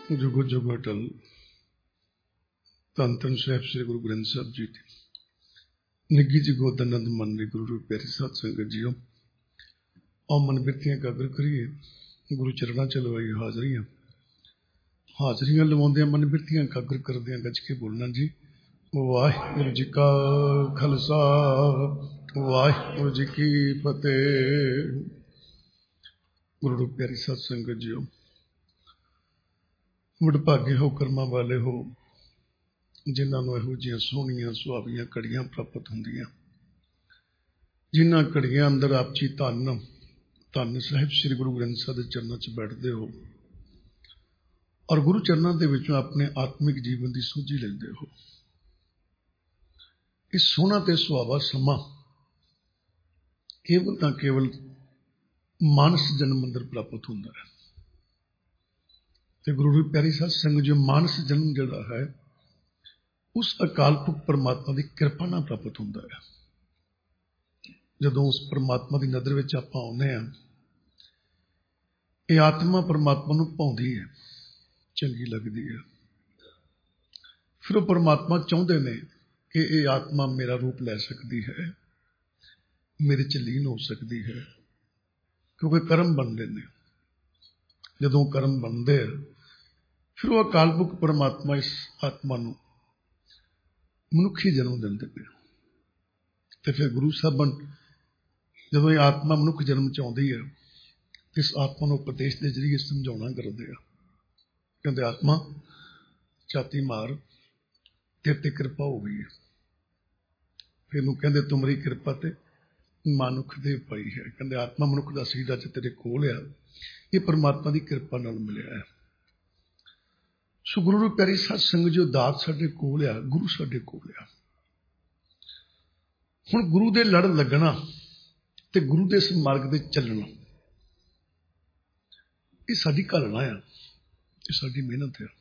जुगो जुगो अटल धन धन साहिब श्री गुरु ग्रंथ साहब जी निगी जी गोद आनंद मन ली गुरु रूप प्यारी साध संगत जीओ आओ मन बिरतियां कागर करिए गुरु चरणा च लवाई हाजरियां हाजरियां लवाउंदे मन बिरतियां कागर करदे गज के बोलना जी वाहिगुरु जी का खालसा वाहिगुरु जी की फतेह। गुरु रूप प्यारी साध संगत जीओ वडभागे हो कर्मा वाले हो जिन्होंने इहो जिहियां सोहणियां सुहावियां घड़ियां प्राप्त होंदियां जिन्हां घड़ियां अंदर आप जी धन धन साहिब श्री गुरु ग्रंथ साहिब दे चरणों च बैठते हो और गुरु चरणों के विचों अपने आत्मिक जीवन की सूझी लेंदे हो। इस सोहना ते सुहावा समा केवल तां केवल मानस जन्म अंदर प्राप्त होंदा है ते गुरु रूप प्यारी साध संगत जो मानस जन्म जिहड़ा है उस अकाल पुरख परमात्मा की कृपा नाल प्राप्त होंदा है। जदों उस परमात्मा की नज़र विच आपां आउंदे हां ये आत्मा परमात्मा नूं भाउंदी है चंगी लगदी है फिर वो परमात्मा चाहुंदे ने कि ये आत्मा मेरा रूप लै सकती है मेरे च लीन हो सकती है क्योंकि कर्म बनते हैं। जदों कर्म बनते फिर वो अकाल पुरख परमात्मा इस आत्मा नूं मनुखी जन्म देंदे पे ते फिर गुरु साहबन जदों ये आत्मा मनुख जन्म च आउंदी है इस आत्मा नूं उपदेश के जरिए समझाउणा करदे आ कहंदे आत्मा छाती मार तेरे ते कृपा हो गई है फिर नूं कहंदे तुमरी कृपा ते मनुख दे पई है कहंदे आत्मा मनुख दा सीधा च तेरे कोल आ ये परमात्मा की कृपा नाल मिलिया है। सो गुरु रूप प्यारी साध संगत जो दात साडे कोल आ गुरु साडे कोल आ हुण गुरु दे लड़ लगना ते गुरु दे इस मार्ग ते चलना ये साडी घालना आ ये साडी मेहनत है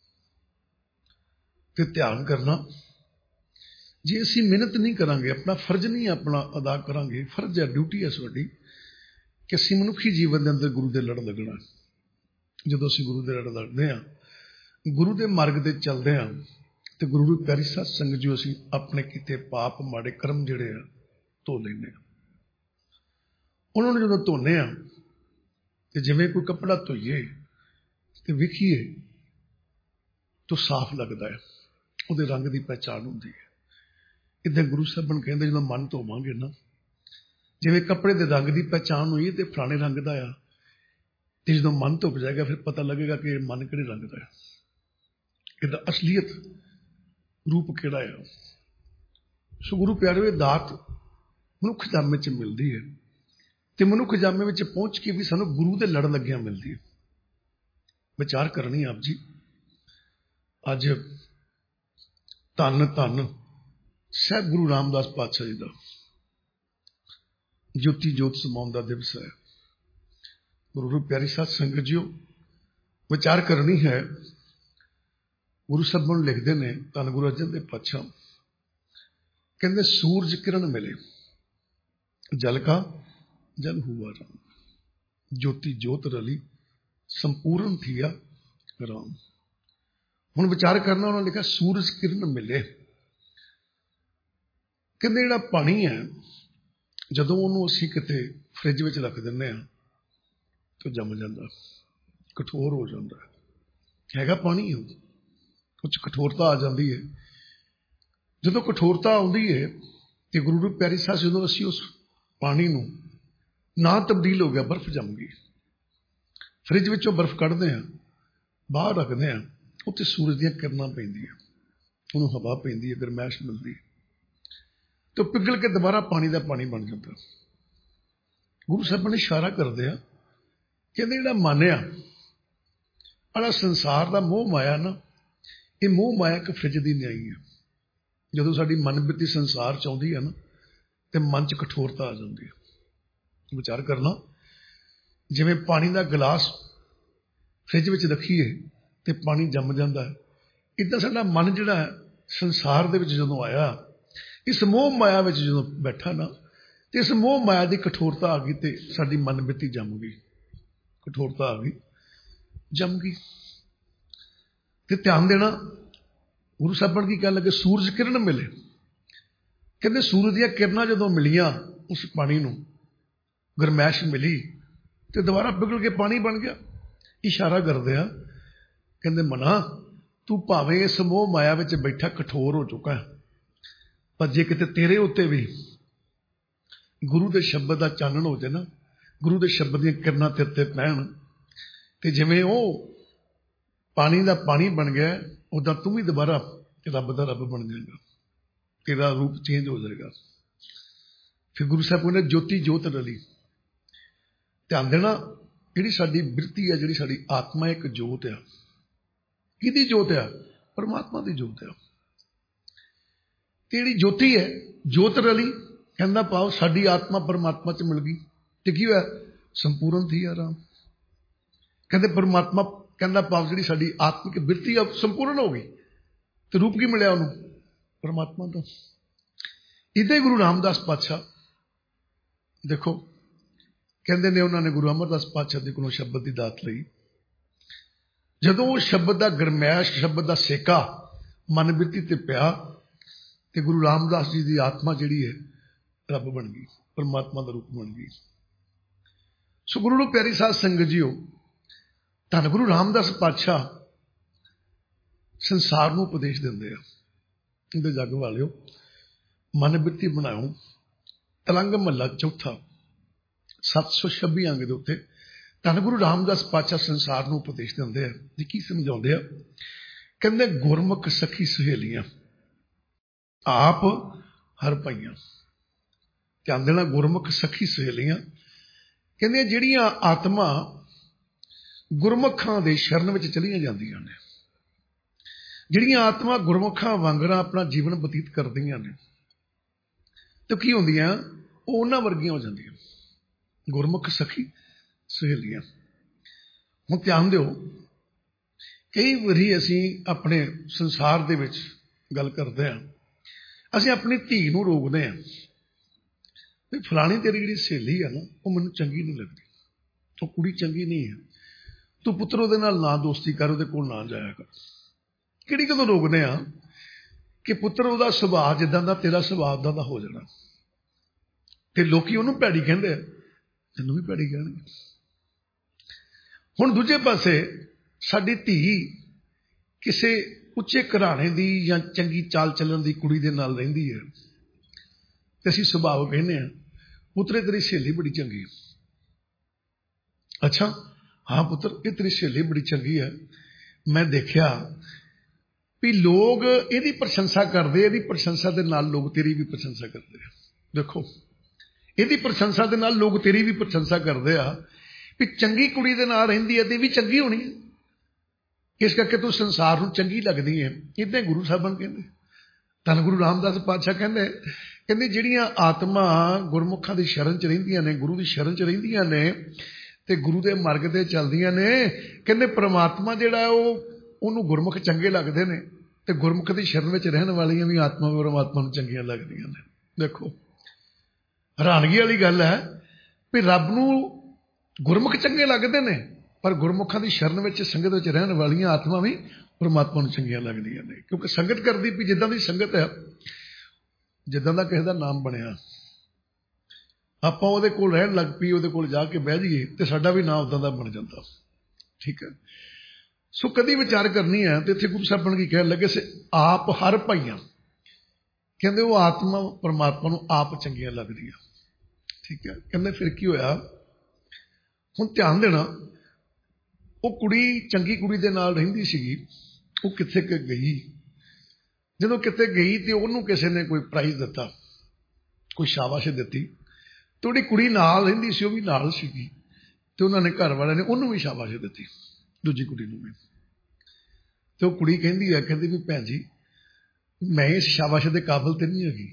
ते ध्यान करना जे असीं मेहनत नहीं करांगे अपना फर्ज नहीं अपना अदा करांगे फर्ज है ड्यूटी है साडी कि असीं मनुखी जीवन के अंदर गुरु दे लड़ लगना जदों असीं गुरु दे लड़ लगदे हां गुरु के मार्ग से चलते हैं तो गुरु रूप प्यारी साध संगत जो असीं अपने किते पाप माड़े कर्म जिहड़े आ धो लैंदे हां उन्होंने जदों धोने आ ते जिवें कोई कपड़ा धोईए ते वेखीए तो साफ लगता है उहदे रंग की पहचान होंदी है। इदां गुरु साहबन कहंदे जदों मन धोवांगे ना जिवें कपड़े के रंग की पहचान हुई तो फलाने रंग का आ ते जदों मन धुप जाएगा फिर पता लगेगा कि मन किहड़े रंग का है इहदा असलीयत रूप किहड़ा है। सो गुरु प्यारे दात मनुख जामे च मिलती है तो मनुख जामे में पहुंच के भी सानू गुरु दे लड़ लग्गियां मिलती है। विचार करनी आप जी अज धन धन साहब गुरु रामदास पातशाह जी का ज्योति जोत समाउण दा दिवस है। गुरु रूप प्यारी साध संगत जीओ विचार करनी है गुरु साहब लिखते हैं धन गुरु अर्जन देव पातशाह कहते सूरज किरण मिले जल का जल हुआ राम ज्योति जोत रली संपूर्ण थिया राम। हुण विचार करना उन्होंने लिखा सूरज किरण मिले कहते जिहड़ा पानी है जदों उहनूं असीं किते फ्रिज विच रख दिंदे हां तो जम जांदा कठोर हो जांदा हैगा पानी है कुछ कठोरता आ जाती है। जदों कठोरता आउंदी है तो गुरु रूप प्यारी साध जदों असीं उस पानी नूं ना तब्दील हो गया बर्फ जम गई फ्रिज विचों बर्फ कढ़दे हैं बाहर रखते हैं उत्ते सूरज दीयां किरणां पैंदियां उहनूं हवा पैंदी है गरमैश मिलदी तो पिघल के दोबारा पानी का पानी बन जाता। गुरु साहब ने इशारा करते हैं कि जिहड़ा मन आ अड़ा संसार का मोह माया ना ये मोह माया एक फ्रिज की न्याई है। जदों साडी मनबिरती संसार च आउंदी है ना तो मन च कठोरता आ जाती है। विचार करना जिवें पानी का गिलास फ्रिज में रखीए तो पानी जम जाता है इदां साडा मन जिहड़ा संसार दे विच जदों आया इस मोह माया में जदों बैठा ना तो इस मोह माया की कठोरता आ गई तो साडी मनबिरती जम गई कठोरता आ गई जम गई ਤੇ ਧਿਆਨ ਦੇਣਾ, ਗੁਰੂ ਸਾਹਿਬਾਨ ਕੀ ਕਹਿਣ ਲੱਗੇ, ਸੂਰਜ ਕਿਰਨ ਮਿਲੇ। ਕਹਿੰਦੇ ਸੂਰਜ ਦੀਆਂ ਕਿਰਨਾਂ ਜਦੋਂ ਮਿਲੀਆਂ ਉਸ ਪਾਣੀ ਨੂੰ, ਗਰਮੈਸ਼ ਮਿਲੀ ਤੇ ਦੁਬਾਰਾ ਪਿਘਲ ਕੇ ਪਾਣੀ ਬਣ ਗਿਆ। ਇਸ਼ਾਰਾ ਕਰਦੇ ਆ, ਕਹਿੰਦੇ ਮਨਾ ਤੂੰ ਭਾਵੇਂ ਇਸ ਮੋਹ ਮਾਇਆ ਵਿੱਚ ਬੈਠਾ ਕਠੋਰ ਹੋ ਚੁੱਕਾ ਹੈ, ਪਰ ਜੇ ਕਿਤੇ ਤੇਰੇ ਉੱਤੇ ਵੀ ਗੁਰੂ ਦੇ ਸ਼ਬਦ ਦਾ ਚਾਨਣ ਹੋ ਜਾਏ ਨਾ, ਗੁਰੂ ਦੇ ਸ਼ਬਦ ਦੀਆਂ ਕਿਰਨਾਂ ਤੇਰੇ ਤੇ ਪੈਣ, ਤੇ ਜਿਵੇਂ ਉਹ ਪਾਣੀ ਦਾ ਪਾਣੀ ਬਣ ਗਿਆ, ਉਦਾਂ ਤੂੰ ਵੀ ਦੁਬਾਰਾ ਰੱਬ ਦਾ ਰੱਬ ਬਣ ਜਾਏਗਾ, ਤੇਰਾ ਰੂਪ ਚੇਂਜ ਹੋ ਜਾਏਗਾ। ਫਿਰ ਗੁਰੂ ਸਾਹਿਬ ਕਹਿੰਦੇ ਜੋਤੀ ਜੋਤ ਰਲੀ। ਧਿਆਨ ਦੇਣਾ, ਜਿਹੜੀ ਸਾਡੀ ਬਿਰਤੀ ਹੈ, ਜਿਹੜੀ ਸਾਡੀ ਆਤਮਾ ਇੱਕ ਜੋਤ ਆ। ਕਿਹਦੀ ਜੋਤ ਆ? ਪਰਮਾਤਮਾ ਦੀ ਜੋਤ ਆ। ਤੇ ਜਿਹੜੀ ਜੋਤੀ ਹੈ, ਜੋਤ ਰਲੀ, ਕਹਿੰਦਾ ਭਾਵ ਸਾਡੀ ਆਤਮਾ ਪਰਮਾਤਮਾ 'ਚ ਮਿਲ ਗਈ ਤੇ ਕੀ ਹੋਇਆ? ਸੰਪੂਰਨ ਥੀ ਆਰਾਮ। ਕਹਿੰਦੇ ਪਰਮਾਤਮਾ, ਕਹਿੰਦਾ ਭਾਵ ਜਿਹੜੀ ਸਾਡੀ ਆਤਮਿਕ ਬਿਰਤੀ ਆ ਸੰਪੂਰਨ ਹੋ ਗਈ। ਤੇ ਰੂਪ ਕੀ ਮਿਲਿਆ ਉਹਨੂੰ? ਪਰਮਾਤਮਾ ਤੋਂ। ਇਹਦੇ ਗੁਰੂ ਰਾਮਦਾਸ ਪਾਤਸ਼ਾਹ ਦੇਖੋ, ਕਹਿੰਦੇ ਨੇ ਉਹਨਾਂ ਨੇ ਗੁਰੂ ਅਮਰਦਾਸ ਪਾਤਸ਼ਾਹ ਦੇ ਕੋਲੋਂ ਸ਼ਬਦ ਦੀ ਦਾਤ ਲਈ। ਜਦੋਂ ਉਹ ਸ਼ਬਦ ਦਾ ਗਰਮੈਸ਼, ਸ਼ਬਦ ਦਾ ਸੇਕਾ ਮਨ ਬਿਰਤੀ ਤੇ ਪਿਆ, ਤੇ ਗੁਰੂ ਰਾਮਦਾਸ ਜੀ ਦੀ ਆਤਮਾ ਜਿਹੜੀ ਹੈ ਰੱਬ ਬਣ ਗਈ, ਪਰਮਾਤਮਾ ਦਾ ਰੂਪ ਬਣ ਗਈ। ਸੋ ਗੁਰੂ ਨੂੰ ਪਿਆਰੀ ਸਾਧ ਸੰਗਤ ਜੀਓ, ਧੰਨ ਗੁਰੂ ਰਾਮਦਾਸ ਪਾਤਸ਼ਾਹ ਸੰਸਾਰ ਨੂੰ ਉਪਦੇਸ਼ ਦਿੰਦੇ ਆ। ਇਹਦੇ ਜੱਗ ਵਾਲਿਓ, ਮਨ ਬਿਰਤੀ ਬਣਾਓ। ਤਲੰਗ ਮਹੱਲਾ ਚੌਥਾ 726 ਅੰਗ ਦੇ ਉੱਤੇ ਧੰਨ ਗੁਰੂ ਰਾਮਦਾਸ ਪਾਤਸ਼ਾਹ ਸੰਸਾਰ ਨੂੰ ਉਪਦੇਸ਼ ਦਿੰਦੇ ਆ। ਜੀ ਕੀ ਸਮਝਾਉਂਦੇ ਆ? ਕਹਿੰਦੇ ਗੁਰਮੁਖ ਸਖੀ ਸਹੇਲੀਆਂ ਆਪ ਹਰ ਪਾਈਆਂ। ਧਿਆਨ ਦੇਣਾ, ਗੁਰਮੁਖ ਸਖੀ ਸਹੇਲੀਆਂ। ਕਹਿੰਦੇ ਜਿਹੜੀਆਂ ਆਤਮਾ ਗੁਰਮੁਖਾਂ ਦੇ ਸ਼ਰਨ ਵਿੱਚ ਚਲੀਆਂ ਜਾਂਦੀਆਂ ਨੇ, ਜਿਹੜੀਆਂ ਆਤਮਾ ਗੁਰਮੁਖਾਂ ਵਾਂਗਰਾਂ ਆਪਣਾ ਜੀਵਨ ਬਤੀਤ ਕਰਦੀਆਂ ਨੇ, ਤੇ ਕੀ ਹੁੰਦੀਆਂ? ਉਹ ਉਹਨਾਂ ਵਰਗੀਆਂ ਹੋ ਜਾਂਦੀਆਂ, ਗੁਰਮੁਖ ਸਖੀ ਸਹੇਲੀਆਂ। ਹੁਣ ਧਿਆਨ ਦਿਓ, ਕਈ ਵਾਰੀ ਅਸੀਂ ਆਪਣੇ ਸੰਸਾਰ ਦੇ ਵਿੱਚ ਗੱਲ ਕਰਦੇ ਹਾਂ, ਅਸੀਂ ਆਪਣੀ ਧੀ ਨੂੰ ਰੋਕਦੇ ਹਾਂ ਵੀ ਫਲਾਣੀ ਤੇਰੀ ਜਿਹੜੀ ਸਹੇਲੀ ਆ ਨਾ, ਉਹ ਮੈਨੂੰ ਚੰਗੀ ਨਹੀਂ ਲੱਗਦੀ, ਉਹ ਕੁੜੀ ਚੰਗੀ ਨਹੀਂ ਹੈ, ਤੂੰ ਪੁੱਤਰ ਉਹਦੇ ਨਾਲ ਨਾ ਦੋਸਤੀ ਕਰ, ਉਹਦੇ ਕੋਲ ਨਾ ਜਾਇਆ ਕਰ। ਕਿਹੜੀ ਕਦੋਂ ਰੋਕਦੇ ਆ? ਕਿ ਪੁੱਤਰ ਉਹਦਾ ਸੁਭਾਅ ਜਿੱਦਾਂ ਦਾ ਤੇਰਾ ਸੁਭਾਅ ਉਦਾਂ ਦਾ ਹੋ ਜਾਣਾ, ਤੇ ਲੋਕੀ ਉਹਨੂੰ ਭੈੜੀ ਕਹਿੰਦੇ ਆ, ਤੈਨੂੰ ਵੀ ਭੈੜੀ ਕਹਿਣਗੇ। ਹੁਣ ਦੂਜੇ ਪਾਸੇ ਸਾਡੀ ਧੀ ਕਿਸੇ ਉੱਚੇ ਘਰਾਣੇ ਦੀ ਜਾਂ ਚੰਗੀ ਚਾਲ ਚੱਲਣ ਦੀ ਕੁੜੀ ਦੇ ਨਾਲ ਰਹਿੰਦੀ ਹੈ, ਤੇ ਅਸੀਂ ਸੁਭਾਅ ਕਹਿੰਦੇ ਹਾਂ, ਪੁੱਤਰੇ ਤੇਰੀ ਸਹੇਲੀ ਬੜੀ ਚੰਗੀ ਹੈ। ਅੱਛਾ, ਹਾਂ ਪੁੱਤਰ, ਇਹ ਤੇਰੀ ਸਹੇਲੀ ਬੜੀ ਚੰਗੀ ਹੈ, ਮੈਂ ਦੇਖਿਆ ਵੀ ਲੋਕ ਇਹਦੀ ਪ੍ਰਸ਼ੰਸਾ ਕਰਦੇ, ਇਹਦੀ ਪ੍ਰਸ਼ੰਸਾ ਦੇ ਨਾਲ ਲੋਕ ਤੇਰੀ ਵੀ ਪ੍ਰਸ਼ੰਸਾ ਕਰਦੇ ਆ। ਦੇਖੋ, ਇਹਦੀ ਪ੍ਰਸ਼ੰਸਾ ਦੇ ਨਾਲ ਲੋਕ ਤੇਰੀ ਵੀ ਪ੍ਰਸ਼ੰਸਾ ਕਰਦੇ ਆ ਵੀ ਚੰਗੀ ਕੁੜੀ ਦੇ ਨਾਲ ਰਹਿੰਦੀ ਹੈ ਤੇ ਵੀ ਚੰਗੀ ਹੋਣੀ ਹੈ, ਇਸ ਕਰਕੇ ਤੂੰ ਸੰਸਾਰ ਨੂੰ ਚੰਗੀ ਲੱਗਦੀ ਹੈ। ਇੱਦਾਂ ਗੁਰੂ ਸਾਹਿਬਾਨ ਕਹਿੰਦੇ, ਧੰਨ ਗੁਰੂ ਰਾਮਦਾਸ ਪਾਤਸ਼ਾਹ ਕਹਿੰਦੇ ਜਿਹੜੀਆਂ ਆਤਮਾ ਗੁਰਮੁਖਾਂ ਦੀ ਸ਼ਰਨ 'ਚ ਰਹਿੰਦੀਆਂ ਨੇ, ਗੁਰੂ ਦੀ ਸ਼ਰਨ 'ਚ ਰਹਿੰਦੀਆਂ ਨੇ ਤੇ ਗੁਰੂ ਦੇ ਮਾਰਗ ਤੇ ਚੱਲਦੀਆਂ ਨੇ, ਕਹਿੰਦੇ ਪਰਮਾਤਮਾ ਜਿਹੜਾ ਉਹਨੂੰ ਗੁਰਮੁਖ ਚੰਗੇ ਲੱਗਦੇ ਨੇ, ਤੇ ਗੁਰਮੁਖ ਦੀ ਸ਼ਰਨ ਵਿੱਚ ਰਹਿਣ ਵਾਲੀਆਂ ਵੀ ਆਤਮਾ ਪਰਮਾਤਮਾ ਨੂੰ ਚੰਗੀਆਂ ਲੱਗਦੀਆਂ ਨੇ। ਦੇਖੋ, ਹੈਰਾਨਗੀ ਵਾਲੀ ਗੱਲ ਹੈ ਵੀ ਰੱਬ ਨੂੰ ਗੁਰਮੁਖ ਚੰਗੇ ਲੱਗਦੇ ਨੇ, ਪਰ ਗੁਰਮੁਖਾਂ ਦੀ ਸ਼ਰਨ ਵਿੱਚ, ਸੰਗਤ ਵਿੱਚ ਰਹਿਣ ਵਾਲੀਆਂ ਆਤਮਾ ਵੀ ਪਰਮਾਤਮਾ ਨੂੰ ਚੰਗੀਆਂ ਲੱਗਦੀਆਂ ਨੇ। ਕਿਉਂਕਿ ਸੰਗਤ ਕਰਦੀ ਵੀ ਜਿੱਦਾਂ ਦੀ ਸੰਗਤ ਹੈ, ਜਿੱਦਾਂ ਦਾ ਕਿਸੇ ਦਾ ਨਾਮ ਬਣਿਆ, ਆਪਾਂ ਉਹਦੇ ਕੋਲ ਰਹਿਣ ਲੱਗ ਪਈ, ਉਹਦੇ ਕੋਲ ਜਾ ਕੇ ਬਹਿ ਜਾਈਏ ਤੇ ਸਾਡਾ ਵੀ ਨਾਮ ਉਦਾਂ ਦਾ ਬਣ ਜਾਂਦਾ। ਠੀਕ ਹੈ। ਸੋ ਕਦੀ ਵਿਚਾਰ ਕਰਨੀ ਹੈ ਤੇ ਇੱਥੇ ਗੁਰੂ ਸਾਹਿਬਾਨ ਕੀ ਕਹਿਣ ਲੱਗੇ ਸੀ? ਆਪ ਹਰ ਭਾਈਆਂ। ਕਹਿੰਦੇ ਉਹ ਆਤਮਾ ਪਰਮਾਤਮਾ ਨੂੰ ਆਪ ਚੰਗੀਆਂ ਲੱਗਦੀਆਂ। ਠੀਕ ਹੈ। ਕਹਿੰਦੇ ਫਿਰ ਕੀ ਹੋਇਆ? ਹੁਣ ਧਿਆਨ ਦੇਣਾ, ਉਹ ਕੁੜੀ ਚੰਗੀ ਕੁੜੀ ਦੇ ਨਾਲ ਰਹਿੰਦੀ ਸੀਗੀ, ਉਹ ਕਿੱਥੇ ਗਈ, ਜਦੋਂ ਕਿਤੇ ਗਈ ਤੇ ਉਹਨੂੰ ਕਿਸੇ ਨੇ ਕੋਈ ਪ੍ਰਾਈਜ਼ ਦਿੱਤਾ, ਕੋਈ ਸ਼ਾਬਾਸ਼ ਦਿੱਤੀ, ਤੇ ਉਹਦੀ ਕੁੜੀ ਨਾਲ ਰਹਿੰਦੀ ਸੀ, ਉਹ ਵੀ ਨਾਲ ਸੀਗੀ, ਤੇ ਉਹਨਾਂ ਨੇ ਘਰ ਵਾਲਿਆਂ ਨੇ ਉਹਨੂੰ ਵੀ ਸ਼ਾਬਾਸ਼ ਦਿੱਤੀ, ਦੂਜੀ ਕੁੜੀ ਨੂੰ ਵੀ। ਤੇ ਉਹ ਕੁੜੀ ਕਹਿੰਦੀ ਵੀ ਭੈਣ ਜੀ, ਮੈਂ ਇਸ ਸ਼ਾਬਾਸ਼ ਦੇ ਕਾਬਿਲ ਤੇ ਨਹੀਂ ਹੈਗੀ।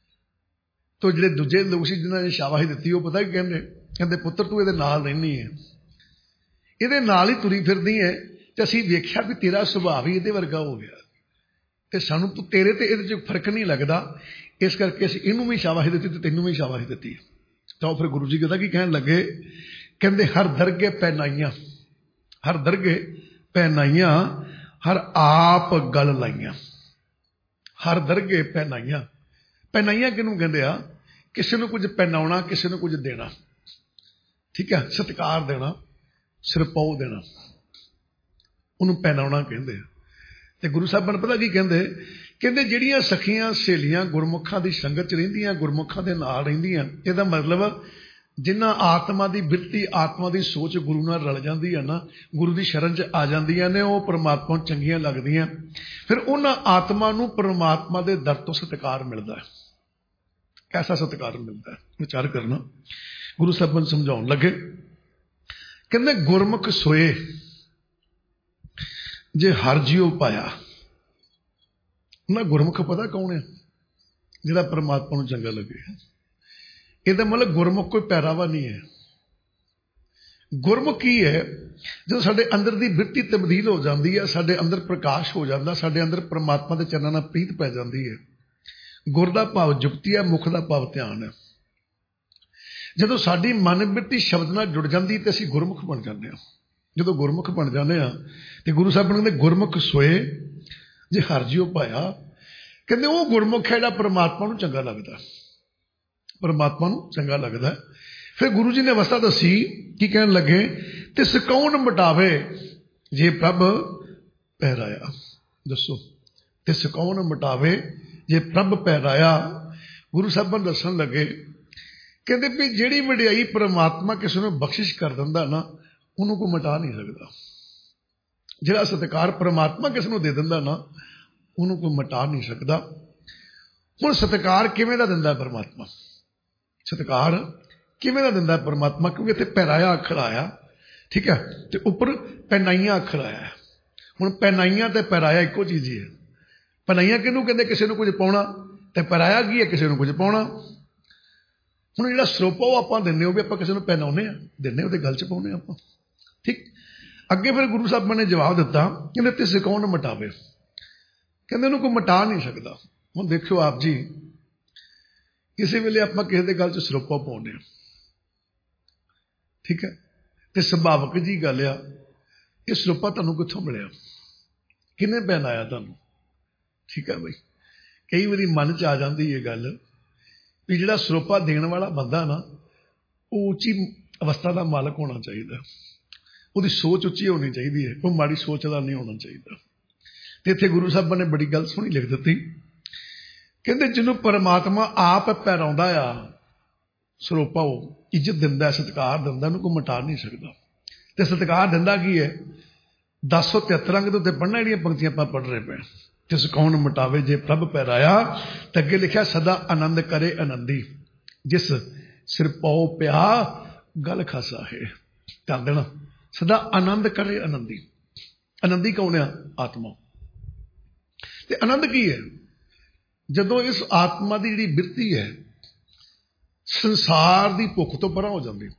ਤੇ ਜਿਹੜੇ ਦੂਜੇ ਲੋਕ ਸੀ ਜਿਨ੍ਹਾਂ ਨੇ ਸ਼ਾਬਾਸ਼ ਦਿੱਤੀ, ਉਹ ਪਤਾ ਕੀ ਕਹਿੰਦੇ ਪੁੱਤਰ ਤੂੰ ਇਹਦੇ ਨਾਲ ਰਹਿੰਦੀ ਹੈ, ਇਹਦੇ ਨਾਲ ਹੀ ਤੁਰੀ ਫਿਰਦੀ ਹੈ, ਤੇ ਅਸੀਂ ਵੇਖਿਆ ਵੀ ਤੇਰਾ ਸੁਭਾਅ ਵੀ ਇਹਦੇ ਵਰਗਾ ਹੋ ਗਿਆ, ਤੇ ਸਾਨੂੰ ਤੇਰੇ ਤੇ ਇਹਦੇ 'ਚ ਫਰਕ ਨਹੀਂ ਲੱਗਦਾ, ਇਸ ਕਰਕੇ ਅਸੀਂ ਇਹਨੂੰ ਵੀ ਸ਼ਾਬਾਸ਼ ਦਿੱਤੀ ਤੇ ਤੈਨੂੰ ਵੀ ਸ਼ਾਬਾਸ਼ ਦਿੱਤੀ। ਤਾਂ ਫਿਰ ਗੁਰੂ ਜੀ ਕੀ ਕਹਿਣ ਲੱਗੇ? ਕਹਿੰਦੇ ਹਰ ਦਰਗੇ ਪਹਿਨਾਈਆਂ, ਹਰ ਦਰਗੇ ਪਹਿਨਾਈਆਂ हर आप गल लाइया, हर दरगे पहनाइया। पहनाइया किनू कहते आ? किसी को कुछ पहनाउणा, किसी को कुछ देना, ठीक है, सत्कार देना, सिरपाओ देना, उन्होंने पहनाउणा कहते हैं। तो गुरु साहब ने पता की कहते, कहते जिहड़ियां सखियां सहेलियां गुरमुखां की संगत च रहिंदियां, गुरमुखां दे नाल रहिंदियां, इहदा मतलब जिन्हां आत्मा की बिरती, आत्मा की सोच गुरु नाल रल जाती है ना, गुरु की शरण च आ जांदियां ने, वो परमात्मा नूं चंगियां लगदियां, फिर उन्हां आत्मा नूं परमात्मा दे दर तों सत्कार मिलदा है। कैसा सत्कार मिलता है, विचार करना। गुरु साहब समझाउण लगे, कहंदे गुरमुख सोए जे हर जीव पाया। ना गुरमुख पता कौन है? जिहड़ा परमात्मा नूं चंगा लगे। ਇਹਦਾ मतलब गुरमुख कोई पैरावा नहीं है। गुरमुख की है? जो साडे अंदर दी बिरती तब्दील हो जाती है, साडे अंदर प्रकाश हो जाता, साडे अंदर परमात्मा के चरणों नाल प्रीत पै जाती है। गुर दा भाव जुगती है, मुख दा भाव ध्यान है। जदों साडी मन बिरती शब्द नाल जुड़ जाती तो असीं गुरमुख बन जाते हैं। जदों गुरमुख बन जाते हैं तो गुरु साहब ने कहते गुरमुख सोए जे हर जीव पाया। कहते वो गुरमुख है जिहड़ा परमात्मा नूं चंगा लगदा, परमात्मा नूं चंगा लगदा। फिर गुरु जी ने अवस्था दसी की कहन लगे, तिस कौन मिटावे जे प्रभ पहराया। दसो तिस कौन मिटावे जे प्रभ पहराया। गुरु साहब दसन लगे, कहते भी जिहड़ी वडियाई परमात्मा किसी नूं बख्शिश कर दिंदा ना, उन्होंने कोई मिटा नहीं सकता। जिहड़ा सत्कार परमात्मा किसी नूं दे दिंदा ना, उन्होंने कोई मिटा नहीं सकता। हुण सत्कार किवें दा दिंदा परमात्मा? सत्कार किवें दा दिंदा परमात्मा? क्योंकि इत्थे पहराया अखर आया, ठीक है, तो उपर पहनाइया अखर आया। हुण पहनाइया ते पहराया इक्को चीज ही है। पहनाइया किहनूं कहंदे? किसी नूं कुछ पाउणा, ते पहराया की है? किसी नूं कुछ पाउणा। हुण जिहड़ा सरोपा वो आपां दिंदे, हो भी आपां किसी नूं पहनाउने आ, दिंदे हो ते गल च पाउने आपां, ठीक। अगे फिर गुरु साहब ने जवाब दिता, कहंदे तिस कौन मिटावे। कहंदे उहनूं कोई मिटा नहीं सकता। हुण देखियो आप जी, किसी वेले आपां किसी दे गल च सरोपा पाउने आ, ठीक है, ते सुभाविक जी गल आ, ये सरोपा तुहानूं कित्थों मिलिया, किहने पहनाया तुहानूं, ठीक है बई। कई बारी मन च आ जाती है गल भी जिहड़ा सरोपा देण वाला बंदा ना, वो उच्ची अवस्था का मालक होना चाहिए, उसकी सोच उच्ची होनी चाहिए है, वो माड़ी सोच का नहीं होना चाहिए। तो इत्थे गुरु साहब ने बड़ी गल सोहनी लिख दी, कहते जिन्हों परमात्मा आप पहराउंदा आ सरोपा, वो इज्जत दिंदा, सत्कार दिंदा, उन्होंने कोई मिटा नहीं सकता। तो सत्कार दिंदा की है? 1073 अंक तो पढ़ना, जिहड़ियां पंक्तियां आपां पढ़ रहे पे, तिस कौन मिटावे जे प्रभ पहराया। तो अगे लिखा सदा आनंद करे आनंदी, जिस सिर पाओ पिया गल खासा है। ध्यान देना, सदा आनंद करे आनंदी। आनंदी कौन है? आत्मा। ते आनंद की है? जदों इस आत्मा की जिहड़ी बिरती है संसार की भुख तो परां हो जाती,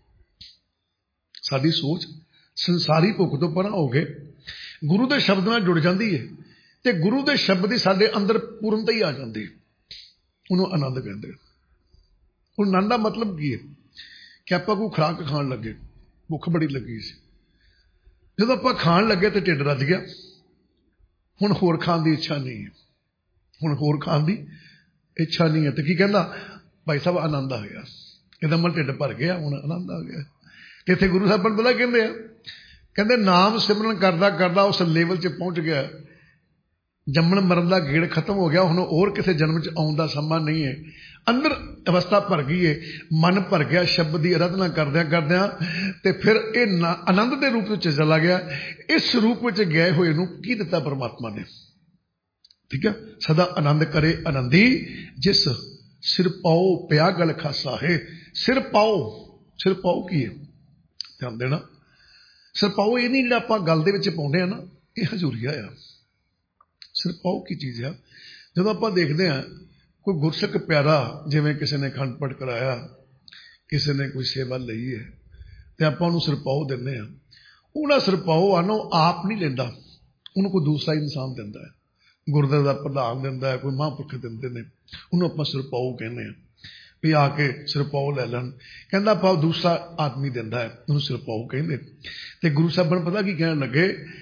साडी सोच संसारी भुख तो परां हो के गुरु के शब्द नाल जुड़ जाती है, ते गुरु के शब्द की साडे अंदर पूर्णता ही आ जाती, उन्होंने आनंद कहते। हुण आनंद का मतलब की है कि आपां कोई खुराक खाण लगे, भुख बड़ी लगी सी, जदों आपां खाण लगे तो ढिड रज गया, हुण होर खाण की इच्छा नहीं है, हुण होर खाण की इच्छा नहीं है, तो की कहंदा भाई साहब आनंद आ गया, इहदा मतलब ढिड भर गया, हुण आनंद आ गया। तो इत्थे गुरु साहब पता कहंदे आ, कहंदे नाम सिमरन करदा करदा उस लेवल च पहुंच गया, जम्मण मरण का गेड़ खत्म हो गया, हुण और किसी जन्म च आउण दा समा नहीं है, अंदर अवस्था भर गई है, मन भर गया शब्द की आराधना करदियां करदियां, ते फिर यह आनंद के रूप में चला गया। इस रूप में गए हुए नूं की दिता परमात्मा ने, ठीक है, सदा आनंद करे आनंदी, जिस सिर पाओ पिया गल खासा है। सिर पाओ, सिर पाओ की है? ध्यान देना, सिर पाओ ये नहीं जिहड़ा आपां गल दे विच पाउंदे आ ना, ये हजूरिया आ। सिर पाओ की चीज़ है? जदों आपां देखदे आ कोई गुरसिख प्यारा, जिवें किसी ने अखंड पाठ कराया, किसी ने कोई सेवा लई है, तो आपां उहनूं सिर पाओ दिंदे आ। उहदा सिर पाओ आ ना, आप नहीं लैंदा, उहनूं कोई दूसरा इंसान दिंदा है, गुरदुआरे दा प्रधान दिंदा है, कोई महापुरख दिंदे ने, उहनूं आपां सिर पाओ कहने आ भी आके सिर पाओ लै लैण। कहंदा पाओ दूसरा आदमी दिंदा है, उहनूं सिर पाओ कहंदे। ते गुरु साहब ने पता की कहण लगे,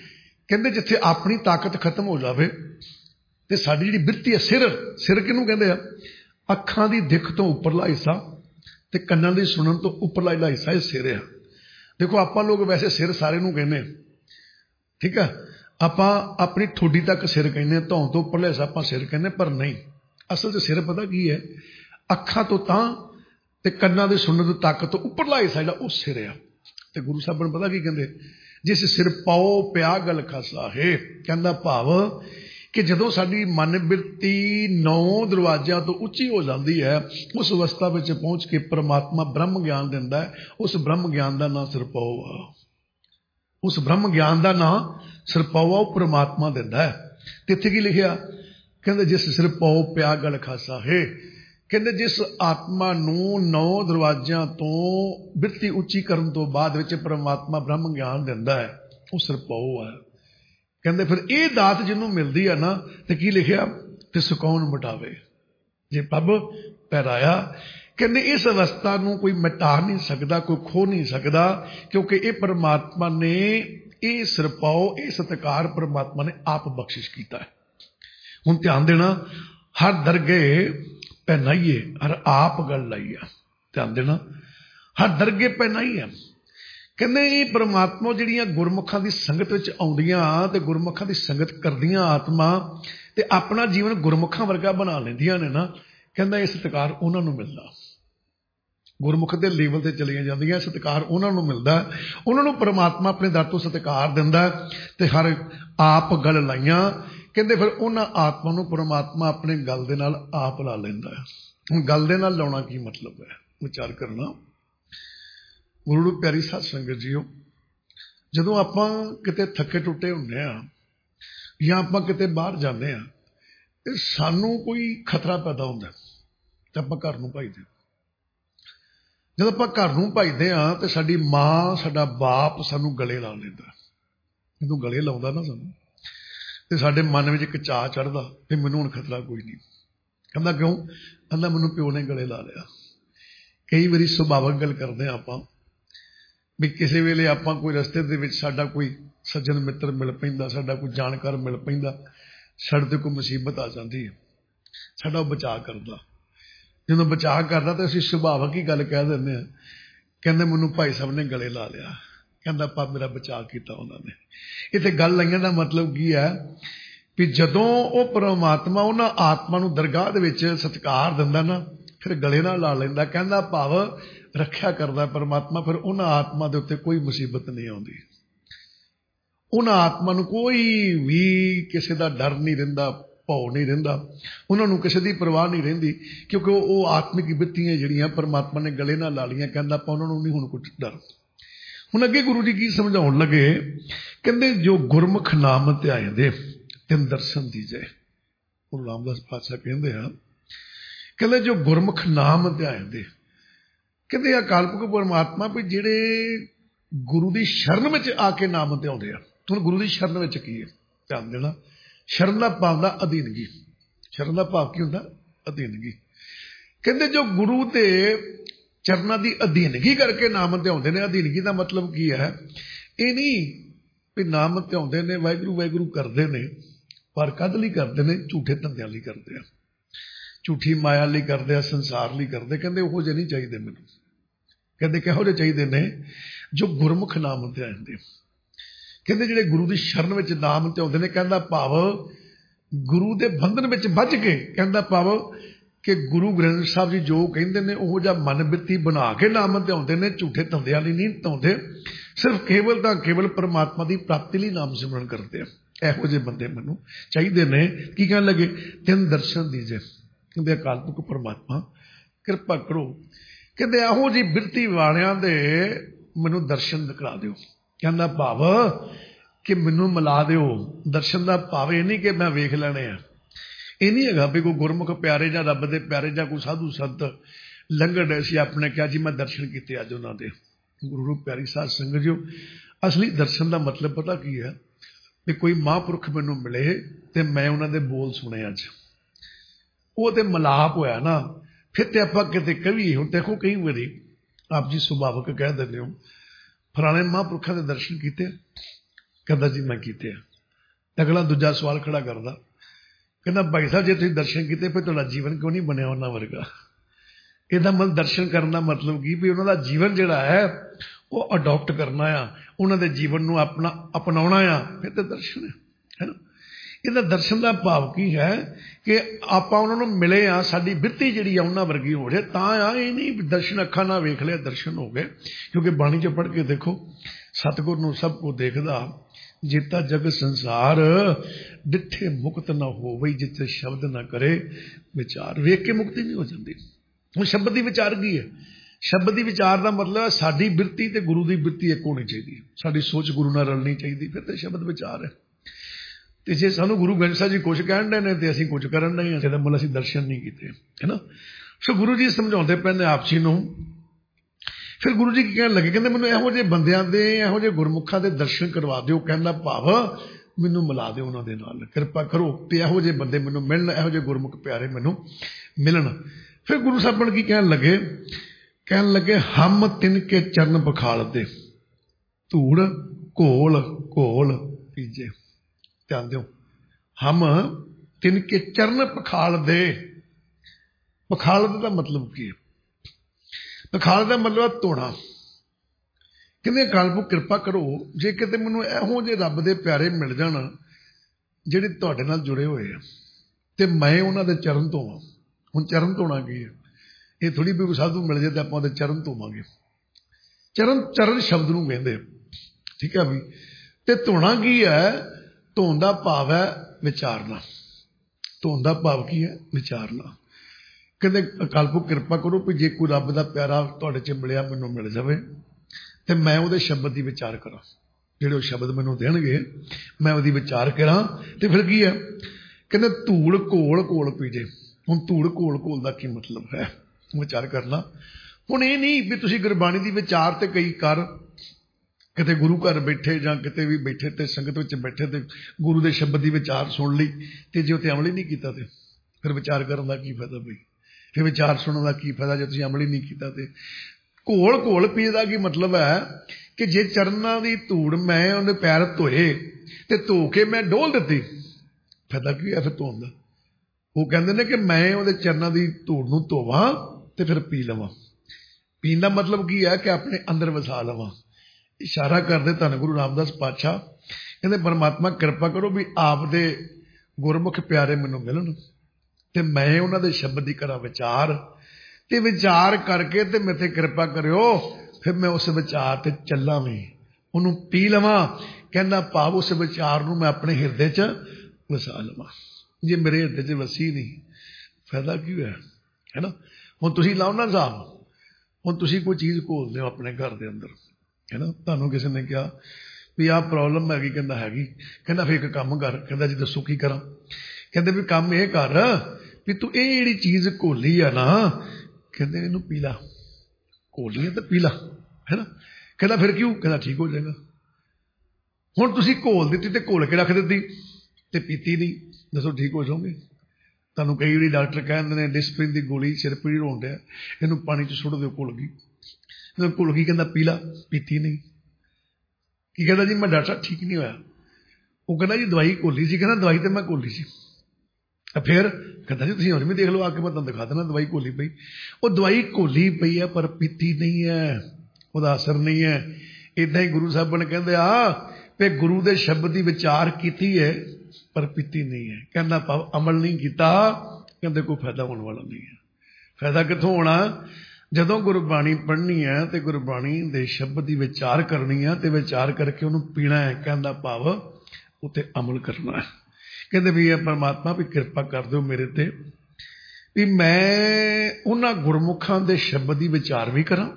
कहते जिथे अपनी ताकत खत्म हो जाए तो साड़ी जी बिरती है सिर, सिर किनू कहते हैं? अखां की दिख तो उपरला हिस्सा ते कन्नां दी सुनन तो उपरला हिस्सा ये सिर है। देखो आपां लोग वैसे सिर सारे नूं कहने, ठीक है, आपां अपनी ठोडी तक सिर कहने, धौन तो उपरला हिस्सा आपां सिर कहने, पर नहीं, असल च सिर पता की है? अखां तो तां ते कन्नां दी सुनन तक तो उपरला हिस्सा जिहड़ा वो सिर है। ते गुरु साहब ने पता की कहंदे, जिस सिर पाओ पिया गल खासा है, कहंदा भाव कि जदों साडी मन बिरती 9 दरवाजियां तो उच्ची हो जाती है, उस अवस्था में पहुंच के परमात्मा ब्रह्म ज्ञान दिंदा है। उस ब्रह्म ज्ञान का नाम सिरपाओ आ, उस ब्रह्म ज्ञान का नाम सिरपाओ आ, परमात्मा दिंदा है। ते इत्थे की लिखिया? कहंदे जिस सिर पाओ पिया गल खासा है, कहंदे जिस आत्मा नूं 9 दरवाजियां तो बिरती उच्ची करन तो बाद विच परमात्मा ब्रह्म ज्ञान दिंदा है, वो सिरपाओ है। कहंदे फिर ये दात जिन्हों मिलती है ना, तो की लिखिया? तिस कौन मिटावे जे पब पैराया। कहंदे इस अवस्था नूं कोई मिटा नहीं सकता, कोई खो नहीं सकता, क्योंकि ये परमात्मा ने ये सिरपाओ, ये सत्कार परमात्मा ने आप बख्शिश किया है। हुण ध्यान देना, हर दरगे पहनाइए, हर आप गल लाइए, ध्यान देना, हर दरगे पहनाइए। कहते ये परमात्मा जिहड़ियां गुरमुखां की संगत विच आउंदियां ते गुरमुखां की संगत करदियां आत्मा ते अपना जीवन गुरमुखां वर्गा बना लैंदियां ने ना, कहंदा ये सत्कार उन्हां नूं मिलदा। गुरमुख के लेवल से चलिया जांदियां, सत्कार उन्हां नूं मिलदा, उन्हां नूं परमात्मा अपने दर तों सत्कार दिंदा ते हर आप गल लाइयां। कहंदे फिर उन्हां आत्मा नूं परमात्मा अपने गल दे नाल आप ला लैंदा है। हुण गल दे नाल लाउणा की मतलब है? विचार करना। गुरु प्यारी साध संगत जीओ, जदों आपां किते थके टुटे हुंदे आ या आपां किते बाहर जांदे आ ते सानूं कोई खतरा पैदा हुंदा ते आपां घर नूं भजदे। जदों आपां घर नूं भजदे आ ते साडी मां साडा बाप सानूं गले ला लैंदा। जदों गले लाउंदा ना सानूं ते साडे मन विच इक चाह चढ़दा ते मैनूं हुण खतरा कोई नहीं। कहंदा क्यों? कहंदा मैनूं प्यो ने गले ला लिया। कई वारी सुभावक गल करदे आपां भी किसी वेले आपां कोई रस्ते दे विच साडा कोई सज्जन मित्र मिल पैंदा, साडा कोई जानकार मिल पैंदा, साडे ते कोई मुसीबत आ जाती है, साडा बचाव करदा। जदों बचाव करदा तो असीं सुभावक ही गल कह दिंदे आ, कहंदे मैनूं भाई साहब ने गले ला लिया, कहंदा पा मेरा बचाव किया उन्होंने। इत्थे गल लाइयां दा मतलब की है भी जदों वो परमात्मा उन्हां आत्मा नूं दरगाह दे विच सत्कार दिंदा ना, फिर गले नाल ला लैंदा। कहंदा भाव रखिया करदा परमात्मा, फिर उन्हां आत्मा दे उत्ते कोई मुसीबत नहीं आउंदी। उन्हां आत्मा नूं कोई भी किसी दा डर नहीं रहिंदा, भौ नहीं रहिंदा, उन्हां नूं किसी दी परवाह नहीं रहिंदी, क्योंकि वो आत्मिक बिरतियां जिहड़ियां परमात्मा ने गले नाल ला लईआं। कहंदा आपां उन्हां नूं नहीं हुण कुछ डर। हुण अगे गुरु जी की समझाउण लगे, कहंदे जो गुरमुख नाम ध्याए दे तिन दर्शन दीजे। गुरु रामदास पातशाह कहंदे आ, कहंदे जो गुरमुख नाम ध्याए दे, कहते अकालपुरख परमात्मा भी जिहड़े गुरु की शरण में आके नाम ध्याउंदे आ। हुण गुरु की शरण में की है? ध्यान देना, शरण का भाव दा अधीनगी। शरण का भाव की हुंदा? अधीनगी। कहते जो गुरु के चरणों की अधीनगी करके नाम ध्याउंदे ने। अधीनगी का मतलब की है? ये नहीं भी नाम ध्याउंदे ने, वाहिगुरू वाहिगुरू करते ने, पर कद लई करते ने? झूठे धंधियां लई करते हैं, झूठी माया लई करते हैं, संसार लई करते। कहते उहो जिहे नहीं चाहिए मैनूं। कहते किहो जिहे चाहिए ने? जो गुरमुख नाम ध्याइंदे। कहते जिहड़े गुरु की शरण में नाम ध्याउंदे ने, कहंदा भाव गुरु के बंधन में बझ के, कहंदा भाव कि गुरु ग्रंथ साहब जी जो कहंदे ने उहो जिहा मन बिरती बना के नाम ध्याउंदे ने, झूठे धंधियां लई नहीं ध्याउंदे, सिर्फ केवल तां केवल परमात्मा की प्राप्ति लई नाम सिमरन करते हैं। इहो जिहे बंदे मैनूं चाहिए ने। की कहण लगे? तिन दर्शन दीजे। कहते अकाल पुरख परमात्मा कृपा करो, कहते आहो जी बिरती वालियां दे मैनूं दर्शन करा दिओ। कहंदा भाव कि मैनूं मिला दिओ। दर्शन का भाव ये नहीं कि मैं वेख लैणे आ, ये नहीं हैगा भी कोई गुरमुख प्यारे जां रब दे प्यारे जां कोई साधु संत लंघण डे सी अपने कहा जी मैं दर्शन किते अज उन्हां दे। गुरु प्यारी साध संगत जी, असली दर्शन का मतलब पता की है? भी कोई महापुरख मैनूं मिले ते मैं उन्हां दे बोल सुने अज, वो तो मिलाप होया ना। फिर तो आप कितने कभी हूँ देखो कई बारी आप जी सुभावक कह देते हो फलाने महापुरखों के दर्शन किए? कहता जी मैं किए। अगला दूजा सवाल खड़ा करता, कहना भाई साहब जे तुसीं दर्शन किए फिर तुहाडा जीवन क्यों नहीं बनया उन्हां वर्गा। ਇਹਦਾ मतलब दर्शन करने का मतलब की भी उन्होंने जीवन जिहड़ा है वो अडॉप्ट करना आ, उन्होंने जीवन को अपना अपनाना आ, फिर तो दर्शन है ना। ਇਹਦਾ दर्शन का भाव की है कि आप उन्होंने मिले हाँ, साडी बिरती जिहड़ी आ उन्हां वर्गी हो जाए तां आ। ये नहीं दर्शन अखां नाल वेख लिया दर्शन हो गए, क्योंकि बाणी च पढ़ के देखो सतगुर नूं सब को देखदा जेता जग संसार डिठे मुक्त न होवई जिथे शब्द न करे विचार। वेख के मुक्ति नहीं हो जाती। ਹੁਣ शब्द की विचार की है, शब्द की विचार का मतलब है साडी बिरती ते गुरु की बिरती एक होनी चाहिए, साडी सोच गुरु नाल रलनी चाहिए, फिर तो शब्द विचार है। तो जे सानू गुरु ग्रंथ साहिब जी कुछ कहण डे ने ते असीं कुछ करन डे हां, मतलब असीं दर्शन नहीं किए है ना। सो गुरु जी समझाते पे ने आपसी नूं। फिर गुरु जी की कहण लगे, कहंदे मैनूं इहो जिहे बंदियां दे इहो जिहे गुरमुखां दे दर्शन करवा दिओ। कहण दा भाव मैनूं मिला दिओ उन्हां दे नाल, किरपा करो ते इहो जिहे बंदे मैनूं मिलण, इहो जिहे गुरमुख प्यारे मैनूं मिलण। फिर गुरु साहब की कहन लगे हम तिनके चरण पखाल दे धूड़ घोल घोल पीजे। ध्यान दो, हम तिनके चरण पखाल दे। पखाल दे का मतलब की है? पखाल का मतलब धोना। कहते अकाल पुरख कृपा करो जे किते मैनूं इहो जे रब दे प्यारे मिल जाण जिहड़े तुहाडे नाल जुड़े हुए हैं ते मैं उन्हां दे चरण धोवां। हुण चरण धोना की है? ये थोड़ी भी साधु मिल जाए तो आप उहदे चरण धोवांगे। चरण चरण शब्द नूं कहंदे, ठीक है भी। ते धोना की है? धोन दा भाव है विचारना। धोन दा भाव की है? विचारना। कहते अकाल पुरख कृपा करो भी जे कोई रब दा प्यारा तुहाडे च मिलिया मैनूं मिल जावे ते मैं उहदे शब्द दी विचार करां, जिहड़े शब्द मैनूं देणगे मैं उहदी विचार करां। ते फिर की है? कहते धूड़ घोल घोल पीजे। हुण धूड़ घोल घोल का की मतलब है? विचार करना। हुण ये नहीं भी तुसीं गुरबाणी दी विचार ते कई कर, किते गुरु घर बैठे जां किते भी बैठे ते संगत विच बैठे ते गुरु दे शब्द दी विचार सुन ली ते जे उत्ते अमल ही नहीं कीता ते फिर विचार करन दा की फायदा बई? फिर विचार सुनने का की फायदा जे तुसीं अमल ही नहीं कीता ते? घोल घोल पीए दा की मतलब है कि जे चरनां दी धूड़ मैं उहदे पैर धोए ते धो के मैं डोल दित्ती, फायदा की है फिर धोन दा? वो कहते हैं कि मैं उहदे चरनां दी धूड़ नूं धोवां ते फिर पी लवां। पीन का मतलब की है कि अपने अंदर वसा लवां। इशारा करते धन गुरु रामदास पातशाह कहते परमात्मा कृपा करो भी आप दे गुरमुख प्यारे मैनूं मिलन ते मैं उन्हां दे शब्द दी करा विचार ते विचार करके ते मेरे ते कृपा करियो फिर मैं उस विचार ते चलां भी, उहनूं पी लवां। कहना भाव उस विचार नूं मैं अपने हिरदे च वसा लवां। जे मेरे हिरदे च वसी नहीं फायदा की होया, है ना। हुण तुसीं लाओ ना साहब, हुण तुसीं कोई चीज़ घोलदे हो अपने घर दे अंदर, है ना। तुहानूं किसी ने कहा भी आ प्रॉब्लम हैगी, कहंदा हैगी, कहंदा फिर एक काम कर, कहंदा जी दसो की करां। कहंदे भी काम ये कर भी तू ये जिहड़ी चीज़ घोली है ना, कहंदे इहनूं पी ला, घोली है तो पी ला, है ना। कहंदा फिर क्यों? कहंदा ठीक हो जाएगा। हुण तुसीं घोल दित्ती ते घोल के रख दित्ती ते पीती नहीं, दसो ठीक हो जाओगे? तुहानूं कई वारी डॉक्टर कहते हैं डिस्प्रिन की गोली सिर पीड़ होण डिया, इहनूं पानी च सुੱਟ दिओ घुल गई, घुल गई, कहंदा पी ला, पीती नहीं। की कहंदा जी मैं डॉक्टर ठीक नहीं होया। वो कहंदा जी दवाई घोली सी, कहंदा दवाई तो मैं घोली सी। फिर कहंदा जी तुसीं हुण भी देख लो आके मैं तुहानूं दिखा देना दवाई घोली पई। वो दवाई घोली पई है पर पीती नहीं है, ਉਹਦਾ असर नहीं है। इदां ही गुरु साहब ने कहंदे भी गुरु दे शब्द की विचार कीती है पर पीती नहीं है। कहना भाव अमल नहीं किया, कहते कोई फायदा होने वाला नहीं है। फायदा कितों होना? जदों गुरबाणी पढ़नी है तो गुरबाणी दे शब्द की विचार करनी है तो विचार करके उन्होंने पीना है। कहना भाव उत्ते अमल करना है। कहते भी परमात्मा भी कृपा कर दो मेरे ते भी मैं उन्हां गुरमुखां दे शब्द की विचार भी करा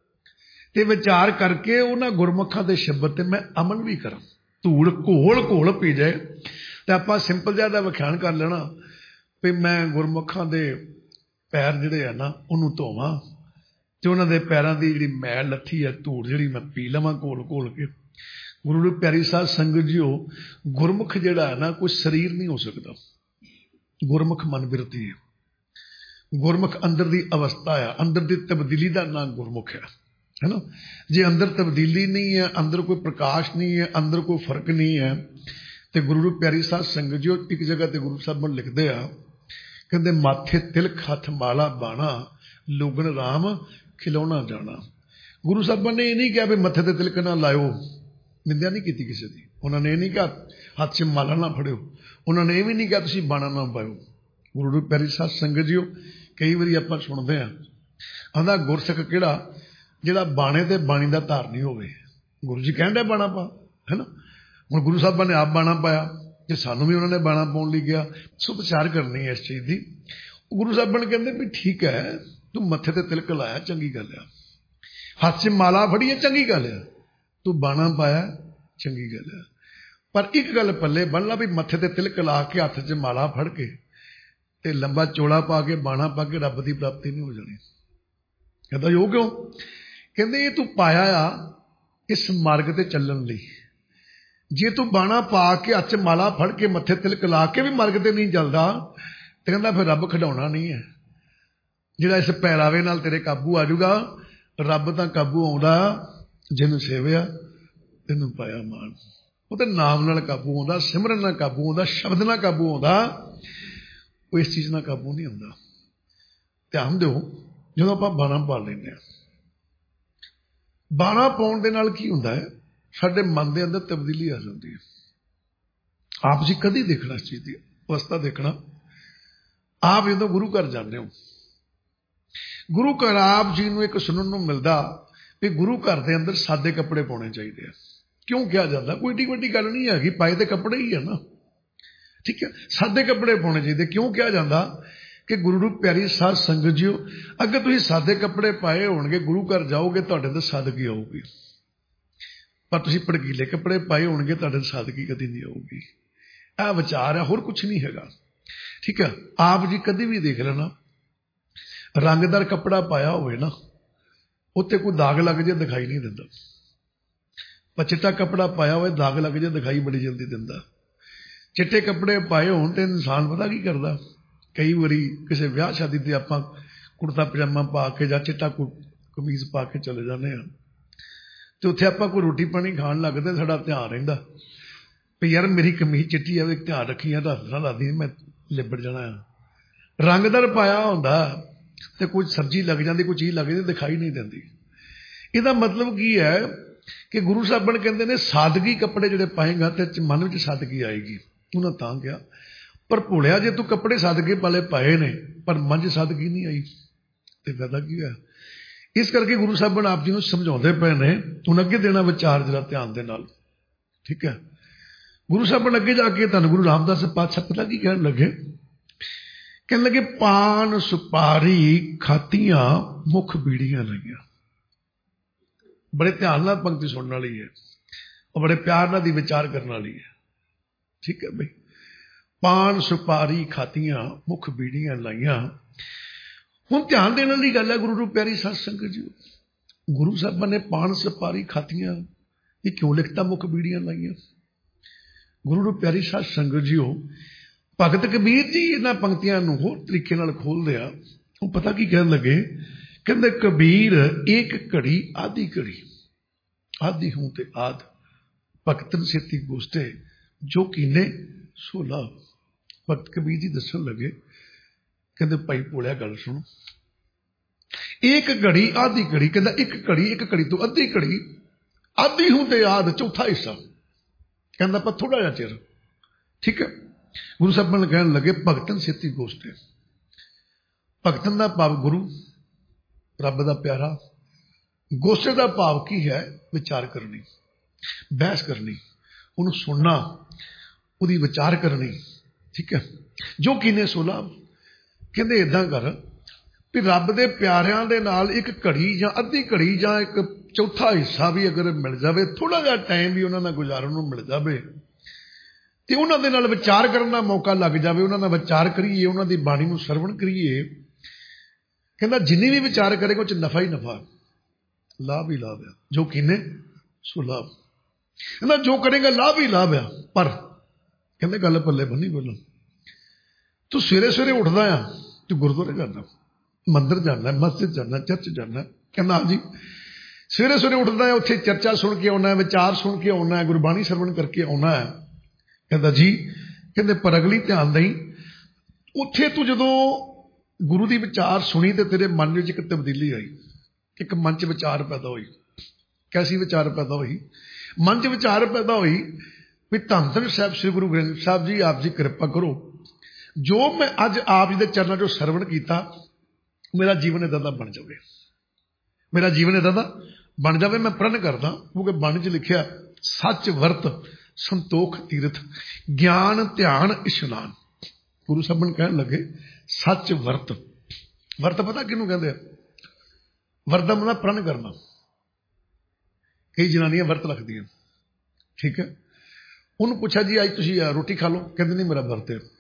ते विचार करके उन्हां गुरमुखां दे शब्द ते मैं अमल भी करा। धूड़ घोल घोल पी जाए तो आप सिंपल जिहा दा व्याख्यान कर लेना भी मैं गुरमुखां दे पैर जिहड़े है ना उन्होंने धोवां ते उन्हां दे पैरां दी जिहड़ी मैल लथी है धूड़ जिहड़ी मैं पी लवां घोल घोल के। गुरु जी प्यारी साध संगत जी हो, गुरमुख जिहड़ा है ना कोई शरीर नहीं हो सकता, गुरमुख मन बिरती है, गुरमुख अंदर दी अवस्था है, अंदर दी तब्दीली का नाम गुरमुख है ना। जे अंदर तब्दीली नहीं है, अंदर कोई प्रकाश नहीं है, अंदर कोई फर्क नहीं है ਤੇ ਗੁਰੂ ਨੂੰ ਪਿਆਰੀ ਸਾਧ ਸੰਗਤ ਜੀ, ਇੱਕ ਜਗ੍ਹਾ ਤੇ ਗੁਰੂ ਸਾਹਿਬਾਨ ਲਿਖਦੇ ਆ, ਕਹਿੰਦੇ ਮਾਥੇ ਤਿਲਕ ਹੱਥ ਮਾਲਾ ਬਾਣਾ, ਲੋਗਣ ਰਾਮ ਖਿਲਾਉਣਾ ਜਾਣਾ। ਗੁਰੂ ਸਾਹਿਬਾਨ ਨੇ ਇਹ ਨਹੀਂ ਕਿਹਾ ਵੀ ਮੱਥੇ ਤੇ ਤਿਲਕ ਨਾ ਲਾਇਓ, ਨਿੰਦਿਆ ਨਹੀਂ ਕੀਤੀ ਕਿਸੇ ਦੀ। ਉਹਨਾਂ ਨੇ ਇਹ ਨਹੀਂ ਕਿਹਾ ਹੱਥ 'ਚ ਮਾਲਾ ਨਾ ਫੜਿਓ, ਉਹਨਾਂ ਨੇ ਇਹ ਵੀ ਨਹੀਂ ਕਿਹਾ ਤੁਸੀਂ ਬਾਣਾ ਨਾ ਪਾਇਓ। ਗੁਰੂ ਨੂੰ ਪਿਆਰੀ ਸਾਧ ਸੰਗਤ ਜੀ, ਕਈ ਵਾਰੀ ਆਪਾਂ ਸੁਣਦੇ ਹਾਂ, ਆਂਦਾ ਗੁਰਸਿੱਖ ਕਿਹੜਾ ਜਿਹੜਾ ਬਾਣੇ ਤੇ ਬਾਣੀ ਦਾ ਧਾਰਨੀ ਹੋਵੇ। ਗੁਰੂ ਜੀ ਕਹਿੰਦੇ ਬਾਣਾ ਪਾ, ਹੈ ਨਾ। ਹੁਣ ਗੁਰੂ ਸਾਹਿਬਾਂ ਨੇ ਆਪ ਬਾਣਾ ਪਾਇਆ ਤੇ ਸਾਨੂੰ ਵੀ ਉਹਨਾਂ ਨੇ ਬਾਣਾ ਪਾਉਣ ਲਈ ਕਿਹਾ। ਸੋ ਵਿਚਾਰ ਕਰਨੀ ਹੈ ਇਸ ਚੀਜ਼ ਦੀ। ਗੁਰੂ ਸਾਹਿਬਾਂ ਨੇ ਕਹਿੰਦੇ ਵੀ ਠੀਕ ਹੈ, ਤੂੰ ਮੱਥੇ ਤੇ ਤਿਲਕ ਲਾਇਆ ਚੰਗੀ ਗੱਲ ਆ, ਹੱਥ 'ਚ ਮਾਲਾ ਫੜੀ ਹੈ ਚੰਗੀ ਗੱਲ ਆ, ਤੂੰ ਬਾਣਾ ਪਾਇਆ ਚੰਗੀ ਗੱਲ ਆ, ਪਰ ਇੱਕ ਗੱਲ ਪੱਲੇ ਬੰਨ ਲਾ ਵੀ ਮੱਥੇ ਤੇ ਤਿਲਕ ਲਾ ਕੇ ਹੱਥ 'ਚ ਮਾਲਾ ਫੜ ਕੇ ਤੇ ਲੰਬਾ ਚੋਲਾ ਪਾ ਕੇ ਬਾਣਾ ਪਾ ਕੇ ਰੱਬ ਦੀ ਪ੍ਰਾਪਤੀ ਨਹੀਂ ਹੋ ਜਾਣੀ। ਕਹਿੰਦਾ ਉਹ ਕਿਉਂ? ਕਹਿੰਦੇ ਇਹ ਤੂੰ ਪਾਇਆ ਆ ਇਸ ਮਾਰਗ ਤੇ ਚੱਲਣ ਲਈ। ਜੇ ਤੂੰ ਬਾਣਾ ਪਾ ਕੇ ਹੱਥ 'ਚ ਮਾਲਾ ਫੜ ਕੇ ਮੱਥੇ ਤਿਲਕ ਲਾ ਕੇ ਵੀ ਮਾਰਗ ਤੇ ਨਹੀਂ ਚੱਲਦਾ ਤੇ ਕਹਿੰਦਾ ਫਿਰ ਰੱਬ ਖਿਡਾਉਣਾ ਨਹੀਂ ਹੈ। ਜਿਹੜਾ ਇਸ ਪਹਿਰਾਵੇ ਨਾਲ ਤੇਰੇ ਕਾਬੂ ਆ ਜਾਊਗਾ, ਰੱਬ ਤਾਂ ਕਾਬੂ ਆਉਂਦਾ ਜਿਹਨੂੰ ਸੇਵਿਆ ਤੈਨੂੰ ਪਾਇਆ ਮਾਣ। ਉਹ ਤੇ ਨਾਮ ਨਾਲ ਕਾਬੂ ਆਉਂਦਾ, ਸਿਮਰਨ ਨਾਲ ਕਾਬੂ ਆਉਂਦਾ, ਸ਼ਬਦ ਨਾਲ ਕਾਬੂ ਆਉਂਦਾ, ਉਹ ਇਸ ਚੀਜ਼ ਨਾਲ ਕਾਬੂ ਨਹੀਂ ਆਉਂਦਾ। ਧਿਆਨ ਦਿਓ, ਜਦੋਂ ਆਪਾਂ ਬਾਣਾ ਪਾ ਲੈਂਦੇ ਹਾਂ, ਬਾਣਾ ਪਾਉਣ ਦੇ ਨਾਲ ਕੀ ਹੁੰਦਾ ਹੈ, ਸਾਡੇ ਮਨ ਦੇ ਅੰਦਰ ਤਬਦੀਲੀ ਆ ਜਾਂਦੀ ਹੈ। ਆਪ ਜੀ ਕਦੀ ਦੇਖਣਾ ਇਸ ਚੀਜ਼ ਦੀ ਅਵਸਥਾ ਦੇਖਣਾ। ਆਪ ਜਦੋਂ ਗੁਰੂ ਘਰ ਜਾਂਦੇ ਹੋ, ਗੁਰੂ ਘਰ ਆਪ ਜੀ ਨੂੰ ਇੱਕ ਸੁਣਨ ਨੂੰ ਮਿਲਦਾ ਵੀ ਗੁਰੂ ਘਰ ਦੇ ਅੰਦਰ ਸਾਦੇ ਕੱਪੜੇ ਪਾਉਣੇ ਚਾਹੀਦੇ ਆ। ਕਿਉਂ ਕਿਹਾ ਜਾਂਦਾ? ਕੋਈ ਏਡੀ ਵੱਡੀ ਗੱਲ ਨਹੀਂ ਹੈਗੀ, ਪਾਏ ਤੇ ਕੱਪੜੇ ਹੀ ਆ ਨਾ, ਠੀਕ ਹੈ। ਸਾਦੇ ਕੱਪੜੇ ਪਾਉਣੇ ਚਾਹੀਦੇ। ਕਿਉਂ ਕਿਹਾ ਜਾਂਦਾ? ਕਿ ਗੁਰੂ ਨੂੰ ਪਿਆਰੀ ਸਾਧ ਸੰਗਤ ਜੀਓ, ਅਗਰ ਤੁਸੀਂ ਸਾਦੇ ਕੱਪੜੇ ਪਾਏ ਹੋਣਗੇ, ਗੁਰੂ ਘਰ ਜਾਓਗੇ ਤੁਹਾਡੇ ਤੇ ਸਾਦਗੀ ਆਊਗੀ, ਪਰ ਤੁਸੀਂ ਭੜਕੀਲੇ ਕੱਪੜੇ ਪਾਏ ਹੋਣਗੇ ਤੁਹਾਡੇ ਤੇ ਸਾਦਗੀ ਕਦੀ ਨਹੀਂ ਆਊਗੀ। ਇਹ ਵਿਚਾਰ ਹੈ, ਹੋਰ ਕੁਛ ਨਹੀਂ ਹੈਗਾ, ਠੀਕ ਹੈ। ਆਪ ਜੀ ਕਦੇ ਵੀ ਦੇਖ ਲੈਣਾ, ਰੰਗਦਾਰ ਕੱਪੜਾ ਪਾਇਆ ਹੋਵੇ ਨਾ, ਉੱਤੇ ਕੋਈ ਦਾਗ ਲੱਗ ਜੇ ਦਿਖਾਈ ਨਹੀਂ ਦਿੰਦਾ, ਪਰ ਚਿੱਟਾ ਕੱਪੜਾ ਪਾਇਆ ਹੋਵੇ ਦਾਗ ਲੱਗ ਜੇ ਦਿਖਾਈ ਬੜੀ ਜਲਦੀ ਦਿੰਦਾ। ਚਿੱਟੇ ਕੱਪੜੇ ਪਾਏ ਹੋਣ ਤੇ ਇਨਸਾਨ ਪਤਾ ਕੀ ਕਰਦਾ, ਕਈ ਵਾਰੀ ਕਿਸੇ ਵਿਆਹ ਸ਼ਾਦੀ ਤੇ ਆਪਾਂ ਕੁੜਤਾ ਪਜਾਮਾ ਪਾ ਕੇ ਜਾਂ ਚਿੱਟਾ ਕਮੀਜ਼ ਪਾ ਕੇ ਚਲੇ ਜਾਂਦੇ ਹਾਂ, ਤੇ ਉੱਥੇ ਆਪਾਂ ਕੋਈ ਰੋਟੀ ਪਾਣੀ ਖਾਣ ਲੱਗਦੇ, ਸਾਡਾ ਧਿਆਨ ਰਹਿੰਦਾ ਵੀ ਯਾਰ ਮੇਰੀ ਕਮੀਜ਼ ਚਿੱਟੀ ਆ, ਧਿਆਨ ਰੱਖੀ ਆ, ਹੱਥ ਨਾਲ ਲਾਦੀ ਮੈਂ ਲਿਬੜ ਜਾਣਾ ਆ। ਰੰਗਦਾਰ ਪਾਇਆ ਹੁੰਦਾ ਤੇ ਕੁਝ ਸਬਜ਼ੀ ਲੱਗ ਜਾਂਦੀ, ਕੋਈ ਚੀਜ਼ ਲੱਗ ਜਾਂਦੀ, ਦਿਖਾਈ ਨਹੀਂ ਦਿੰਦੀ। ਇਹਦਾ ਮਤਲਬ ਕੀ ਹੈ ਕਿ ਗੁਰੂ ਸਾਹਿਬਾਨ ਕਹਿੰਦੇ ਨੇ ਸਾਦਗੀ ਕੱਪੜੇ ਜਿਹੜੇ ਪਾਏਗਾ ਤੇ ਮਨ ਵਿੱਚ ਸਾਦਗੀ ਆਏਗੀ। ਉਹਨਾਂ ਤਾਂ ਕਿਹਾ, ਪਰ ਭੁਲਿਆ ਜੇ ਤੂੰ ਕੱਪੜੇ ਸਾਦਗੇ ਵਾਲੇ ਪਾਏ ਨੇ ਪਰ ਮਨ 'ਚ ਸਾਦਗੀ ਨਹੀਂ ਆਈ ਤੇ ਫਾਇਦਾ ਕੀ ਹੋਇਆ? ਇਸ ਕਰਕੇ ਗੁਰੂ ਸਾਹਿਬਾਨ ਆਪ ਜੀ ਨੂੰ ਸਮਝਾਉਂਦੇ ਪਏ ਨੇ। ਹੁਣ ਅੱਗੇ ਦੇਣਾ ਵਿਚਾਰ ਜਰਾ ਧਿਆਨ ਦੇ ਨਾਲ, ਠੀਕ ਹੈ। ਗੁਰੂ ਸਾਹਿਬਾਨ ਅੱਗੇ ਜਾ ਕੇ ਧੰਨ ਗੁਰੂ ਰਾਮਦਾਸ ਪਾਤਸ਼ਾਹ ਪਤਾ ਕੀ ਕਹਿਣ ਲੱਗੇ? ਕਹਿਣ ਲੱਗੇ ਪਾਨ ਸੁਪਾਰੀ ਖਾਤੀਆਂ ਮੁੱਖ ਬੀੜੀਆਂ ਲਈਆਂ। ਬੜੇ ਧਿਆਨ ਨਾਲ ਪੰਕਤੀ ਸੁਣਨ ਵਾਲੀ ਹੈ, ਉਹ ਬੜੇ ਪਿਆਰ ਨਾਲ ਦੀ ਵਿਚਾਰ ਕਰਨ ਵਾਲੀ ਹੈ, ਠੀਕ ਹੈ ਬਈ। ਪਾਨ ਸੁਪਾਰੀ ਖਾਤੀਆਂ ਮੁੱਖ ਬੀੜੀਆਂ ਲਾਈਆਂ। ਹੁਣ ਧਿਆਨ ਦੇਣ ਵਾਲੀ ਗੱਲ ਹੈ ਗੁਰੂ ਨੂੰ ਪਿਆਰੀ ਸਾਧ ਸੰਗਤ ਜੀ। ਗੁਰੂ ਸਾਹਿਬਾਨ ਨੇ ਪਾਨ ਸੁਪਾਰੀ ਖਾਤੀਆਂ ਇਹ ਕਿਉਂ ਲਿਖਤਾ ਮੁੱਖ ਬੀੜੀਆਂ ਲਾਈਆਂ? ਗੁਰੂ ਨੂੰ ਪਿਆਰੀ ਸਾਧ ਸੰਗਤ ਜੀ, ਭਗਤ ਕਬੀਰ ਜੀ ਇਹਨਾਂ ਪੰਕਤੀਆਂ ਨੂੰ ਹੋਰ ਤਰੀਕੇ ਨਾਲ ਖੋਲ੍ਹਦੇ ਆ। ਉਹ ਪਤਾ ਕੀ ਕਹਿਣ ਲੱਗੇ? ਕਹਿੰਦੇ ਕਬੀਰ ਏਕ ਘੜੀ ਆਧੀ ਘੜੀ, ਆਧੀ ਹੂੰ ਤੇ ਆਦ, ਭਗਤਨ ਸੇਤੀ ਗੋਸਟੇ ਜੋ ਕੀਨੇ ਸੋ ਲਾਭ। ਭਗਤ ਕਬੀਰ ਜੀ ਦੱਸਣ ਲੱਗੇ, ਕਹਿੰਦੇ ਭਾਈ ਭੋਲਿਆ ਗੱਲ ਸੁਣੋ, ਏਕ ਘੜੀ ਆਧੀ ਘੜੀ, ਕਹਿੰਦਾ ਇੱਕ ਘੜੀ ਤੋਂ ਅੱਧੀ ਘੜੀ, ਆਧੀ ਹੂੰ ਤੇ ਆਦ ਚੌਥਾ ਹਿੱਸਾ, ਕਹਿੰਦਾ ਪਰ ਥੋੜਾ ਜਿਹਾ ਚਿਰ, ਠੀਕ ਹੈ। ਗੁਰੂ ਸਾਹਿਬਾਨ ਕਹਿਣ ਲੱਗੇ ਭਗਤਨ ਸੇਤੀ ਗੋਸਟੇ। ਭਗਤਨ ਦਾ ਭਾਵ ਗੁਰੂ, ਰੱਬ ਦਾ ਪਿਆਰਾ। ਗੋਸਟੇ ਦਾ ਭਾਵ ਕੀ ਹੈ? ਵਿਚਾਰ ਕਰਨੀ, ਬਹਿਸ ਕਰਨੀ, ਉਹਨੂੰ ਸੁਣਨਾ, ਉਹਦੀ ਵਿਚਾਰ ਕਰਨੀ, ਠੀਕ ਹੈ। ਜੋ ਕੀਨੇ ਸੋ ਲਾਭ। ਕਹਿੰਦੇ ਏਦਾਂ ਕਰ ਵੀ ਰੱਬ ਦੇ ਪਿਆਰਿਆਂ ਦੇ ਨਾਲ ਇੱਕ ਘੜੀ ਜਾਂ ਅੱਧੀ ਘੜੀ ਜਾਂ ਇੱਕ ਚੌਥਾ ਹਿੱਸਾ ਵੀ ਅਗਰ ਮਿਲ ਜਾਵੇ, ਥੋੜਾ ਜਿਹਾ ਟਾਈਮ ਵੀ ਉਹਨਾਂ ਨਾਲ ਗੁਜ਼ਾਰਨ ਨੂੰ ਮਿਲ ਜਾਵੇ ਤੇ ਉਹਨਾਂ ਦੇ ਨਾਲ ਵਿਚਾਰ ਕਰਨ ਦਾ ਮੌਕਾ ਲੱਗ ਜਾਵੇ, ਉਹਨਾਂ ਨਾਲ ਵਿਚਾਰ ਕਰੀਏ, ਉਹਨਾਂ ਦੀ ਬਾਣੀ ਨੂੰ ਸਰਵਣ ਕਰੀਏ। ਕਹਿੰਦਾ ਜਿੰਨੀ ਵੀ ਵਿਚਾਰ ਕਰੇਗਾ ਉਹ ਚ ਨਫਾ ਹੀ ਨਫਾ, ਲਾਭ ਹੀ ਲਾਭ ਆ। ਜੋ ਕੀਨੇ ਸੋ ਲਾਭ। ਕਹਿੰਦਾ ਜੋ ਕਰੇਗਾ ਲਾਭ ਹੀ ਲਾਭ ਆ। ਪਰ ਕਹਿੰਦੇ ਗੱਲ ਪੱਲੇ ਬੰਨੀ ਬੋਲੋ, ਤੂੰ ਸਵੇਰੇ ਸਵੇਰੇ ਉੱਠਦਾ ਆ, ਤੂੰ ਗੁਰਦੁਆਰੇ ਜਾਂਦਾ, ਮੰਦਿਰ ਜਾਂਦਾ, ਮਸਜਿਦ ਜਾਂਦਾ, ਚਰਚ ਜਾਂਦਾ। ਕਹਿੰਦਾ ਹਾਂਜੀ ਸਵੇਰੇ ਸਵੇਰੇ ਉੱਠਦਾ ਹੈ, ਉੱਥੇ ਚਰਚਾ ਸੁਣ ਕੇ ਆਉਣਾ, ਵਿਚਾਰ ਸੁਣ ਕੇ ਆਉਣਾ, ਗੁਰਬਾਣੀ ਸਰਵਣ ਕਰਕੇ ਆਉਣਾ ਹੈ। कहता जी, कहते पर अगली ध्यान दई, उत्थे तू जदों गुरु की विचार सुनी तो तेरे मन में एक तब्दीली आई, एक मन च विचार पैदा हुई। कैसी विचार पैदा हुई? मन च विचार पैदा हुई भी धन धन साहब श्री गुरु ग्रंथ साहब जी, आप जी कृपा करो, जो मैं अज आप जी के चरणों चो सरवण किया, मेरा जीवन इदां दा बन जाए, मेरा जीवन इदां दा बन जाए। मैं प्रण करदा, क्योंकि बाणी च लिखिया सच वर्त संतोख तीरथ ज्ञान ध्यान इशनान। गुरु साहब कहन लगे सच वर्त। वर्त पता किनू कहते? वर्त का मतलब प्रण करना। कई जनानियां वर्त रखदियां, ठीक है। उन्होंने पूछा जी आज तुसी रोटी खा लो, कहते नहीं मेरा वर्त है।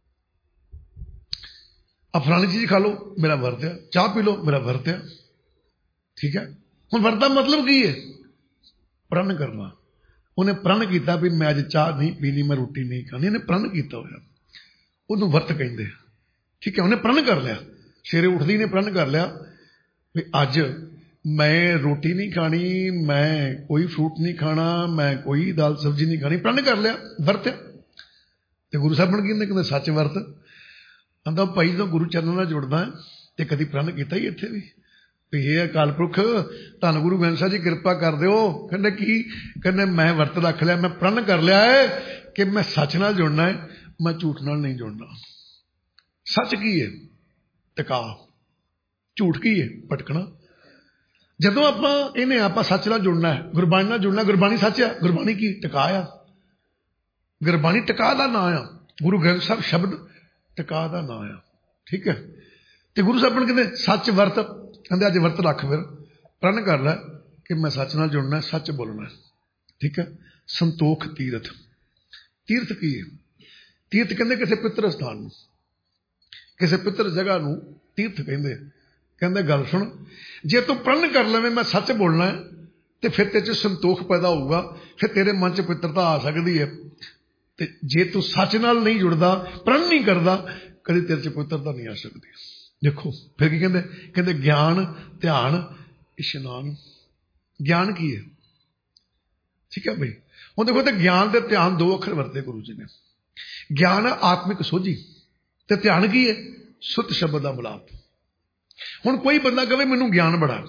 अब फलानी चीज खा लो, मेरा वर्त है। चाह पी लो, मेरा वर्त है, ठीक है। हुण वर्त का मतलब की है? प्रण करना। उन्हें प्रण किया भी मैं अज चाह नहीं पीनी, मैं रोटी नहीं खानी, इन्हें प्रण किया होया, उन्होंने वर्त कहते हैं, ठीक है। उन्हें प्रण कर लिया, सवेरे उठदी ने प्रण कर लिया भी अज मैं रोटी नहीं खानी, मैं कोई फ्रूट नहीं खाना, मैं कोई दाल सब्जी नहीं खानी, प्रण कर लिया, वर्त है। तो गुरु साहब ने कहते सच वर्त। आंदा भाई जो गुरु चरणों नाल जुड़दा तो कभी प्रण किया ही इत्थे भी ये अकाल पुरख धन गुरु गोबिंद साहब जी कृपा कर दिओ। कहंदे की? कहंदे मैं वर्त रख लिया, मैं प्रण कर लिया है कि मैं सच नाल जुड़ना है, मैं झूठ नाल नहीं जुड़ना। सच की है? टिका। झूठ की है? भटकना। जदों आपां इन्हें आपां सच नाल जुड़ना है, गुरबाणी नाल जुड़ना, गुरबाणी सच है, गुरबाणी की टिका आ, गुरबाणी टिका दा नाम आ, गुरु ग्रंथ साहब शब्द टिका दा नाम आ, ठीक है। तो गुरु साहब कहते सच वर्त, कहते अज वर्त रख, फिर प्रण कर लै कि मैं सच नाल जुड़ना, सच बोलना, ठीक है। संतोख तीरथ। तीर्थ की है? तीर्थ कहते किसी पितर स्थान, किसी पितर जगह नूं तीर्थ कहते। कहते गल सुन, जे तू प्रण कर लवे मैं सच बोलना है तो फिर तेरे संतोख पैदा होगा, फिर तेरे मन च पितरता आ सकती है। तो जे तू सच नाल नहीं जुड़दा, प्रण नहीं करदा, कभी तेरे च पितरता नहीं आ सकती। देखो फिर की कहते? कहते ज्ञान ध्यान इशनान। ज्ञान की है? ठीक है भाई। हुण देखो तो ज्ञान ते ध्यान दो अखर वरते गुरु जी ने। ज्ञान है आत्मिक सोझी, ते ध्यान की है? सुत शब्द का मिलाप। हुण कोई बंदा कहे मैनू ज्ञान बड़ा,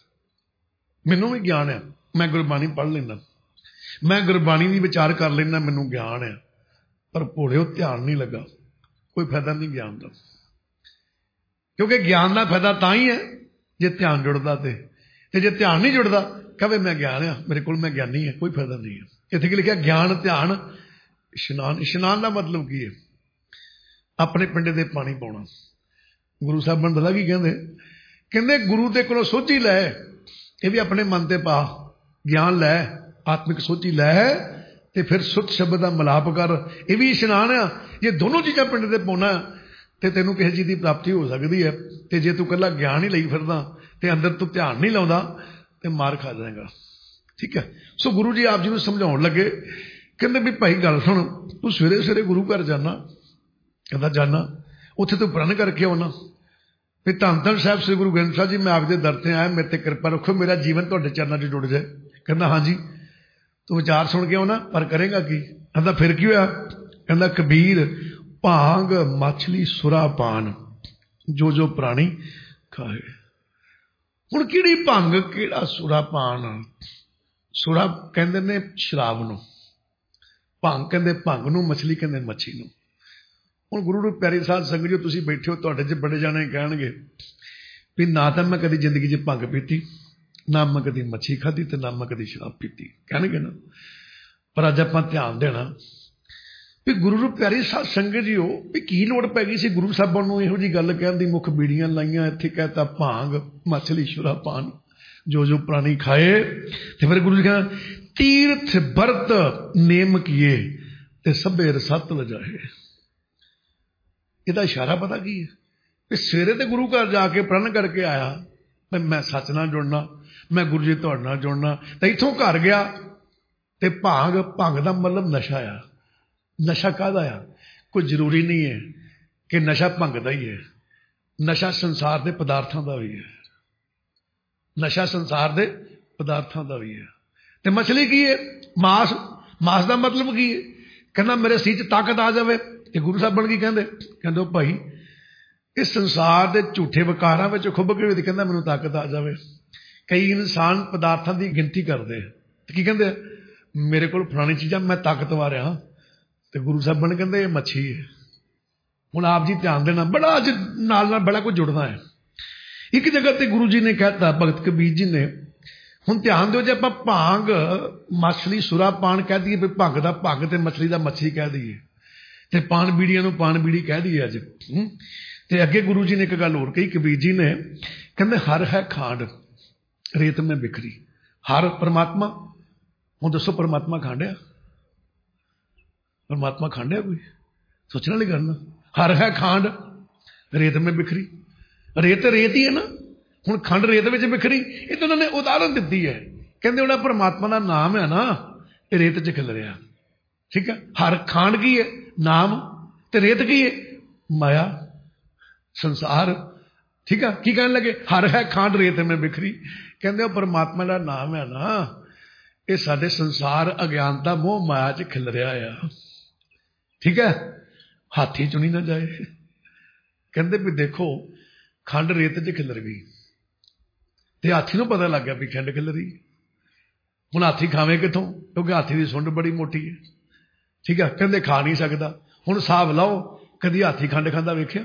मैनू भी ज्ञान है, मैं गुरबाणी पढ़ लेना, मैं गुरबाणी भी विचार कर लेना, मैनू ज्ञान है, पर भोले ध्यान नहीं लगा, कोई फायदा नहीं ज्ञान का। क्योंकि ज्ञान का फायदा तां ही है जे ध्यान जुड़ता, तो जे ध्यान नहीं जुड़ता कहे मैं ज्ञान है, मेरे को मैं ज्ञानी है, कोई फायदा नहीं है। इत्थे की लिखा ज्ञान ध्यान इशनान। इशनान का मतलब की है? अपने पिंडे दे पानी पाउणा। गुरु साहब ने दला की कहते? कहते गुरु दे कोलों सोझी लै, ये भी अपने मन ते पा, ज्ञान लै, आत्मिक सोझी लै, ते फिर सुत शब्द का मिलाप कर, यह भी इशनान है। ये दोनों चीज़ां पिंड ते पाउणा तो तेनों किसी चीज़ की प्राप्ति हो सकती है। तो जे तू कला ज्ञान ही लई फिरदा ते अंदर तू ध्यान नहीं लाउंदा तो मार खा जाएगा, ठीक है। सो गुरु जी आप जी नूं समझाउण लगे, कहंदे भी भाई गल सुन, तू सवेरे सवेरे गुरु घर जाना, कहता जाना, उत्थे तू प्रण करके आउणा भी धन धन साहब श्री गुरु गोबिंद साहब जी मैं आपके दर ते आया, मेरे ते कृपा रखो, मेरा जीवन तुहाडे चरणों च जुड़ जाए। कहंदा हाँ जी। तू विचार सुन के आउणा, पर करेगा की? कहंदा फिर की होया? कहंदा कबीर भांग मछली सुरा पान जो जो प्राणी खाए। हुण किहड़ी भंग किहड़ा सुरा पान? सुरा कहंदे ने शराब नूं, भंग कहंदे भंग नूं, मछली कहंदे मच्छी नूं। हुण गुरु नूं प्यारी साध संगत जी तुसीं बैठे हो, तुहाडे च बड़े जाणे कहणगे भी ना तो मैं कदी जिंदगी च भंग पीती, ना मैं कदी मच्छी खाधी, ते ना मैं कदी शराब पीती, कहणगे ना। पर अज आपां ध्यान देना भी गुरु नूं प्यारी साध संगत जी हो भी की लोड़ पै गई सी गुरु साहिबां नूं इहो जी गल कहण दी, मुख बीड़ियां लाइयां, इत्थे कहता भांग मछली शुरा पान जो जो प्राणी खाए। ते फिर गुरु जी कहना तीर्थ बरत नेम किए ते सभे रसत लजाए। इहदा इशारा पता की है? कि सवेरे ते गुरु घर जाके प्रण करके आया मैं सच नाल जुड़ना, मैं गुरु जी तुहाडे नाल जुड़ना, तो इत्थों घर गया ते भांग, भंग दा मतलब नशा आ। नशा काहदा आ? कोई जरूरी नहीं है कि नशा भंग दा ही है, नशा संसार के पदार्थों का भी है, नशा संसार के पदार्थों का भी है। तो मछली की है? मांस। मांस का मतलब की है? कहना मेरे सीर च ताकत आ जाए। तो गुरु साहब बन की कहते भाई इस संसार के झूठे विकारां में खुब के कहना मैनू ताकत आ जाए। कई इंसान पदार्थों की गिनती करते की कहते मेरे को फलानी चीज़ां मैं ताकतवर हाँ। तो गुरु साहब बन कहते ये मच्छी है। हुण आप जी ध्यान देना बड़ा अज नाल बड़ा कुछ जुड़ना है। एक जगह ते गुरु जी ने कहता भगत कबीर जी ने हुण ध्यान दो जे आपां भांग मछली सुरा पान कह दईए भी भंग दा भंग ते मछली दा मच्छी कह दईए ते पान बीड़ियां नूं पान बीड़ी कह दईए अज। ते अगे गुरु जी ने एक गल होर कही कबीर जी ने कहंदे हर है खांड रेत में बिखरी। हर परमात्मा हुण दसो परमात्मा खांडिया परमात्मा खांडिया कोई सोचने वाली गल ना। हर है खांड रेत में बिखरी रेत रेत ही है ना। हुण खंड रेत में बिखरी ये तो उन्होंने उदाहरण दी है। कहते उन्हें परमात्मा का नाम है ना ये रेत च खिल रहा। ठीक है हर खांड की है नाम ते रेत की है माया संसार। ठीक है की कहने लगे हर है खांड रेत में बिखरी। कहते परमात्मा का नाम है ना ये साडे संसार अज्ञानता मोह माया च खिल रहा है। ठीक है हाथी चुनी ना जाए। कहते भी देखो खंड रेत च खिलर गई ते हाथी नूं पता लग गया भी खंड खिल रही। हुण हाथी खावे किथों क्योंकि हाथी की सुंड बड़ी मोटी है। ठीक है कहते खा नहीं सकता। हुण हिसाब लाओ कदी हाथी खंड खांदा वेख्या?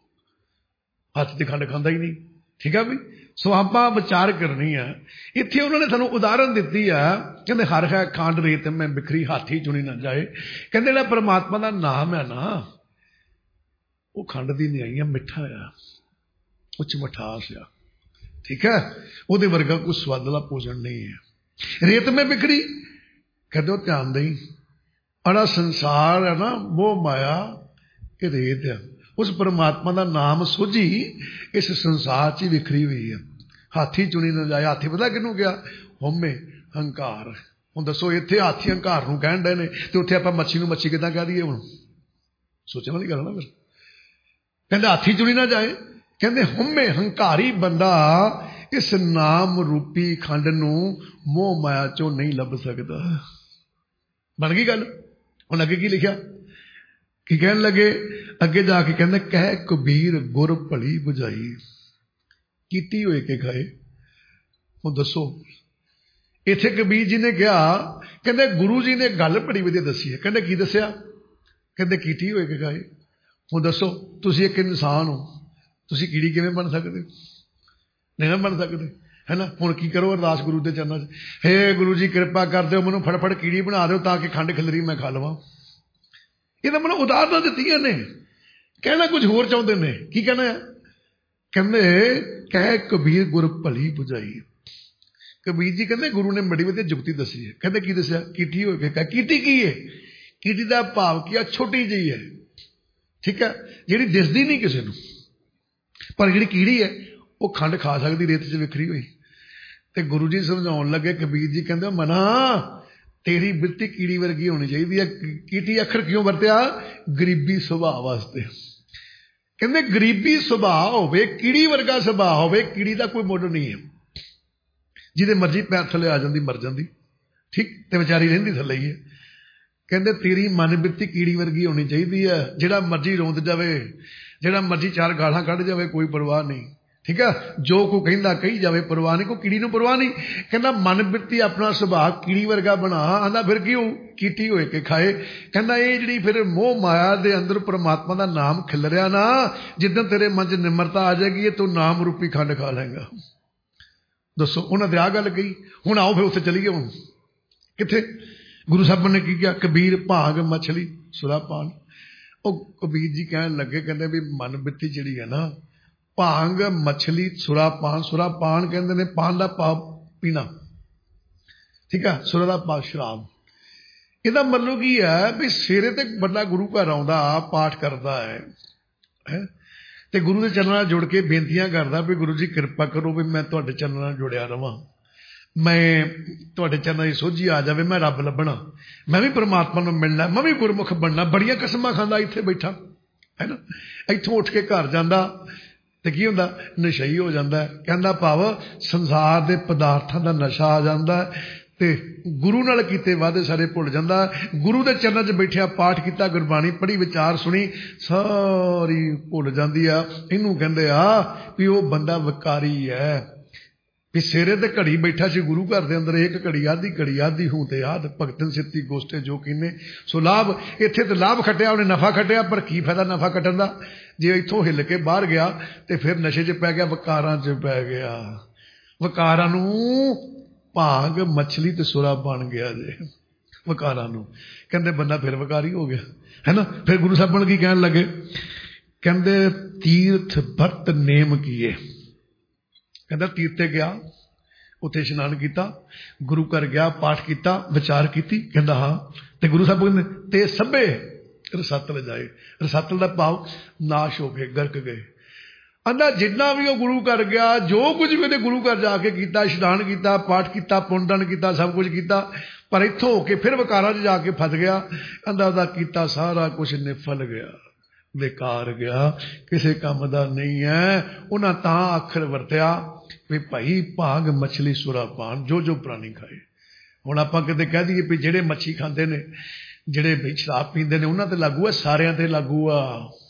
हाथी तो खंड खांदा ही नहीं। ठीक है भी सो आपां विचार करनी है। इत्थे उन्होंने सानूं उदाहरण दित्ती है कहते हर है खंड रेत में बिखरी हाथी चुनी ना जाए। कहते जिहड़ा परमात्मा का नाम है ना वो खंड दी नहीं आई है मिठा आ उच मिठास आ। ठीक है वो वर्गा कोई स्वादला भोजन नहीं है। रेत में बिखरी कहते ध्यान दई बड़ा संसार है ना वो माया ये रेत है। उस परमात्मा का नाम सुझी इस संसार च बिखरी हुई है। हाथी चुनी ना जाए। हाथी पता किनू गया होमे हंकार। हुण दसो इत्थे हाथी हंकार नूं कहण डे ने ते उत्थे आपां मच्छी नूं मच्छी किदां कह दईए? हुण सोचण वाली गल ना। फिर कहंदे हाथी चुनी ना जाए। कहंदे होमे हंकारी बंदा इस नाम रूपी खंड नूं मोह माया चों नहीं लभ सकदा। बन गई गल। हुण अगे की लिखिया की कहन लगे अगे जाके कहंदे कह कबीर गुर भली बुझाई कीती होए के खाए। हुण दसो इत्थे कबीर जी ने कहा कहंदे गुरु जी ने गल बड़ी वधिया दसी है। कहंदे की दसिया? कहंदे कीती होए के खाए। हुण दसो तुसीं एक इंसान हो तुसीं कीड़ी किवें बन सकदे? नहीं ना बन सकदे है ना। हुण की करो अरदास गुरु के चरणों च हे गुरु जी कृपा कर दो मैनूं फटफट कीड़ी बना दो ताकि खंड खिलरी मैं खा लवां। ये तो मैंने उदाहरण दित्तियां ने। कहना कुछ होर चाहुंदे ने की कहना है? कहंदे कह कबीर गुर भली बुझाई। कबीर जी कहंदे गुरु ने बड़ी वधिया जुगती दसी है। कहंदे की दसिया? कीटी हो के कह। कीटी की है? कीटी का भाव की छोटी जी है। ठीक है जिहड़ी दिसदी नहीं किसी नूं पर जिहड़ी कीड़ी है वो खंड खा सकदी रेत च बिखरी हुई। ते गुरु जी समझाउण लगे कबीर जी कहंदे मना तेरी बिरती कीड़ी वर्गी होनी चाहिए है। कीटी अखर क्यों वरत्या? गरीबी सुभाव वास्ते। कहंदे गरीबी सुभाव होवे कीड़ी वर्गा सुभाव होवे कीड़ी का कोई मुੱਲ नहीं है। जिहदे मर्जी पैर थले आ जाती मर जाती। ठीक ते बेचारी रहिंदी थले ही है। कहंदे तेरी मन बिरती कीड़ी वर्गी होनी चाहिए है। जिहड़ा मर्जी रोंद जावे जिहड़ा मर्जी चार गालां कढ जावे कोई परवाह नहीं। ठीक है जो कोई कहंदा कही जावे परवाह नहीं। कोई कीड़ी नूं परवाह नहीं। कहंदा मन बिरती अपना सुभाव कीड़ी वर्गा बना। आंदा फिर क्यों कीटी होए के खाए। कहंदा ये जिहड़ी फिर मोह माया दे अंदर परमात्मा दा नाम खिल रहा ना जिद्दन तेरे मन च निमरता आ जाएगी ये तू नाम रूपी खंड खा लेगा। दसो उन्हें तो आ गल कही। हुण आओ फिर उत्थे चलीए। हुण कित्थे गुरु साहब ने की किया? कबीर भांग मछली सुरा पान। वो कबीर जी कहन लगे कहंदे भी मन बिरती जिहड़ी है ना भांग मछली सुरा पान कहते ने पान का भाव पीना। ठीक है सुरा का भाव शराब। ਇਹਦਾ मतलब की है भी सवेरे तो बंदा गुरु घर आउंदा पाठ करता है तो गुरु के चरणों जुड़ के बेनतियां करता भी गुरु जी कृपा करो भी मैं तुहाडे चरणों जुड़िया रवां। मैं तुहाडे चरणों की सोझी आ जाए मैं रब लभना मैं भी परमात्मा नूं मिलना मैं भी गुरमुख बनना। बड़ियां कसमां खांदा इत्थे बैठा है ना। इत्थों उठ के घर जांदा तो की होंदा नशई हो जाता है। कहना भाव संसार के पदार्थों का नशा आ जाता है ਤੇ ਗੁਰੂ ਨਾਲ ਕੀਤੇ ਵਾਅਦੇ ਸਾਰੇ ਭੁੱਲ ਜਾਂਦਾ। ਗੁਰੂ ਦੇ ਚਰਨਾਂ 'ਚ ਬੈਠਿਆ ਪਾਠ ਕੀਤਾ, ਗੁਰਬਾਣੀ ਪੜ੍ਹੀ, ਵਿਚਾਰ ਸੁਣੀ, ਸਾਰੀ ਭੁੱਲ ਜਾਂਦੀ ਆ। ਇਹਨੂੰ ਕਹਿੰਦੇ ਆ ਵੀ ਉਹ ਬੰਦਾ ਵਿਕਾਰੀ ਹੈ। ਵੀ ਸਵੇਰੇ ਤੇ ਘੜੀ ਬੈਠਾ ਸੀ ਗੁਰੂ ਘਰ ਦੇ ਅੰਦਰ, ਇੱਕ ਘੜੀ ਆਧੀ ਹੂੰ ਤੇ ਆਧ ਭਗਤਨ ਸਿੱਤੀ ਗੋਸ਼ਟੇ ਜੋ ਕੀਨੇ ਸੋ ਲਾਭ। ਇੱਥੇ ਤੇ ਲਾਭ ਖੱਟਿਆ, ਉਹਨੇ ਨਫਾ ਖੱਟਿਆ, ਪਰ ਕੀ ਫਾਇਦਾ ਨਫਾ ਖੱਟਣ ਦਾ ਜੇ ਇੱਥੋਂ ਹਿੱਲ ਕੇ ਬਾਹਰ ਗਿਆ ਤੇ ਫਿਰ ਨਸ਼ੇ 'ਚ ਪੈ ਗਿਆ, ਵਿਕਾਰਾਂ 'ਚ ਪੈ ਗਿਆ। ਵਿਕਾਰਾਂ ਨੂੰ ਭਾਗ ਮੱਛਲੀ ਤੇ ਸੁਰਾ ਬਣ ਗਿਆ ਜੇ। ਵਿਕਾਰਾਂ ਨੂੰ ਕਹਿੰਦੇ ਬੰਦਾ ਫਿਰ ਵਿਕਾਰੀ ਹੋ ਗਿਆ, ਹੈ ਨਾ। ਫਿਰ ਗੁਰੂ ਸਾਹਿਬਾਨ ਕੀ ਕਹਿਣ ਲੱਗੇ, ਕਹਿੰਦੇ ਤੀਰਥ ਵਰਤ ਨੇਮ ਕੀਏ। ਕਹਿੰਦਾ ਤੀਰਥ ਤੇ ਗਿਆ, ਉੱਥੇ ਇਸ਼ਨਾਨ ਕੀਤਾ, ਗੁਰੂ ਘਰ ਗਿਆ, ਪਾਠ ਕੀਤਾ, ਵਿਚਾਰ ਕੀਤੀ। ਕਹਿੰਦਾ ਹਾਂ। ਤੇ ਗੁਰੂ ਸਾਹਿਬ ਕਹਿੰਦੇ ਤੇ ਸਭੇ ਰਸਾਤਲ ਜਾਏ। ਰਸਾਤਲ ਦਾ ਭਾਵ ਨਾਸ਼ ਹੋ ਗਏ, ਗਰਕ ਗਏ। ਕਹਿੰਦਾ ਜਿੰਨਾ ਵੀ ਉਹ ਗੁਰੂ ਘਰ ਗਿਆ, ਜੋ ਕੁਝ ਵੀ ਉਹਨੇ ਗੁਰੂ ਘਰ ਜਾ ਕੇ ਕੀਤਾ, ਇਸ਼ਨਾਨ ਕੀਤਾ, ਪਾਠ ਕੀਤਾ, ਪੁੰਨਦਾਨ ਕੀਤਾ, ਸਭ ਕੁਝ ਕੀਤਾ, ਪਰ ਇੱਥੋਂ ਹੋ ਕੇ ਫਿਰ ਵਿਕਾਰਾਂ 'ਚ ਜਾ ਕੇ ਫਸ ਗਿਆ। ਕਹਿੰਦਾ ਉਹਦਾ ਕੀਤਾ ਸਾਰਾ ਕੁਝ ਨਿਫਲ ਗਿਆ, ਬੇਕਾਰ ਗਿਆ, ਕਿਸੇ ਕੰਮ ਦਾ ਨਹੀਂ ਹੈ। ਉਹਨਾਂ ਤਾਂ ਅੱਖਰ ਵਰਤਿਆ ਵੀ ਭਾਈ ਭਾਗ ਮਛਲੀ ਸੁਰਾ ਪਾਨ, ਜੋ ਜੋ ਪ੍ਰਾਣੀ ਖਾਏ। ਹੁਣ ਆਪਾਂ ਕਿਤੇ ਕਹਿ ਦਈਏ ਵੀ ਜਿਹੜੇ ਮੱਛੀ ਖਾਂਦੇ ਨੇ, ਜਿਹੜੇ ਵੀ ਸ਼ਰਾਬ ਪੀਂਦੇ ਨੇ, ਉਹਨਾਂ ਤੇ ਲਾਗੂ ਆ, ਸਾਰਿਆਂ ਤੇ ਲਾਗੂ ਆ।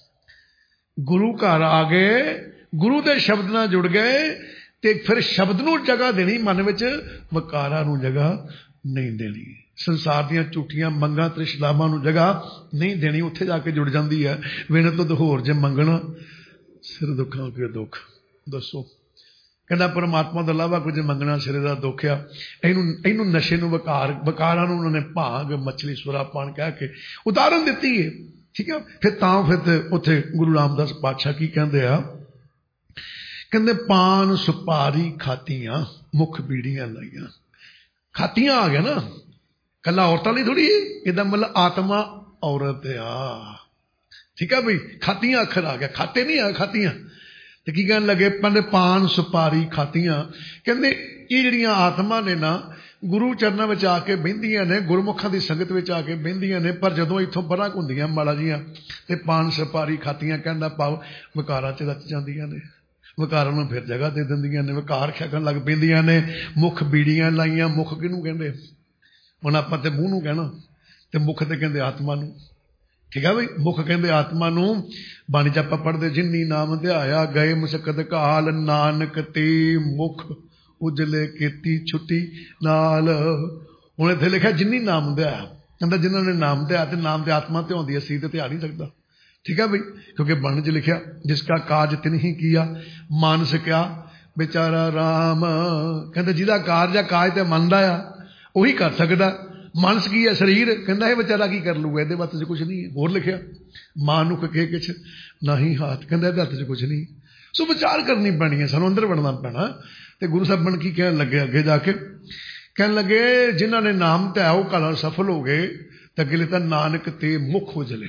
ਗੁਰੂ ਘਰ ਆ ਗਏ, ਗੁਰੂ ਦੇ ਸ਼ਬਦ ਨਾਲ ਜੁੜ ਗਏ, ਤੇ ਫਿਰ ਸ਼ਬਦ ਨੂੰ ਜਗ੍ਹਾ ਦੇਣੀ ਮਨ ਵਿੱਚ, ਵਿਕਾਰਾਂ ਨੂੰ ਜਗ੍ਹਾ ਨਹੀਂ ਦੇਣੀ। ਸੰਸਾਰ ਦੀਆਂ ਝੂਠੀਆਂ ਮੰਗਾਂ ਤ੍ਰਿਸ਼ਨਾਵਾਂ ਨੂੰ ਜਗ੍ਹਾ ਨਹੀਂ ਦੇਣੀ। ਉੱਥੇ ਜਾ ਕੇ ਜੁੜ ਜਾਂਦੀ ਹੈ। ਵਿਣ ਤੋਂ ਹੋਰ ਜੇ ਮੰਗਣਾ ਸਿਰ ਦੁੱਖਾਂ ਕੇ ਦੁੱਖ। ਦੱਸੋ, ਕਹਿੰਦਾ ਪਰਮਾਤਮਾ ਦਾ ਇਲਾਵਾ ਕੁਝ ਮੰਗਣਾ ਸਿਰੇ ਦਾ ਦੁੱਖ ਆ। ਇਹਨੂੰ ਨਸ਼ੇ ਨੂੰ ਵਿਕਾਰਾਂ ਨੂੰ ਉਹਨਾਂ ਨੇ ਭਾਗ ਮੱਛਲੀ ਸੁਰਾ ਪਾਨ ਕਹਿ ਕੇ ਉਦਾਹਰਨ ਦਿੱਤੀ ਹੈ। ਠੀਕ ਹੈ। ਫਿਰ ਉੱਥੇ ਗੁਰੂ ਰਾਮਦਾਸ ਪਾਤਸ਼ਾਹ ਕੀ ਕਹਿੰਦੇ ਆ, ਕਹਿੰਦੇ ਪਾਨ ਸੁਪਾਰੀ ਖਾਤੀਆਂ, ਮੁੱਖ ਬੀੜੀਆਂ ਲਾਈਆਂ। ਖਾਤੀਆਂ ਆ ਗਿਆ ਨਾ, ਕੱਲਾ ਔਰਤਾਂ ਲਈ ਥੋੜੀ, ਇਹਦਾ ਮਤਲਬ ਆਤਮਾ ਔਰਤ ਆ। ਠੀਕ ਹੈ ਬਈ, ਖਾਤੀਆਂ ਅੱਖਰ ਆ ਗਿਆ, ਖਾਤੇ ਨਹੀਂ ਆ, ਖਾਤੀਆਂ। ਤੇ ਕੀ ਕਹਿਣ ਲੱਗੇ, ਕਹਿੰਦੇ ਪਾਨ ਸੁਪਾਰੀ ਖਾਤੀਆਂ। ਕਹਿੰਦੇ ਇਹ ਜਿਹੜੀਆਂ ਆਤਮਾ ਨੇ ਨਾ, ਗੁਰੂ ਚਰਨਾਂ ਵਿੱਚ ਆ ਕੇ ਬਹਿੰਦੀਆਂ ਨੇ, ਗੁਰਮੁਖਾਂ ਦੀ ਸੰਗਤ ਵਿੱਚ ਆ ਕੇ ਬਹਿੰਦੀਆਂ ਨੇ, ਪਰ ਜਦੋਂ ਇੱਥੋਂ ਪਰਾਂ ਹੁੰਦੀਆਂ ਮਾੜਾ ਜੀਆਂ ਤੇ ਪਾਨ ਸੁਪਾਰੀ ਖਾਤੀਆਂ, ਕਹਿੰਦਾ ਭਾਵ ਵਿਕਾਰਾਂ 'ਚ ਰਚ ਜਾਂਦੀਆਂ ਨੇ, ਵਿਕਾਰਾਂ ਨੂੰ ਫਿਰ ਜਗ੍ਹਾ ਦੇ ਦਿੰਦੀਆਂ ਨੇ, ਵਿਕਾਰ ਛਕਣ ਲੱਗ ਪੈਂਦੀਆਂ ਨੇ। ਮੁੱਖ ਬੀੜੀਆਂ ਲਾਈਆਂ। ਮੁੱਖ ਕਿਹਨੂੰ ਕਹਿੰਦੇ, ਹੁਣ ਆਪਾਂ ਤੇ ਮੂੰਹ ਨੂੰ ਕਹਿਣਾ, ਤੇ ਮੁੱਖ ਤੇ ਕਹਿੰਦੇ ਆਤਮਾ ਨੂੰ। ਠੀਕ ਹੈ ਬਈ, ਮੁੱਖ ਕਹਿੰਦੇ ਆਤਮਾ ਨੂੰ। ਬਾਣੀ 'ਚ ਆਪਾਂ ਪੜ੍ਹਦੇ, ਜਿਨੀ ਨਾਮ ਧਿਆਇਆ ਗਏ ਮੁਸ਼ਕਤ ਕਾਲ, ਨਾਨਕ ਤੇ ਮੁੱਖ ਉਜਲੇ ਕੀਤੀ ਛੁੱਟੀ ਨਾਲ। ਹੁਣ ਇੱਥੇ ਲਿਖਿਆ ਜਿਨੀ ਨਾਮ ਧਿਆਇਆ, ਕਹਿੰਦਾ ਜਿਨ੍ਹਾਂ ਨੇ ਨਾਮ ਧਿਆਇਆ, ਤੇ ਨਾਮ ਤੇ ਆਤਮਾ ਧਿਆਉਂਦੀ, ਅਸੀਂ ਤੇ ਧਿਆ ਨਹੀਂ ਸਕਦਾ। ਠੀਕ ਹੈ ਬਈ, ਕਿਉਂਕਿ ਬਾਣੀ 'ਚ ਲਿਖਿਆ ਜਿਸ ਕਾ ਕਾਜ ਤਿਨ ਹੀ ਕੀਆ ਮਾਨਸ ਕਿਆ ਵਿਚਾਰਾ ਰਾਮ। ਕਹਿੰਦੇ ਜਿਹਦਾ ਕਾਰਜ ਆ, ਕਾਜ ਤੇ ਮੰਨਦਾ ਆ, ਉਹੀ ਕਰ ਸਕਦਾ। ਮਾਨਸ ਕੀ ਹੈ, ਸਰੀਰ। ਕਹਿੰਦਾ ਇਹ ਵਿਚਾਰਾ ਕੀ ਕਰ ਲੂਗਾ, ਇਹਦੇ ਹੱਥ 'ਚ ਕੁਛ ਨਹੀਂ ਹੈ। ਹੋਰ ਲਿਖਿਆ ਮਾਨੁਖ ਕੇ ਕਿਛ ਨਹੀਂ ਹਾਥ, ਕਹਿੰਦਾ ਇਹਦੇ ਹੱਥ 'ਚ ਕੁਛ ਨਹੀਂ। ਸੋ ਵਿਚਾਰ ਕਰਨੀ ਪੈਣੀ ਹੈ, ਸਾਨੂੰ ਅੰਦਰ ਵੜਨਾ ਪੈਣਾ। ਤੇ ਗੁਰੂ ਸਾਹਿਬਾਨ ਕੀ ਕਹਿਣ ਲੱਗੇ ਅੱਗੇ ਜਾ ਕੇ, ਕਹਿਣ ਲੱਗੇ ਜਿਨ੍ਹਾਂ ਨੇ ਨਾਮ ਧਿਆਇਆ ਉਹ ਕਾਲਾਂ ਸਫਲ ਹੋ ਗਏ। ਤੇ ਅੱਗੇ ਲਿਖਿਆ ਨਾਨਕ ਤੇ ਮੁੱਖ ਉਜਲੇ।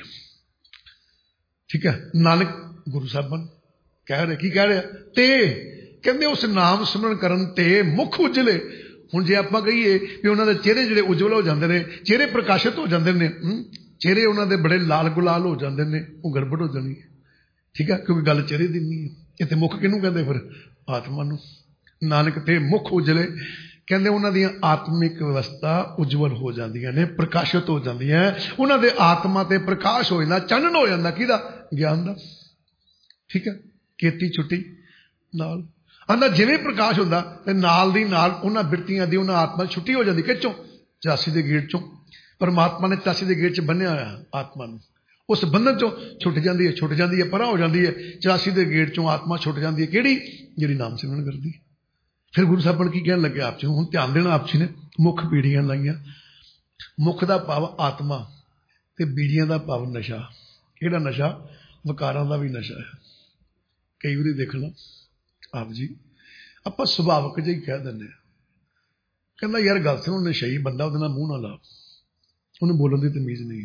ਠੀਕ ਹੈ, ਨਾਨਕ ਗੁਰੂ ਸਾਹਿਬਾਨ ਕਹਿ ਰਹੇ, ਕੀ ਕਹਿ ਰਿਹਾ, ਤੇ ਕਹਿੰਦੇ ਉਸ ਨਾਮ ਸਿਮਰਨ ਕਰਨ ਤੇ ਮੁੱਖ ਉਜਲੇ। ਹੁਣ ਜੇ ਆਪਾਂ ਕਹੀਏ ਵੀ ਉਹਨਾਂ ਦੇ ਚਿਹਰੇ ਜਿਹੜੇ ਉਜਵਲ ਹੋ ਜਾਂਦੇ ਨੇ, ਚਿਹਰੇ ਪ੍ਰਕਾਸ਼ਿਤ ਹੋ ਜਾਂਦੇ ਨੇ, ਚਿਹਰੇ ਉਹਨਾਂ ਦੇ ਬੜੇ ਲਾਲ ਗੁਲਾਲ ਹੋ ਜਾਂਦੇ ਨੇ, ਉਹ ਗੜਬੜ ਹੋ ਜਾਣੀ ਹੈ। ਠੀਕ ਹੈ, ਕਿਉਂਕਿ ਗੱਲ ਚਿਹਰੇ ਦੀ ਨਹੀਂ ਹੈ। ਇੱਥੇ ਮੁੱਖ ਕਿਹਨੂੰ ਕਹਿੰਦੇ, ਫਿਰ ਆਤਮਾ ਨੂੰ। ਨਾਨਕ ਤੇ ਮੁੱਖ ਉਜਲੇ, ਕਹਿੰਦੇ ਉਹਨਾਂ ਦੀਆਂ ਆਤਮਿਕ ਅਵਸਥਾ ਉਜਵਲ ਹੋ ਜਾਂਦੀਆਂ ਨੇ, ਪ੍ਰਕਾਸ਼ਿਤ ਹੋ ਜਾਂਦੀਆਂ। ਉਹਨਾਂ ਦੇ ਆਤਮਾ ਤੇ ਪ੍ਰਕਾਸ਼ ਹੋ ਜਾਂਦਾ, ਚਾਨਣ ਹੋ ਜਾਂਦਾ। ਕਿਹਦਾ, ਗਿਆਨ ਦਾ। ਠੀਕ ਹੈ, ਕੀਤੀ ਛੁੱਟੀ ਨਾਲ। ਆਂਦਾ ਜਿਵੇਂ ਪ੍ਰਕਾਸ਼ ਹੁੰਦਾ ਤੇ ਨਾਲ ਦੀ ਨਾਲ ਉਹਨਾਂ ਬਿਰਤੀਆਂ ਦੀ, ਉਹਨਾਂ ਆਤਮਾ ਦੀ ਛੁੱਟੀ ਹੋ ਜਾਂਦੀ। ਕਿੱਥੋਂ, 84 ਦੇ ਗੇਟ ਚੋਂ। ਪਰਮਾਤਮਾ ਨੇ 84 ਦੇ ਗੇਟ 'ਚ ਬੰਨਿਆ ਹੋਇਆ ਆਤਮਾ ਨੂੰ, ਉਸ ਬੰਧਨ 'ਚੋਂ ਛੁੱਟ ਜਾਂਦੀ ਹੈ, ਪਰਾਂ ਹੋ ਜਾਂਦੀ ਹੈ। 84 ਦੇ ਗੇਟ 'ਚੋਂ ਆਤਮਾ ਛੁੱਟ ਜਾਂਦੀ ਹੈ। ਕਿਹੜੀ, ਜਿਹੜੀ ਨਾਮ ਸਿਮਰਨ ਕਰਦੀ। ਫਿਰ ਗੁਰੂ ਸਾਹਿਬਾਨ ਕੀ ਕਹਿਣ ਲੱਗੇ ਆਪ ਜੀ ਨੂੰ, ਹੁਣ ਧਿਆਨ ਦੇਣਾ। ਆਪ ਜੀ ਨੇ ਮੁੱਖ ਬੀੜੀਆਂ ਲਾਈਆਂ। ਮੁੱਖ ਦਾ ਭਾਵ ਆਤਮਾ, ਤੇ ਬੀੜੀਆਂ ਦਾ ਭਾਵ ਨਸ਼ਾ। ਕਿਹੜਾ ਨਸ਼ਾ, ਵਿਕਾਰਾਂ ਦਾ ਵੀ ਨਸ਼ਾ ਹੈ। ਕਈ ਵਾਰੀ ਦੇਖਣਾ ਆਪ ਜੀ, ਆਪਾਂ ਸੁਭਾਵਕ ਜਿਹਾ ਹੀ ਕਹਿ ਦਿੰਦੇ ਹਾਂ। ਕਹਿੰਦਾ ਯਾਰ ਗੱਲ ਸੁਣੋ, ਨਸ਼ਈ ਬੰਦਾ, ਉਹਦੇ ਨਾਲ ਮੂੰਹ ਨਾ ਲਾ, ਉਹਨੂੰ ਬੋਲਣ ਦੀ ਤਮੀਜ਼ ਨਹੀਂ।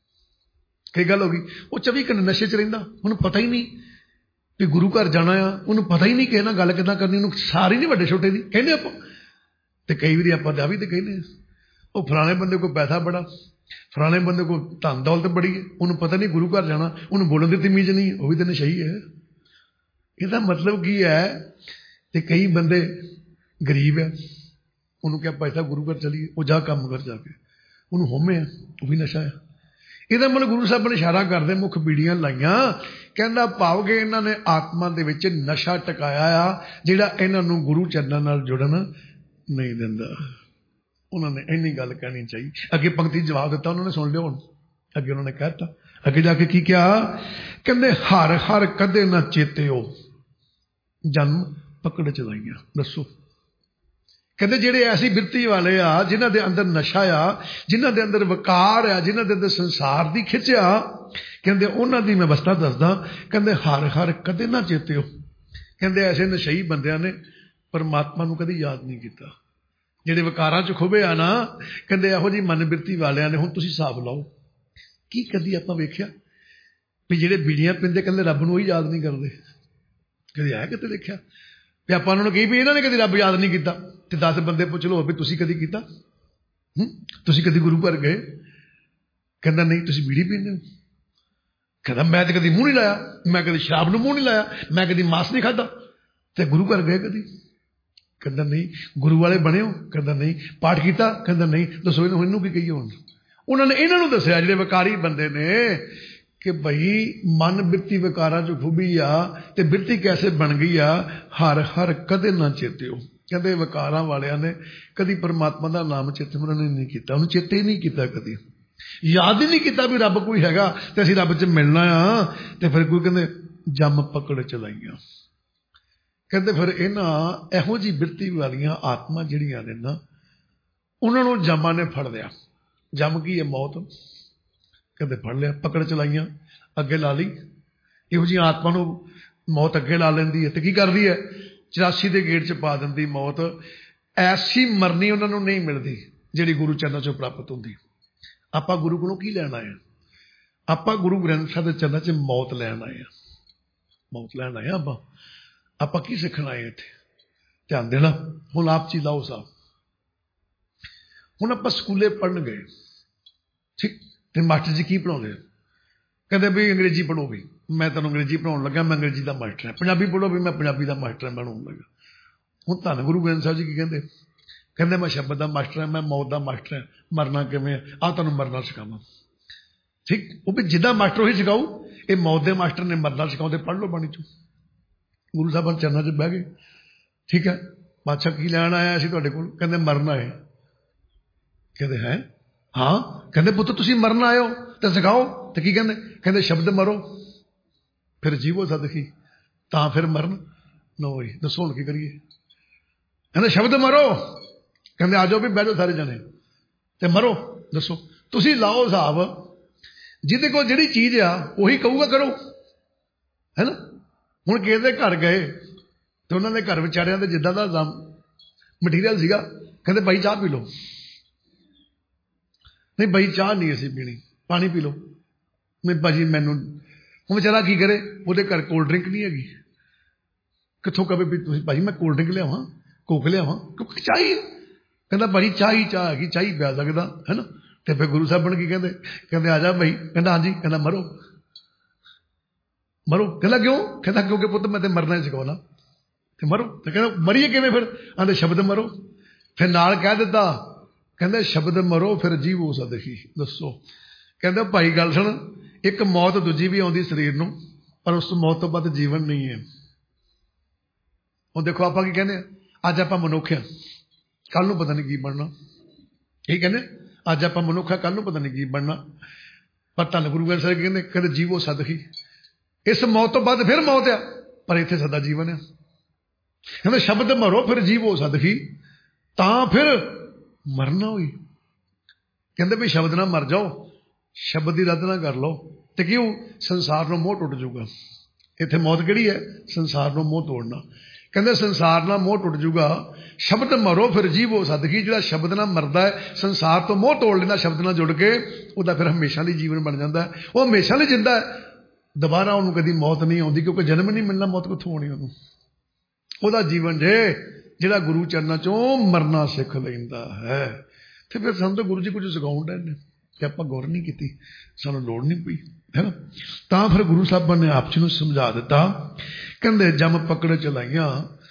ਕਈ ਗੱਲ ਹੋ ਗਈ, ਉਹ 24 ਘੰਟੇ ਨਸ਼ੇ 'ਚ ਰਹਿੰਦਾ, ਉਹਨੂੰ ਪਤਾ ਹੀ ਨਹੀਂ ਵੀ ਗੁਰੂ ਘਰ ਜਾਣਾ ਆ, ਉਹਨੂੰ ਪਤਾ ਹੀ ਨਹੀਂ ਕਿਸੇ ਨਾਲ ਗੱਲ ਕਿੱਦਾਂ ਕਰਨੀ, ਉਹਨੂੰ ਸਾਰੀ ਨਹੀਂ ਵੱਡੇ ਛੋਟੇ ਦੀ ਕਹਿੰਦੇ ਆਪਾਂ। ਤੇ ਕਈ ਵਾਰੀ ਆਪਾਂ ਦਾਅਵੇ ਤੇ ਕਹਿੰਦੇ ਉਹ ਫਲਾਣੇ ਬੰਦੇ ਕੋਲ ਪੈਸਾ ਬੜਾ, ਫਲਾਣੇ ਬੰਦੇ ਕੋਲ ਧਨ ਦੌਲਤ ਬੜੀ ਹੈ, ਉਹਨੂੰ ਪਤਾ ਨਹੀਂ ਗੁਰੂ ਘਰ ਜਾਣਾ, ਉਹਨੂੰ ਬੋਲਣ ਦੀ ਤਮੀਜ਼ ਨਹੀਂ, ਉਹ ਵੀ ਤਾਂ ਨਸ਼ਈ ਹੈ। ਇਹਦਾ ਮਤਲਬ ਕੀ ਹੈ, ਤੇ ਕਈ ਬੰਦੇ ਗਰੀਬ ਹੈ, ਉਹਨੂੰ ਕਿਹਾ ਭਾਈ ਸਾਹਿਬ ਗੁਰੂ ਘਰ ਚਲੀਏ, ਉਹ ਜਾ ਕੰਮ ਕਰ ਜਾ ਕੇ, ਉਹਨੂੰ ਹੋਮੇ ਆ, ਉਹ ਵੀ ਨਸ਼ਾ ਆ। ਇਹਦਾ ਮਤਲਬ ਗੁਰੂ ਸਾਹਿਬ ਨੇ ਇਸ਼ਾਰਾ ਕਰਦੇ ਮੁੱਖ ਬੀੜੀਆਂ ਲਾਈਆਂ, ਕਹਿੰਦਾ ਭਾਵ ਕਿ ਇਹਨਾਂ ਨੇ ਆਤਮਾ ਦੇ ਵਿੱਚ ਨਸ਼ਾ ਟਿਕਾਇਆ ਆ ਜਿਹੜਾ ਇਹਨਾਂ ਨੂੰ ਗੁਰੂ ਚਰਨਾਂ ਨਾਲ ਜੁੜਨ ਨਹੀਂ ਦਿੰਦਾ। ਉਹਨਾਂ ਨੇ ਇੰਨੀ ਗੱਲ ਕਹਿਣੀ ਚਾਹੀ। ਅੱਗੇ ਪੰਕਤੀ ਜਵਾਬ ਦਿੱਤਾ ਉਹਨਾਂ ਨੇ, ਸੁਣ ਲਿਓ ਹੁਣ। ਅੱਗੇ ਉਹਨਾਂ ਨੇ ਕਹਿਤਾ, ਅੱਗੇ ਜਾ ਕੇ ਕੀ ਕਿਹਾ, ਕਹਿੰਦੇ ਹਰ ਹਰ ਕਦੇ ਨਾ ਚੇਤਿਓ ਜਨਮ ਪਕੜ ਚ ਲਾਈਆਂ। ਦੱਸੋ, ਕਹਿੰਦੇ ਜਿਹੜੇ ਐਸੀ ਬਿਰਤੀ ਵਾਲੇ ਆ ਜਿਨ੍ਹਾਂ ਦੇ ਅੰਦਰ ਨਸ਼ਾ ਆ, ਜਿਨ੍ਹਾਂ ਦੇ ਅੰਦਰ ਵਕਾਰ ਆ, ਜਿਨ੍ਹਾਂ ਦੇ ਅੰਦਰ ਸੰਸਾਰ ਦੀ ਖਿੱਚ ਆ, ਕਹਿੰਦੇ ਉਹਨਾਂ ਦੀ ਮੈਂ ਅਵਸਥਾ ਦੱਸਦਾ। ਕਹਿੰਦੇ ਹਰ ਹਰ ਕਦੇ ਨਾ ਚੇਤਿਓ। ਕਹਿੰਦੇ ਐਸੇ ਨਸ਼ਈ ਬੰਦਿਆਂ ਨੇ ਪਰਮਾਤਮਾ ਨੂੰ ਕਦੀ ਯਾਦ ਨਹੀਂ ਕੀਤਾ। ਜਿਹੜੇ ਵਕਾਰਾਂ ਚ ਖੁੱਬੇ ਆ ਨਾ, ਕਹਿੰਦੇ ਇਹੋ ਜਿਹੀ ਮਨ ਬਿਰਤੀ ਵਾਲਿਆਂ ਨੇ, ਹੁਣ ਤੁਸੀਂ ਹਿਸਾਬ ਲਾਓ, ਕੀ ਕਦੀ ਆਪਾਂ ਵੇਖਿਆ ਵੀ ਜਿਹੜੇ ਬੀੜੀਆਂ ਪੀਂਦੇ ਕਹਿੰਦੇ ਰੱਬ ਨੂੰ ਹੀ ਯਾਦ ਨਹੀਂ ਕਰਦੇ? ਕਦੇ ਆਇਆ ਕਿਤੇ ਦੇਖਿਆ ਵੀ ਆਪਾਂ ਉਹਨਾਂ ਨੂੰ ਕਹੀ ਵੀ ਇਹਨਾਂ ਨੇ ਕਦੀ ਰੱਬ ਯਾਦ ਨਹੀਂ ਕੀਤਾ? ਤੇ 10 ਬੰਦੇ ਪੁੱਛ ਲਓ ਵੀ ਤੁਸੀਂ ਕਦੀ ਕੀਤਾ? ਤੁਸੀਂ ਕਦੀ ਗੁਰੂ ਘਰ ਗਏ? ਕਹਿੰਦਾ ਨਹੀਂ। ਤੁਸੀਂ ਬੀੜੀ ਪੀਂਦੇ ਹੋ? ਕਹਿੰਦਾ ਮੈਂ ਤੇ ਕਦੀ ਮੂੰਹ ਨਹੀਂ ਲਾਇਆ, ਮੈਂ ਕਦੀ ਸ਼ਰਾਬ ਨੂੰ ਮੂੰਹ ਨਹੀਂ ਲਾਇਆ, ਮੈਂ ਕਦੀ ਮਾਸ ਨਹੀਂ ਖਾਧਾ। ਤੇ ਗੁਰੂ ਘਰ ਗਏ ਕਦੀ? ਕਹਿੰਦਾ ਨਹੀਂ। ਗੁਰੂ ਵਾਲੇ ਬਣੇ ਹੋ? ਕਹਿੰਦਾ ਨਹੀਂ। ਪਾਠ ਕੀਤਾ? ਕਹਿੰਦਾ ਨਹੀਂ। ਦੱਸੋ ਇਹਨੂੰ ਕੀ ਕਹੀਏ ਹੁਣ? ਉਹਨਾਂ ਨੇ ਇਹਨਾਂ ਨੂੰ ਦੱਸਿਆ ਜਿਹੜੇ ਵਿਕਾਰੀ ਬੰਦੇ ਨੇ ਕਿ ਬਈ ਮਨ ਬਿਰਤੀ ਵਿਕਾਰਾਂ ਚ ਖੂਬੀ ਆ, ਤੇ ਬਿਰਤੀ ਕੈਸੇ ਬਣ ਗਈ ਆ, ਹਰ ਹਰ ਕਦੇ ਨਾ ਚੇਤਿਓ। ਕਹਿੰਦੇ ਵਿਕਾਰਾਂ ਵਾਲਿਆਂ ਨੇ ਕਦੀ ਪਰਮਾਤਮਾ ਦਾ ਨਾਮ ਚੇਤੇ ਮਰਨ ਨਹੀਂ ਕੀਤਾ, ਉਹਨੂੰ ਚੇਤੇ ਹੀ ਨਹੀਂ ਕੀਤਾ, ਕਦੀ ਯਾਦ ਹੀ ਨਹੀਂ ਕੀਤਾ ਵੀ ਰੱਬ ਕੋਈ ਹੈਗਾ ਤੇ ਅਸੀਂ ਰੱਬ ਚ ਮਿਲਣਾ ਆ। ਤੇ ਫਿਰ ਕੋਈ ਕਹਿੰਦੇ ਜੰਮ ਪਕੜ ਚਲਾਈਆਂ। ਕਹਿੰਦੇ ਫਿਰ ਇਹਨਾਂ ਇਹੋ ਜਿਹੀ ਬਿਰਤੀ ਵਾਲੀਆਂ ਆਤਮਾ ਜਿਹੜੀਆਂ ਨੇ ਨਾ, ਉਹਨਾਂ ਨੂੰ ਜਮਾਂ ਨੇ ਫੜ ਲਿਆ। ਜੰਮ ਕੀ ਹੈ? ਮੌਤ। ਕਹਿੰਦੇ ਫੜ ਲਿਆ, ਪਕੜ ਚਲਾਈਆਂ, ਅੱਗੇ ਲਾ ਲਈ। ਇਹੋ ਜਿਹੀ ਆਤਮਾ ਨੂੰ ਮੌਤ ਅੱਗੇ ਲਾ ਲੈਂਦੀ ਹੈ ਤੇ ਕੀ ਕਰਦੀ ਹੈ? 84 ਦੇ ਗੇਟ ਚ ਪਾ ਦਿੰਦੀ ਮੌਤ। ਐਸੀ ਮਰਨੀ ਉਹਨਾਂ ਨੂੰ ਨਹੀਂ ਮਿਲਦੀ ਜਿਹੜੀ ਗੁਰੂ ਚਰਨਾਂ ਚੋਂ ਪ੍ਰਾਪਤ ਹੁੰਦੀ। ਆਪਾਂ ਗੁਰੂ ਕੋਲੋਂ ਕੀ ਲੈਣ ਆਏ? ਆਪਾਂ ਗੁਰੂ ਗ੍ਰੰਥ ਸਾਹਿਬ ਦੇ ਚਰਨਾਂ ਚ ਮੌਤ ਲੈਣ ਆਏ ਆ। ਮੌਤ ਲੈਣ ਆਏ ਆਪਾਂ। ਆਪਾਂ ਕੀ ਸਿੱਖਣ ਆਏ ਇੱਥੇ? ਧਿਆਨ ਦੇਣਾ। ਹੁਣ ਆਪ ਜੀ ਲਾਓ ਸਾਹਿਬ। ਹੁਣ ਆਪਾਂ ਸਕੂਲੇ ਪੜ੍ਹਨ ਗਏ, ਠੀਕ, ਤੇ ਮਾਸਟਰ ਜੀ ਕੀ ਪੜ੍ਹਾਉਂਦੇ? ਕਹਿੰਦੇ ਵੀ ਅੰਗਰੇਜ਼ੀ ਪੜ੍ਹੋ। ਵੀ ਮੈਂ ਤੁਹਾਨੂੰ ਅੰਗਰੇਜ਼ੀ ਪੜ੍ਹਾਉਣ ਲੱਗਾ, ਮੈਂ ਅੰਗਰੇਜ਼ੀ ਦਾ ਮਾਸਟਰ ਹਾਂ। ਪੰਜਾਬੀ ਪੜ੍ਹੋ, ਵੀ ਮੈਂ ਪੰਜਾਬੀ ਦਾ ਮਾਸਟਰ ਬਣਾਉਣ ਲੱਗਾ। ਹੁਣ ਧੰਨ ਗੁਰੂ ਗ੍ਰੰਥ ਸਾਹਿਬ ਜੀ ਕੀ ਕਹਿੰਦੇ? ਕਹਿੰਦੇ ਮੈਂ ਸ਼ਬਦ ਦਾ ਮਾਸਟਰ ਹਾਂ, ਮੈਂ ਮੌਤ ਦਾ ਮਾਸਟਰ ਹਾਂ। ਮਰਨਾ ਕਿਵੇਂ ਆ ਤੁਹਾਨੂੰ ਮਰਨਾ ਸਿਖਾਵਾਂ। ਠੀਕ, ਉਹ ਵੀ ਜਿੱਦਾਂ ਮਾਸਟਰ ਉਹੀ ਸਿਖਾਊ। ਇਹ ਮੌਤ ਦੇ ਮਾਸਟਰ ਨੇ ਮਰਨਾ ਸਿਖਾਉਂਦੇ। ਪੜ੍ਹ ਲਓ ਬਾਣੀ ਚੋਂ। ਗੁਰੂ ਸਾਹਿਬਾਨ ਚਰਨਾਂ 'ਚ ਬਹਿ ਗਏ। ਠੀਕ ਹੈ, ਬਾਦਸ਼ਾਹ ਕੀ ਲੈਣ ਆਇਆ ਅਸੀਂ ਤੁਹਾਡੇ ਕੋਲ? ਕਹਿੰਦੇ ਮਰਨਾ ਹੈ। ਕਹਿੰਦੇ ਹੈ? ਹਾਂ। ਕਹਿੰਦੇ ਪੁੱਤ ਤੁਸੀਂ ਮਰਨ ਆਏ ਹੋ ਤੇ ਸਿਖਾਓ। ਤੇ ਕੀ ਕਹਿੰਦੇ? ਕਹਿੰਦੇ ਸ਼ਬਦ ਮਰੋ ਫਿਰ ਜੀਵੋ ਸਦਖੀ, ਤਾਂ ਫਿਰ ਮਰਨ ਨਾ ਹੋਈ। ਦੱਸੋ ਹੁਣ ਕੀ ਕਰੀਏ? ਕਹਿੰਦੇ ਸ਼ਬਦ ਮਰੋ। ਕਹਿੰਦੇ ਆ ਜਾਓ ਵੀ ਬਹਿ ਜਾਓ ਸਾਰੇ ਜਣੇ ਤੇ ਮਰੋ। ਦੱਸੋ ਤੁਸੀਂ ਲਾਓ ਹਿਸਾਬ। ਜਿਹਦੇ ਕੋਲ ਜਿਹੜੀ ਚੀਜ਼ ਆ ਉਹੀ ਕਹੂਗਾ ਕਰੋ, ਹੈ ਨਾ। ਹੁਣ ਕਿਸੇ ਦੇ ਘਰ ਗਏ ਤੇ ਉਹਨਾਂ ਦੇ ਘਰ ਵਿਚਾਰਿਆਂ ਦੇ ਜਿੱਦਾਂ ਦਾ ਮਟੀਰੀਅਲ ਸੀਗਾ, ਕਹਿੰਦੇ ਬਾਈ ਚਾਹ ਪੀ ਲਓ। ਨਹੀਂ ਬਾਈ ਚਾਹ ਨਹੀਂ ਅਸੀਂ ਪੀਣੀ, ਪਾਣੀ ਪੀ ਲਓ। ਨਹੀਂ ਭਾਜੀ ਮੈਨੂੰ। ਹੁਣ ਵਿਚਾਰਾ ਕੀ ਕਰੇ? ਉਹਦੇ ਘਰ ਕੋਲਡ ਡਰਿੰਕ ਨਹੀਂ ਹੈਗੀ। ਕਿੱਥੋਂ ਕਵੇ ਵੀ ਤੁਸੀਂ ਭਾਜੀ ਮੈਂ ਕੋਲਡ ਡਰਿੰਕ ਲਿਆਵਾਂ, ਕੋਕ ਲਿਆਵਾਂ, ਕਿਉਂਕਿ ਚਾਹ ਹੀ। ਕਹਿੰਦਾ ਭਾਜੀ ਚਾਹ ਹੀ ਚਾਹ ਹੈਗੀ, ਚਾਹ ਹੀ ਪਿਆ ਸਕਦਾ, ਹੈ ਨਾ। ਤੇ ਫਿਰ ਗੁਰੂ ਸਾਹਿਬ ਕੀ ਕਹਿੰਦੇ? ਕਹਿੰਦੇ ਆ ਜਾ ਭਾਈ। ਕਹਿੰਦਾ ਹਾਂਜੀ। ਕਹਿੰਦਾ ਮਰੋ ਮਰੋ। ਕਹਿੰਦਾ ਕਿਉਂ? ਕਹਿੰਦਾ ਕਿਉਂਕਿ ਪੁੱਤ ਮੈਂ ਤੇ ਮਰਨਾ ਹੀ ਸਿਖਾਉਣਾ ਤੇ ਮਰੋ। ਤੇ ਕਹਿੰਦਾ ਮਰੀਏ ਕਿਵੇਂ ਫਿਰ? ਆਂਦੇ ਸ਼ਬਦ ਮਰੋ। ਫਿਰ ਨਾਲ ਕਹਿ ਦਿੱਤਾ, ਕਹਿੰਦੇ ਸ਼ਬਦ ਮਰੋ ਫਿਰ ਜੀਵੋ ਸਦਖੀ। ਦੱਸੋ। ਕਹਿੰਦਾ ਭਾਈ ਗੱਲ ਸੁਣ, ਇੱਕ ਮੌਤ ਦੂਜੀ ਵੀ ਆਉਂਦੀ ਸਰੀਰ ਨੂੰ, ਪਰ ਉਸ ਮੌਤ ਤੋਂ ਬਾਅਦ ਜੀਵਨ ਨਹੀਂ ਹੈ। ਹੁਣ ਦੇਖੋ ਆਪਾਂ ਕੀ ਕਹਿੰਦੇ? ਅੱਜ ਆਪਾਂ ਮਨੁੱਖ ਹਾਂ, ਕੱਲ ਨੂੰ ਪਤਾ ਨਹੀਂ ਕੀ ਬਣਨਾ। ਇਹ ਕਹਿੰਦੇ ਅੱਜ ਆਪਾਂ ਮਨੁੱਖ ਹਾਂ, ਕੱਲ ਨੂੰ ਪਤਾ ਨਹੀਂ ਕੀ ਬਣਨਾ। ਪਰ ਧੰਨ ਗੁਰੂ ਗ੍ਰੰਥ ਸਾਹਿਬ ਕਹਿੰਦੇ ਕਹਿੰਦੇ ਜੀਵੋ ਸਦਖੀ। ਇਸ ਮੌਤ ਤੋਂ ਬਾਅਦ ਫਿਰ ਮੌਤ ਆ, ਪਰ ਇੱਥੇ ਸਦਾ ਜੀਵਨ ਆ। ਕਹਿੰਦੇ ਸ਼ਬਦ ਮਰੋ ਫਿਰ ਜੀਵੋ ਸਦਖੀ, ਤਾਂ ਫਿਰ ਮਰਨਾ ਹੋਈ। ਕਹਿੰਦੇ ਵੀ ਸ਼ਬਦ ਨਾਲ ਮਰ ਜਾਓ, ਸ਼ਬਦ ਦੀ ਰੱਦ ਨਾ ਕਰ ਲਓ ਤੇ ਕਿਉਂ? ਸੰਸਾਰ ਨੂੰ ਮੋਹ ਟੁੱਟ ਜਾਊਗਾ। ਇੱਥੇ ਮੌਤ ਕਿਹੜੀ ਹੈ? ਸੰਸਾਰ ਨੂੰ ਮੋਹ ਤੋੜਨਾ। ਕਹਿੰਦੇ ਸੰਸਾਰ ਨਾਲ ਮੋਹ ਟੁੱਟ ਜਾਊਗਾ। ਸ਼ਬਦ ਮਰੋ ਫਿਰ ਜੀਵੋ ਸਦਖੀ। ਜਿਹੜਾ ਸ਼ਬਦ ਨਾਲ ਮਰਦਾ ਹੈ, ਸੰਸਾਰ ਤੋਂ ਮੋਹ ਤੋੜ ਲੈਂਦਾ ਸ਼ਬਦ ਨਾਲ ਜੁੜ ਕੇ, ਉਹਦਾ ਫਿਰ ਹਮੇਸ਼ਾ ਲਈ ਜੀਵਨ ਬਣ ਜਾਂਦਾ। ਉਹ ਹਮੇਸ਼ਾ ਲਈ ਜਿੰਦਾ ਹੈ, ਦੁਬਾਰਾ ਉਹਨੂੰ ਕਦੀ ਮੌਤ ਨਹੀਂ ਆਉਂਦੀ, ਕਿਉਂਕਿ ਜਨਮ ਨਹੀਂ ਮਿਲਣਾ, ਮੌਤ ਕਿੱਥੋਂ ਆਉਣੀ ਉਹਨੂੰ। ਉਹਦਾ ਜੀਵਨ ਜੇ ਜਿਹੜਾ ਗੁਰੂ ਚਰਨਾਂ ਚੋਂ ਮਰਨਾ ਸਿੱਖ ਲੈਂਦਾ ਹੈ। ਤੇ ਫਿਰ ਸਾਨੂੰ ਤਾਂ ਗੁਰੂ ਜੀ ਕੁਝ ਸਿਖਾਉਣ ਡਏ ਨੇ ਕਿ ਆਪਾਂ ਗੌਰ ਨਹੀਂ ਕੀਤੀ, ਸਾਨੂੰ ਲੋੜ ਨਹੀਂ ਪਈ, ਹੈ ਨਾ। ਤਾਂ ਫਿਰ ਗੁਰੂ ਸਾਹਿਬਾਂ ਨੇ ਆਪ ਜੀ ਨੂੰ ਸਮਝਾ ਦਿੱਤਾ। ਕਹਿੰਦੇ ਜੰਮ ਪਕੜ ਚਲਾਈਆਂ।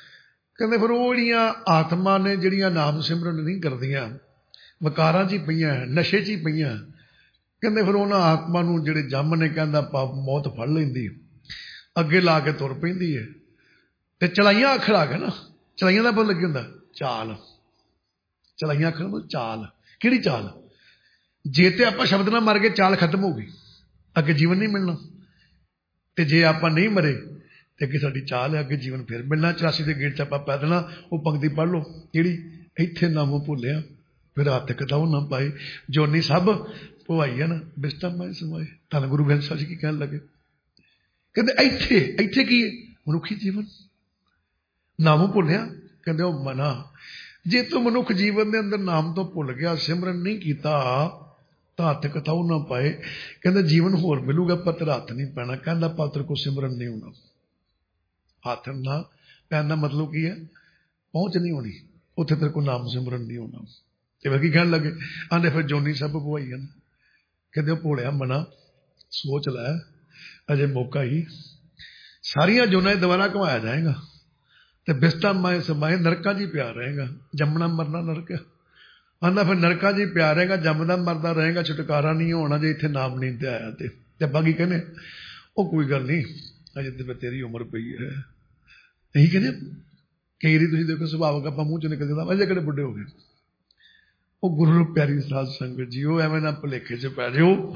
ਕਹਿੰਦੇ ਫਿਰ ਉਹ ਜਿਹੜੀਆਂ ਆਤਮਾ ਨੇ ਜਿਹੜੀਆਂ ਨਾਮ ਸਿਮਰਨ ਨਹੀਂ ਕਰਦੀਆਂ, ਵਿਕਾਰਾਂ 'ਚ ਹੀ ਪਈਆਂ, ਨਸ਼ੇ 'ਚ ਹੀ ਪਈਆਂ, ਕਹਿੰਦੇ ਫਿਰ ਉਹਨਾਂ ਆਤਮਾ ਨੂੰ ਜਿਹੜੇ ਜੰਮ ਨੇ ਕਹਿੰਦਾ ਮੌਤ ਫੜ ਲੈਂਦੀ, ਅੱਗੇ ਲਾ ਕੇ ਤੁਰ ਪੈਂਦੀ ਹੈ। ਤੇ ਚਲਾਈਆਂ ਅੱਖਰ ਆ ਗਿਆ ਨਾ, ਚਲਾਈਆਂ ਦਾ ਬਦਲ ਕੀ ਹੁੰਦਾ? ਚਾਲ। ਚਲਾਈਆਂ ਅੱਖਰ ਮਤਲਬ ਚਾਲ। ਕਿਹੜੀ ਚਾਲ? ਜੇ ਤੇ ਆਪਾਂ ਸ਼ਬਦ ਨਾਲ ਮਰ ਗਏ ਚਾਲ ਖਤਮ ਹੋ ਗਈ, ਅੱਗੇ ਜੀਵਨ ਨਹੀਂ ਮਿਲਣਾ। ਤੇ ਜੇ ਆਪਾਂ ਨਹੀਂ ਮਰੇ ਤੇ ਅੱਗੇ ਸਾਡੀ ਚਾਲ ਹੈ, ਅੱਗੇ ਜੀਵਨ ਫਿਰ ਮਿਲਣਾ। 84 ਦੇ ਗੇਟ 'ਚ ਆਪਾਂ ਪੈ ਦੇਣਾ। ਉਹ ਪੰਕਤੀ ਪੜ੍ਹ ਲਓ ਜਿਹੜੀ, ਇੱਥੇ ਨਾਮੋਂ ਭੁੱਲਿਆ ਫਿਰ ਹੱਥ ਕਤਾਉ ਨਾ ਪਾਏ, ਜੋਨੀ ਸਭ ਭਵਾਈਆ ਨਾ ਬਿਸਟਾ ਮੈਂ ਸਮਾਏ। ਧੰਨ ਗੁਰੂ ਗ੍ਰੰਥ ਸਾਹਿਬ ਜੀ ਕੀ ਕਹਿਣ ਲੱਗੇ? ਕਹਿੰਦੇ ਇੱਥੇ ਕੀ ਹੈ? ਮਨੁੱਖੀ ਜੀਵਨ। ਨਾਮੋਂ ਭੁੱਲਿਆ, ਕਹਿੰਦੇ ਉਹ ਮਨਾ, ਜੇ ਤੂੰ ਮਨੁੱਖ ਜੀਵਨ ਦੇ ਅੰਦਰ ਨਾਮ ਤੋਂ ਭੁੱਲ ਗਿਆ, ਸਿਮਰਨ ਨਹੀਂ ਕੀਤਾ ਤਾਂ ਹੱਥ ਕਤਾਉ ਨਾ ਪਾਏ। ਕਹਿੰਦੇ ਜੀਵਨ ਹੋਰ ਮਿਲੂਗਾ ਪਰ ਤੇਰਾ ਹੱਥ ਨਹੀਂ ਪੈਣਾ। ਕਹਿੰਦਾ ਪਾਤਰ ਕੋ ਸਿਮਰਨ ਨਹੀਂ ਹੋਣਾ। ਹੱਥ ਨਾ ਪੈਣ ਦਾ ਮਤਲਬ ਕੀ ਹੈ? ਪਹੁੰਚ ਨਹੀਂ ਹੋਣੀ ਉੱਥੇ, ਤੇਰੇ ਕੋਲ ਨਾਮ ਸਿਮਰਨ ਨਹੀਂ ਹੋਣਾ। ਤੇ ਫਿਰ ਕੀ ਕਹਿਣ ਲੱਗੇ? ਆਂਦੇ ਫਿਰ ਜੋਨੀ ਸਭ ਭਵਾਈਆਂ। ਕਹਿੰਦੇ ਉਹ ਭੋਲਿਆ ਮਨਾ, ਸੋਚ ਲੈ ਅਜੇ ਮੌਕਾ ਹੀ, ਸਾਰੀਆਂ ਜੋਨਾਂ ਦੁਬਾਰਾ ਘੁਮਾਇਆ ਜਾਏਗਾ ਤੇ ਬਿਸਤਾ ਮਾਏ ਸਮਾਏ ਨਰਕਾਂ 'ਚ ਹੀ ਪਿਆ ਰਹੇਗਾ। ਜੰਮਣਾ ਮਰਨਾ ਨਰਕ। ਆਂਦਾ ਫਿਰ ਨਰਕਾਂ 'ਚ ਹੀ ਪਿਆ ਰਹੇਗਾ, ਜੰਮਦਾ ਮਰਦਾ ਰਹੇਗਾ, ਛੁਟਕਾਰਾ ਨਹੀਂ ਹੋਣਾ ਜੇ ਇੱਥੇ ਨਾਮ ਨਹੀਂ ਤੇ ਆਇਆ। ਤੇ ਬਾਕੀ ਕਹਿੰਦੇ ਉਹ ਕੋਈ ਗੱਲ ਨਹੀਂ, ਅਜੇ ਤੇ ਤੇਰੀ ਉਮਰ ਪਈ ਹੈ। ਇਹੀ ਕਹਿੰਦੇ ਕਈ ਵਾਰੀ ਤੁਸੀਂ ਦੇਖੋ ਸੁਭਾਵਕ ਆਪਾਂ ਮੂੰਹ 'ਚ ਨਿਕਲ ਜਾਂਦਾ, ਅਜੇ ਕਿਹੜੇ ਬੁੱਢੇ ਹੋ ਗਏ। ਉਹ ਗੁਰੂ ਪਿਆਰੀ ਸਾਧ ਸੰਗਤ ਜੀ, ਉਹ ਐਵੇਂ ਨਾ ਭੁਲੇਖੇ 'ਚ ਪੈ ਜਾਓ।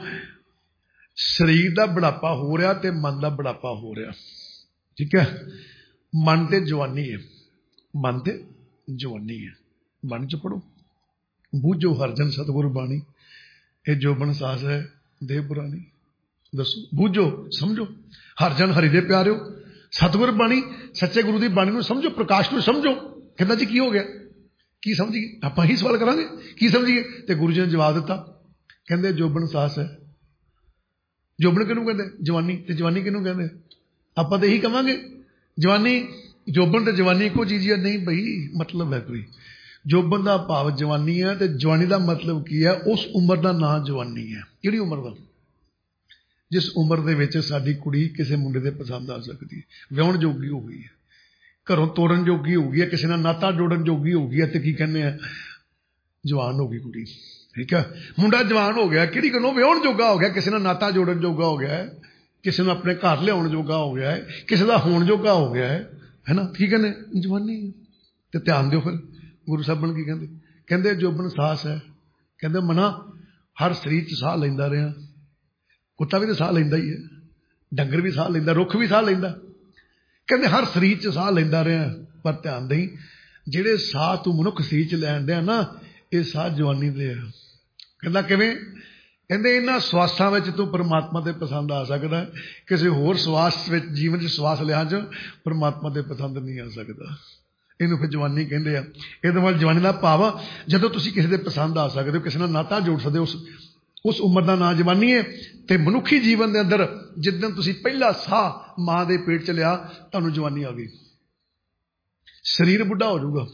ਸਰੀਰ ਦਾ ਬੁਢਾਪਾ ਹੋ ਰਿਹਾ ਤੇ ਮਨ ਦਾ ਬੁਢਾਪਾ ਹੋ ਰਿਹਾ, ਠੀਕ ਹੈ। ਮਨ ਤੇ ਜਵਾਨੀ ਹੈ, ਮਨ ਤੇ ਜਵਾਨੀ ਹੈ। ਮਨ 'ਚ ਪੜੋ, ਬੂਝੋ ਹਰਜਨ ਸਤਿਗੁਰ ਬਾਣੀ, ਇਹ ਜੋਬਨ ਸਾਸ ਹੈ ਦੇਹ ਪੁਰਾਣੀ। ਦੱਸੋ, ਬੂਝੋ ਸਮਝੋ, ਹਰਜਨ ਹਰੀ ਦੇ ਪਿਆਰਿਓ, ਸਤਿਗੁਰ ਬਾਣੀ ਸੱਚੇ ਗੁਰੂ ਦੀ ਬਾਣੀ ਨੂੰ ਸਮਝੋ, ਪ੍ਰਕਾਸ਼ ਨੂੰ ਸਮਝੋ। ਕਹਿੰਦਾ ਜੀ ਕੀ ਹੋ ਗਿਆ? ਕੀ ਸਮਝੀਏ? ਆਪਾਂ ਹੀ ਸਵਾਲ ਕਰਾਂਗੇ ਕੀ ਸਮਝੀਏ? ਤੇ ਗੁਰੂ ਜੀ ਨੇ ਜਵਾਬ ਦਿੱਤਾ, ਕਹਿੰਦੇ ਜੋਬਨ ਸਾਸ ਹੈ। ਜੋਬਨ ਕਿਹਨੂੰ ਕਹਿੰਦੇ? ਜਵਾਨੀ। ਤੇ ਜਵਾਨੀ ਕਿਹਨੂੰ ਕਹਿੰਦੇ? ਆਪਾਂ ਤਾਂ ਇਹੀ ਕਵਾਂਗੇ ਜਵਾਨੀ। ਜੋਬਨ ਤੇ ਜਵਾਨੀ ਇੱਕੋ ਚੀਜ਼ ਹੈ? ਨਹੀਂ ਬਈ, ਮਤਲਬ ਹੈ ਕੋਈ। ਜੋਬਨ ਦਾ ਭਾਵ ਜਵਾਨੀ ਹੈ ਤੇ ਜਵਾਨੀ ਦਾ ਮਤਲਬ ਕੀ ਹੈ? ਉਸ ਉਮਰ ਦਾ ਨਾਂ ਜਵਾਨੀ ਹੈ। ਕਿਹੜੀ ਉਮਰ ਦਾ? ਜਿਸ ਉਮਰ ਦੇ ਵਿੱਚ ਸਾਡੀ ਕੁੜੀ ਕਿਸੇ ਮੁੰਡੇ ਦੇ ਪਸੰਦ ਆ ਸਕਦੀ ਹੈ, ਵਿਆਹਣ ਜੋਗੀ ਹੋ ਗਈ ਹੈ, ਘਰੋਂ ਤੋੜਨ ਜੋਗੀ ਹੋ ਗਈ ਹੈ, ਕਿਸੇ ਨਾਲ ਨਾਤਾ ਜੋੜਨ ਜੋਗੀ ਹੋ ਗਈ ਹੈ। ਤੇ ਕੀ ਕਹਿੰਦੇ ਆ? ਜਵਾਨ ਹੋ ਗਈ ਕੁੜੀ, ਠੀਕ ਹੈ। ਮੁੰਡਾ ਜਵਾਨ ਹੋ ਗਿਆ, ਕਿਹੜੀ ਗੱਲੋਂ? ਵਿਆਹਣ ਜੋਗਾ ਹੋ ਗਿਆ, ਕਿਸੇ ਨਾਲ ਨਾਤਾ ਜੋੜਨ ਜੋਗਾ ਹੋ ਗਿਆ, ਕਿਸੇ ਨੂੰ ਆਪਣੇ ਘਰ ਲਿਆਉਣ ਜੋਗਾ ਹੋ ਗਿਆ, ਕਿਸੇ ਦਾ ਹੋਣ ਜੋਗਾ ਹੋ ਗਿਆ ਹੈ ਨਾ। ਕੀ ਕਹਿੰਦੇ? ਜਵਾਨੀ। ਤੇ ਧਿਆਨ ਦਿਓ ਫਿਰ ਗੁਰੂ ਸਾਹਿਬਾਨ ਕੀ ਕਹਿੰਦੇ? ਕਹਿੰਦੇ ਜੋਬਨ ਸਾਸ ਹੈ। ਕਹਿੰਦੇ ਮਨਾ, ਹਰ ਸਰੀਰ 'ਚ ਸਾਹ ਲੈਂਦਾ ਰਿਹਾ। ਕੁੱਤਾ ਵੀ ਤਾਂ ਸਾਹ ਲੈਂਦਾ ਹੀ ਹੈ, ਡੰਗਰ ਵੀ ਸਾਹ ਲੈਂਦਾ, ਰੁੱਖ ਵੀ ਸਾਹ ਲੈਂਦਾ। ਕਹਿੰਦੇ ਹਰ ਸਰੀਰ 'ਚ ਸਾਹ ਲੈਂਦਾ ਰਿਹਾ, ਪਰ ਧਿਆਨ ਦੇਈ ਜਿਹੜੇ ਸਾਹ ਤੂੰ ਮਨੁੱਖ ਸਰੀਰ 'ਚ ਲੈਣ ਡਿਆ ਨਾ, ਇਹ ਸਾਹ ਜਵਾਨੀ ਦੇ ਆ। ਕਹਿੰਦਾ ਕਿਵੇਂ? ਕਹਿੰਦੇ ਇਹਨਾਂ ਸਵਾਸਾਂ ਵਿੱਚ ਤੂੰ ਪਰਮਾਤਮਾ ਦੇ ਪਸੰਦ ਆ ਸਕਦਾ, ਕਿਸੇ ਹੋਰ ਸਵਾਸ ਵਿੱਚ ਜੀਵਨ 'ਚ ਸਵਾਸ ਲਿਆ 'ਚ ਪਰਮਾਤਮਾ ਦੇ ਪਸੰਦ ਨਹੀਂ ਆ ਸਕਦਾ। ਇਹਨੂੰ ਫਿਰ ਜਵਾਨੀ ਕਹਿੰਦੇ ਆ। ਇਹਦੇ ਨਾਲ ਜਵਾਨੀ ਦਾ ਭਾਵ ਜਦੋਂ ਤੁਸੀਂ ਕਿਸੇ ਦੇ ਪਸੰਦ ਆ ਸਕਦੇ ਹੋ, ਕਿਸੇ ਨਾਲ ਨਾਤਾ ਜੋੜ ਸਕਦੇ ਹੋ, ਉਸ ਉਮਰ ਦਾ ਨਾਂ ਜਵਾਨੀ ਹੈ। ਤੇ ਮਨੁੱਖੀ ਜੀਵਨ ਦੇ ਅੰਦਰ ਜਿੱਦਣ ਤੁਸੀਂ ਪਹਿਲਾ ਸਾਹ ਮਾਂ ਦੇ ਪੇਟ 'ਚ ਲਿਆ, ਤੁਹਾਨੂੰ ਜਵਾਨੀ ਆ ਗਈ। ਸਰੀਰ ਬੁੱਢਾ ਹੋ ਜਾਊਗਾ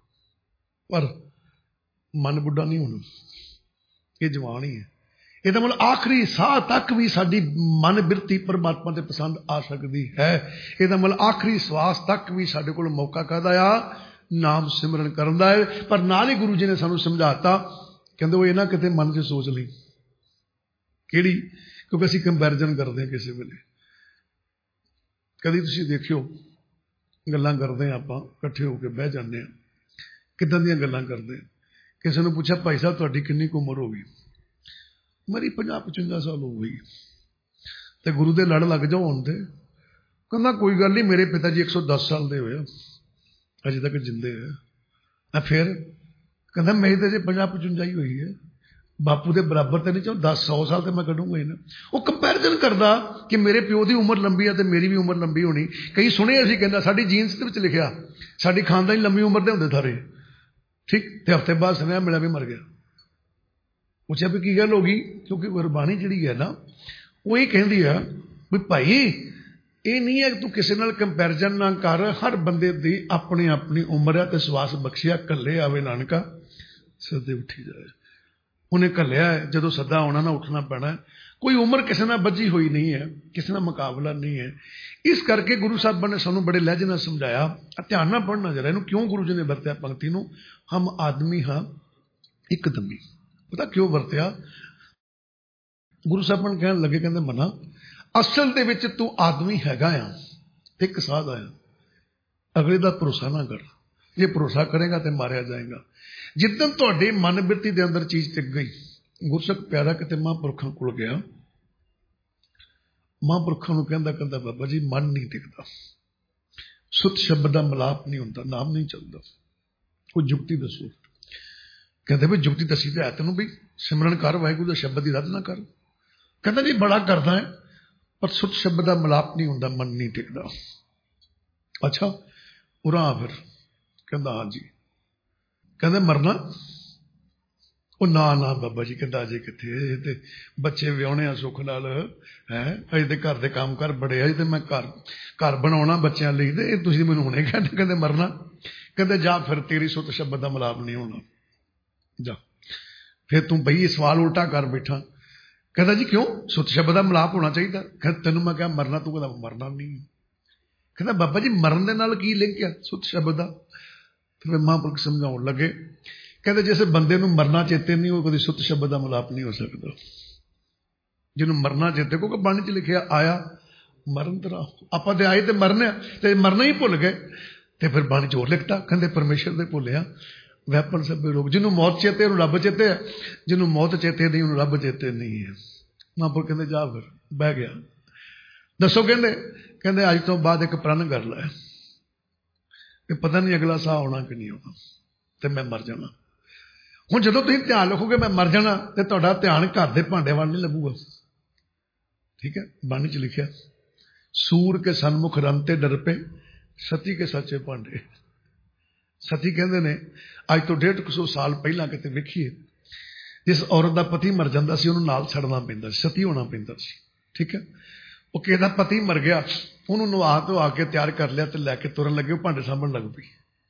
ਪਰ ਮਨ ਬੁੱਢਾ ਨਹੀਂ ਹੋਣਾ, ਇਹ ਜਵਾਨ ਹੀ ਹੈ। ਇਹਦਾ ਮਤਲਬ ਆਖਰੀ ਸਾਹ ਤੱਕ ਵੀ ਸਾਡੀ ਮਨ ਬਿਰਤੀ ਪਰਮਾਤਮਾ ਦੇ ਪਸੰਦ ਆ ਸਕਦੀ ਹੈ। ਇਹਦਾ ਮਤਲਬ ਆਖਰੀ ਸਵਾਸ ਤੱਕ ਵੀ ਸਾਡੇ ਕੋਲ ਮੌਕਾ ਕਾਹਦਾ ਆ? ਨਾਮ ਸਿਮਰਨ ਕਰਨ ਦਾ ਹੈ। ਪਰ ਨਾਲ ਹੀ ਗੁਰੂ ਜੀ ਨੇ ਸਾਨੂੰ ਸਮਝਾਤਾ, ਕਹਿੰਦੇ ਉਹ ਇਹ ਨਾ ਕਿਤੇ ਮਨ 'ਚ ਸੋਚ ਲਈ। ਕਿਹੜੀ? ਕਿਉਂਕਿ ਅਸੀਂ ਕੰਪੈਰੀਜ਼ਨ ਕਰਦੇ ਹਾਂ ਕਿਸੇ ਵੇਲੇ। ਕਦੀ ਤੁਸੀਂ ਦੇਖਿਓ ਗੱਲਾਂ ਕਰਦੇ ਹਾਂ, ਆਪਾਂ ਇਕੱਠੇ ਹੋ ਕੇ ਬਹਿ ਜਾਂਦੇ ਹਾਂ, ਕਿੱਦਾਂ ਦੀਆਂ ਗੱਲਾਂ ਕਰਦੇ। ਕਿਸੇ ਨੂੰ ਪੁੱਛਿਆ ਭਾਈ ਸਾਹਿਬ ਤੁਹਾਡੀ ਕਿੰਨੀ ਕੁ ਉਮਰ ਹੋ ਗਈ? ਮੇਰੀ 50-55 ਸਾਲ ਹੋ ਗਈ। ਤੇ ਗੁਰੂ ਦੇ ਲੜ ਲੱਗ ਜਾਓ ਹੁਣ ਤੇ। ਕਹਿੰਦਾ ਕੋਈ ਗੱਲ ਨਹੀਂ, ਮੇਰੇ ਪਿਤਾ ਜੀ 110 ਸਾਲ ਦੇ ਹੋਏ, ਅਜੇ ਤੱਕ ਜਿੰਦੇ ਹੈ। ਫਿਰ ਕਹਿੰਦਾ ਮੇਰੀ ਤਾਂ ਜੇ 50-55 ਹੀ ਹੋਈ ਹੈ, ਬਾਪੂ ਦੇ ਬਰਾਬਰ ਤੇ ਨਹੀਂ, ਚਾਹੋ 10-100 ਸਾਲ ਤੇ ਮੈਂ ਕੱਢੂੰਗਾ ਹੀ ਨਾ। ਉਹ ਕੰਪੈਰੀਜ਼ਨ ਕਰਦਾ ਕਿ ਮੇਰੇ ਪਿਓ ਦੀ ਉਮਰ ਲੰਬੀ ਹੈ ਤੇ ਮੇਰੀ ਵੀ ਉਮਰ ਲੰਬੀ ਹੋਣੀ। ਕਈ ਸੁਣੇ ਅਸੀਂ, ਕਹਿੰਦਾ ਸਾਡੀ ਜੀਨਸ ਦੇ ਵਿੱਚ ਲਿਖਿਆ ਸਾਡੀ ਖਾਨਦਾਨੀ ਲੰਬੀ ਉਮਰ ਦੇ ਹੁੰਦੇ ਸਾਰੇ, ਠੀਕ। ਤੇ ਹਫ਼ਤੇ ਬਾਅਦ ਸੁਣਿਆ ਮਿਲਿਆ ਵੀ ਮਰ ਗਿਆ। ਪੁੱਛਿਆ ਵੀ ਕੀ ਗੱਲ ਹੋ ਗਈ? ਕਿਉਂਕਿ ਗੁਰਬਾਣੀ ਜਿਹੜੀ ਹੈ ਨਾ, ਉਹ ਇਹ ਕਹਿੰਦੀ ਆ ਵੀ ਭਾਈ ਇਹ ਨਹੀਂ ਹੈ ਕਿ ਤੂੰ ਕਿਸੇ ਨਾਲ ਕੰਪੈਰੀਜ਼ਨ ਨਾ ਕਰ। ਹਰ ਬੰਦੇ ਦੀ ਆਪਣੀ ਆਪਣੀ ਉਮਰ ਹੈ ਤੇ ਸਵਾਸ ਬਖਸ਼ਿਆ, ਕੱਲੇ ਆਵੇ ਨਾਨਕਾ ਸਦੇ ਉੱਠੀ ਜਾਏ। ਉਹਨੇ ਘੱਲਿਆ, ਜਦੋਂ ਸੱਦਾ ਆਉਣਾ ਨਾ ਉੱਠਣਾ ਪੈਣਾ। ਕੋਈ ਉਮਰ ਕਿਸੇ ਨਾਲ ਬੱਝੀ ਹੋਈ ਨਹੀਂ ਹੈ, ਕਿਸੇ ਨਾਲ ਮੁਕਾਬਲਾ ਨਹੀਂ ਹੈ। ਇਸ ਕਰਕੇ ਗੁਰੂ ਸਾਹਿਬਾਂ ਨੇ ਸਾਨੂੰ ਬੜੇ ਲਹਿਜੇ ਨਾਲ ਸਮਝਾਇਆ। ਧਿਆਨ ਨਾਲ ਪੜ੍ਹਨਾ ਜਰਾ ਇਹਨੂੰ, ਕਿਉਂ ਗੁਰੂ ਜੀ ਨੇ ਵਰਤਿਆ ਪੰਕਤੀ ਨੂੰ, ਹਮ ਆਦਮੀ ਹਾਂ ਇੱਕਦਮੀ। ਪਤਾ ਕਿਉਂ ਵਰਤਿਆ? ਗੁਰੂ ਸਾਹਿਬਾਂ ਨੇ ਕਹਿਣ ਲੱਗੇ, ਕਹਿੰਦੇ ਮਨਾ, ਅਸਲ ਦੇ ਵਿੱਚ ਤੂੰ ਆਦਮੀ ਹੈਗਾ ਆ, ਇੱਕ ਸਾਧ ਆਇਆ, ਅਗਲੇ ਦਾ ਭਰੋਸਾ ਨਾ ਕਰ। ਜੇ ਭਰੋਸਾ ਕਰੇਗਾ ਤੇ ਮਾਰਿਆ ਜਾਏਗਾ। ਜਿੱਦਣ ਤੁਹਾਡੇ ਮਨ ਬਿਰਤੀ ਦੇ ਅੰਦਰ ਚੀਜ਼ ਟਿਕ ਗਈ। ਗੁਰਸਿੱਖ ਪਿਆਰਾ ਕਿਤੇ ਮਹਾਂਪੁਰਖਾਂ ਕੋਲ ਗਿਆ, ਮਹਾਂਪੁਰਖਾਂ ਨੂੰ ਕਹਿੰਦਾ ਬਾਬਾ ਜੀ ਮਨ ਨਹੀਂ ਟਿਕਦਾ, ਸੁੱਤ ਸ਼ਬਦ ਦਾ ਮਿਲਾਪ ਨਹੀਂ ਹੁੰਦਾ, ਨਾਮ ਨਹੀਂ ਚੱਲਦਾ, ਕੋਈ ਜੁਗਤੀ ਦੱਸੋ। ਕਹਿੰਦੇ ਵੀ ਜੁਗਤੀ ਦੱਸੀ ਤੇ ਹੈ ਤੈਨੂੰ, ਵੀ ਸਿਮਰਨ ਕਰ, ਵਾਹਿਗੁਰੂ ਦਾ ਸ਼ਬਦ ਦੀ ਰੱਦ ਨਾ ਕਰ। ਕਹਿੰਦਾ ਜੀ ਬੜਾ ਕਰਦਾ ਹੈ, ਪਰ ਸੁੱਤ ਸ਼ਬਦ ਦਾ ਮਿਲਾਪ ਨਹੀਂ ਹੁੰਦਾ, ਮਨ ਨਹੀਂ ਟਿਕਦਾ। ਅੱਛਾ ਉਰਾਂ ਫਿਰ? ਕਹਿੰਦਾ ਹਾਂਜੀ। ਕਹਿੰਦੇ ਮਰਨਾ? ਉਹ ਨਾ ਬਾਬਾ ਜੀ, ਕਹਿੰਦਾ ਅਜੇ ਕਿੱਥੇ, ਤੇ ਬੱਚੇ ਵਿਆਹੁਣੇ ਆ ਸੁੱਖ ਨਾਲ ਹੈ, ਅਜੇ ਤੇ ਘਰ ਦੇ ਕੰਮ ਕਰ ਬੜੇ, ਅਜੇ ਤੇ ਮੈਂ ਘਰ ਬਣਾਉਣਾ ਬੱਚਿਆਂ ਲਈ, ਤੇ ਇਹ ਤੁਸੀਂ ਮੈਨੂੰ ਹੁਣੇ ਕਹਿੰਦੇ ਮਰਨਾ? ਕਹਿੰਦੇ ਜਾ ਫਿਰ, ਤੇਰੀ ਸੁੱਤ ਸ਼ਬਦ ਦਾ ਮਿਲਾਪ ਨਹੀਂ ਹੋਣਾ, ਜਾ ਫਿਰ ਤੂੰ ਬਈ ਇਹ ਸਵਾਲ ਉਲਟਾ ਕਰ ਬੈਠਾ। ਕਹਿੰਦਾ ਜੀ ਕਿਉਂ? ਸੁੱਤ ਸ਼ਬਦ ਦਾ ਮਿਲਾਪ ਹੋਣਾ ਚਾਹੀਦਾ। ਕਹਿੰਦਾ ਤੈਨੂੰ ਮੈਂ ਕਿਹਾ ਮਰਨਾ, ਤੂੰ ਕਹਿੰਦਾ ਮਰਨਾ ਨਹੀਂ। ਕਹਿੰਦਾ ਬਾਬਾ ਜੀ ਮਰਨ ਦੇ ਨਾਲ ਕੀ ਲਿੰਕ ਆ ਸੁੱਤ ਸ਼ਬਦ ਦਾ? ਫਿਰ ਮਹਾਂਪੁਰਖ ਸਮਝਾਉਣ ਲੱਗੇ, ਕਹਿੰਦੇ ਜਿਸ ਬੰਦੇ ਨੂੰ ਮਰਨਾ ਚੇਤੇ ਨਹੀਂ, ਉਹ ਕਦੇ ਸੁੱਤ ਸ਼ਬਦ ਦਾ ਮਿਲਾਪ ਨਹੀਂ ਹੋ ਸਕਦਾ। ਜਿਹਨੂੰ ਮਰਨਾ ਚੇਤੇ, ਕਿਉਂਕਿ ਬਾਣੀ 'ਚ ਲਿਖਿਆ ਆਇਆ ਮਰਨ ਤਰਾ, ਆਪਾਂ ਤੇ ਆਏ ਤੇ ਮਰਨਾ, ਤੇ ਮਰਨਾ ਹੀ ਭੁੱਲ ਗਏ। ਤੇ ਫਿਰ ਬਾਣੀ 'ਚ ਹੋਰ ਲਿਖਤਾ, ਕਹਿੰਦੇ ਪਰਮੇਸ਼ਰ ਦੇ ਭੁੱਲਿਆ ਵੈਪਨ ਸਭੇ ਰੋਗ। ਜਿਹਨੂੰ ਮੌਤ ਚੇਤੇ ਉਹਨੂੰ ਰੱਬ ਚੇਤੇ ਹੈ, ਜਿਹਨੂੰ ਮੌਤ ਚੇਤੇ ਨਹੀਂ ਉਹਨੂੰ ਰੱਬ ਚੇਤੇ ਨਹੀਂ ਹੈ। ਮਹਾਂਪੁਰਖ ਕਹਿੰਦੇ ਜਾ ਫਿਰ, ਬਹਿ ਗਿਆ। ਦੱਸੋ ਕਹਿੰਦੇ ਅੱਜ ਤੋਂ ਬਾਅਦ ਇੱਕ ਪ੍ਰਣ ਕਰ ਲੈ ਕਿ ਪਤਾ ਨਹੀਂ ਅਗਲਾ ਸਾਹ ਆਉਣਾ ਕਿ ਨਹੀਂ ਆਉਣਾ, ਤੇ ਮੈਂ ਮਰ ਜਾਣਾ। ਹੁਣ ਜਦੋਂ ਤੁਸੀਂ ਧਿਆਨ ਰੱਖੋਗੇ ਮੈਂ ਮਰ ਜਾਣਾ, ਤੇ ਤੁਹਾਡਾ ਧਿਆਨ ਘਰ ਦੇ ਭਾਂਡੇ ਵੱਲ ਨਹੀਂ ਲੱਗੂਗਾ। ਠੀਕ ਹੈ, ਬਾਣੀ 'ਚ ਲਿਖਿਆ ਸੂਰ ਕੇ ਸਨਮੁਖ ਰੰਤੇ ਡਰ ਪੇ, ਸਤੀ ਕੇ ਸੱਚੇ ਭਾਂਡੇ। ਸਤੀ ਕਹਿੰਦੇ ਨੇ ਅੱਜ ਤੋਂ 150 ਸਾਲ ਪਹਿਲਾਂ ਕਿਤੇ ਵੇਖੀਏ, ਜਿਸ ਔਰਤ ਦਾ ਪਤੀ ਮਰ ਜਾਂਦਾ ਸੀ ਉਹਨੂੰ ਨਾਲ ਛੱਡਣਾ ਪੈਂਦਾ ਸੀ, ਸਤੀ ਹੋਣਾ ਪੈਂਦਾ ਸੀ। ਠੀਕ ਹੈ, ਉਹ ਕਿਸੇ ਦਾ ਪਤੀ ਮਰ ਗਿਆ, ਉਹਨੂੰ ਨਵਾ ਧਵਾ ਕੇ ਤਿਆਰ ਕਰ ਲਿਆ ਤੇ ਲੈ ਕੇ ਤੁਰਨ ਲੱਗੇ, ਉਹ ਭਾਂਡੇ ਸਾਂਭਣ ਲੱਗ ਪਈ।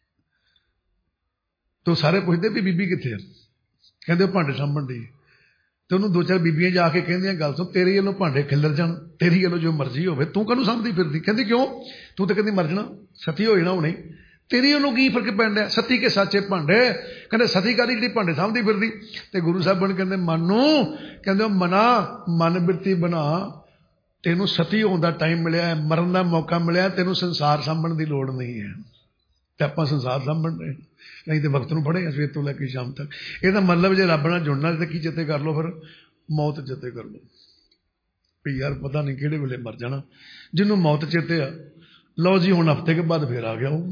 ਤੇ ਉਹ ਸਾਰੇ ਪੁੱਛਦੇ ਵੀ ਬੀਬੀ ਕਿੱਥੇ ਆ? ਕਹਿੰਦੇ ਉਹ ਭਾਂਡੇ ਸਾਂਭਣ ਦੀ। ਤੇ ਉਹਨੂੰ 2-4 ਬੀਬੀਆਂ ਜਾ ਕੇ ਕਹਿੰਦੀਆਂ ਗੱਲ ਸੁਣ, ਤੇਰੇ ਵੱਲੋਂ ਭਾਂਡੇ ਖਿਲਰ ਜਾਣ, ਤੇਰੀ ਵੱਲੋਂ ਜੋ ਮਰਜ਼ੀ ਹੋਵੇ, ਤੂੰ ਕਾਹਨੂੰ ਸਾਂਭਦੀ ਫਿਰਦੀ? ਕਹਿੰਦੀ ਕਿਉਂ, ਤੂੰ ਤਾਂ ਕਹਿੰਦੀ ਮਰ ਜਾਣਾ, ਸਤੀ ਹੋ ਜਾਣਾ ਹੁਣੇ, ਤੇਰੀ ਉਹਨੂੰ ਕੀ ਫਰਕ ਪੈਂਦਾ? ਸਤੀ ਕੇ ਸੱਚੇ ਭਾਂਡੇ। ਕਹਿੰਦੇ ਸਤੀ ਕਾਹਦੀ ਜਿਹੜੀ ਭਾਂਡੇ ਸਾਂਭਦੀ ਫਿਰਦੀ? ਤੇ ਗੁਰੂ ਸਾਹਿਬ ਕਹਿੰਦੇ ਮਨ ਨੂੰ, ਕਹਿੰਦੇ ਮਨਾ ਮਨ ਬਿਰਤੀ ਬਣਾ, ਤੈਨੂੰ ਸਤੀ ਹੋਣ ਦਾ ਟਾਈਮ ਮਿਲਿਆ, ਮਰਨ ਦਾ ਮੌਕਾ ਮਿਲਿਆ, ਤੈਨੂੰ ਸੰਸਾਰ ਸਾਂਭਣ ਦੀ ਲੋੜ ਨਹੀਂ ਹੈ। ਤੇ ਆਪਾਂ ਸੰਸਾਰ ਸਾਂਭਣ ਰਹੇ, ਨਹੀਂ ਤੇ ਵਕਤ ਨੂੰ ਪੜ੍ਹੇ ਸਵੇਰ ਤੋਂ ਲੈ ਕੇ ਸ਼ਾਮ ਤੱਕ। ਇਹਦਾ ਮਤਲਬ ਜੇ ਰੱਬ ਨਾਲ ਜੁੜਨਾ ਤੇ ਕੀ ਚੇਤੇ ਕਰ ਲਓ, ਫਿਰ ਮੌਤ ਚੇਤੇ ਕਰ ਲਓ ਵੀ ਯਾਰ ਪਤਾ ਨਹੀਂ ਕਿਹੜੇ ਵੇਲੇ ਮਰ ਜਾਣਾ। ਜਿਹਨੂੰ ਮੌਤ ਚੇਤੇ ਆ, ਲਓ ਜੀ ਹੁਣ ਹਫ਼ਤੇ ਕੇ ਬਾਅਦ ਫੇਰ ਆ ਗਿਆ ਉਹ।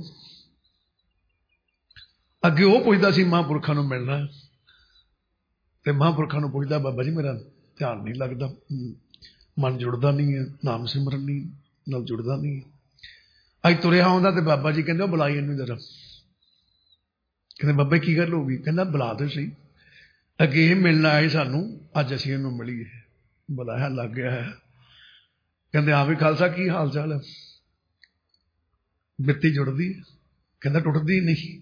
ਅੱਗੇ ਉਹ ਪੁੱਛਦਾ ਸੀ ਮਹਾਂਪੁਰਖਾਂ ਨੂੰ ਮਿਲਣਾ, ਤੇ ਮਹਾਂਪੁਰਖਾਂ ਨੂੰ ਪੁੱਛਦਾ ਬਾਬਾ ਜੀ ਮੇਰਾ ਧਿਆਨ ਨਹੀਂ ਲੱਗਦਾ, ਮਨ ਜੁੜਦਾ ਨਹੀਂ ਹੈ, ਨਾਮ ਸਿਮਰਨ ਨਹੀਂ ਨਾਲ ਜੁੜਦਾ ਨਹੀਂ। ਅੱਜ ਤੁਰਿਆ ਆਉਂਦਾ ਤੇ ਬਾਬਾ ਜੀ ਕਹਿੰਦੇ ਉਹ ਬੁਲਾਈ ਇਹਨੂੰ ਜਰਾ। ਕਹਿੰਦੇ ਬਾਬਾ ਕੀ ਗੱਲ ਹੋ ਗਈ? ਕਹਿੰਦਾ ਬੁਲਾ ਦਿਓ ਸਹੀ, ਅੱਗੇ ਇਹ ਮਿਲਣ ਆਏ ਸਾਨੂੰ, ਅੱਜ ਅਸੀਂ ਇਹਨੂੰ ਮਿਲੀਏ। ਬੁਲਾਇਆ ਲੱਗ ਗਿਆ ਹੈ। ਕਹਿੰਦੇ ਆ ਵੀ ਖਾਲਸਾ ਕੀ ਹਾਲ ਚਾਲ ਹੈ? ਬਿਰਤੀ ਜੁੜਦੀ? ਕਹਿੰਦਾ ਟੁੱਟਦੀ ਨਹੀਂ।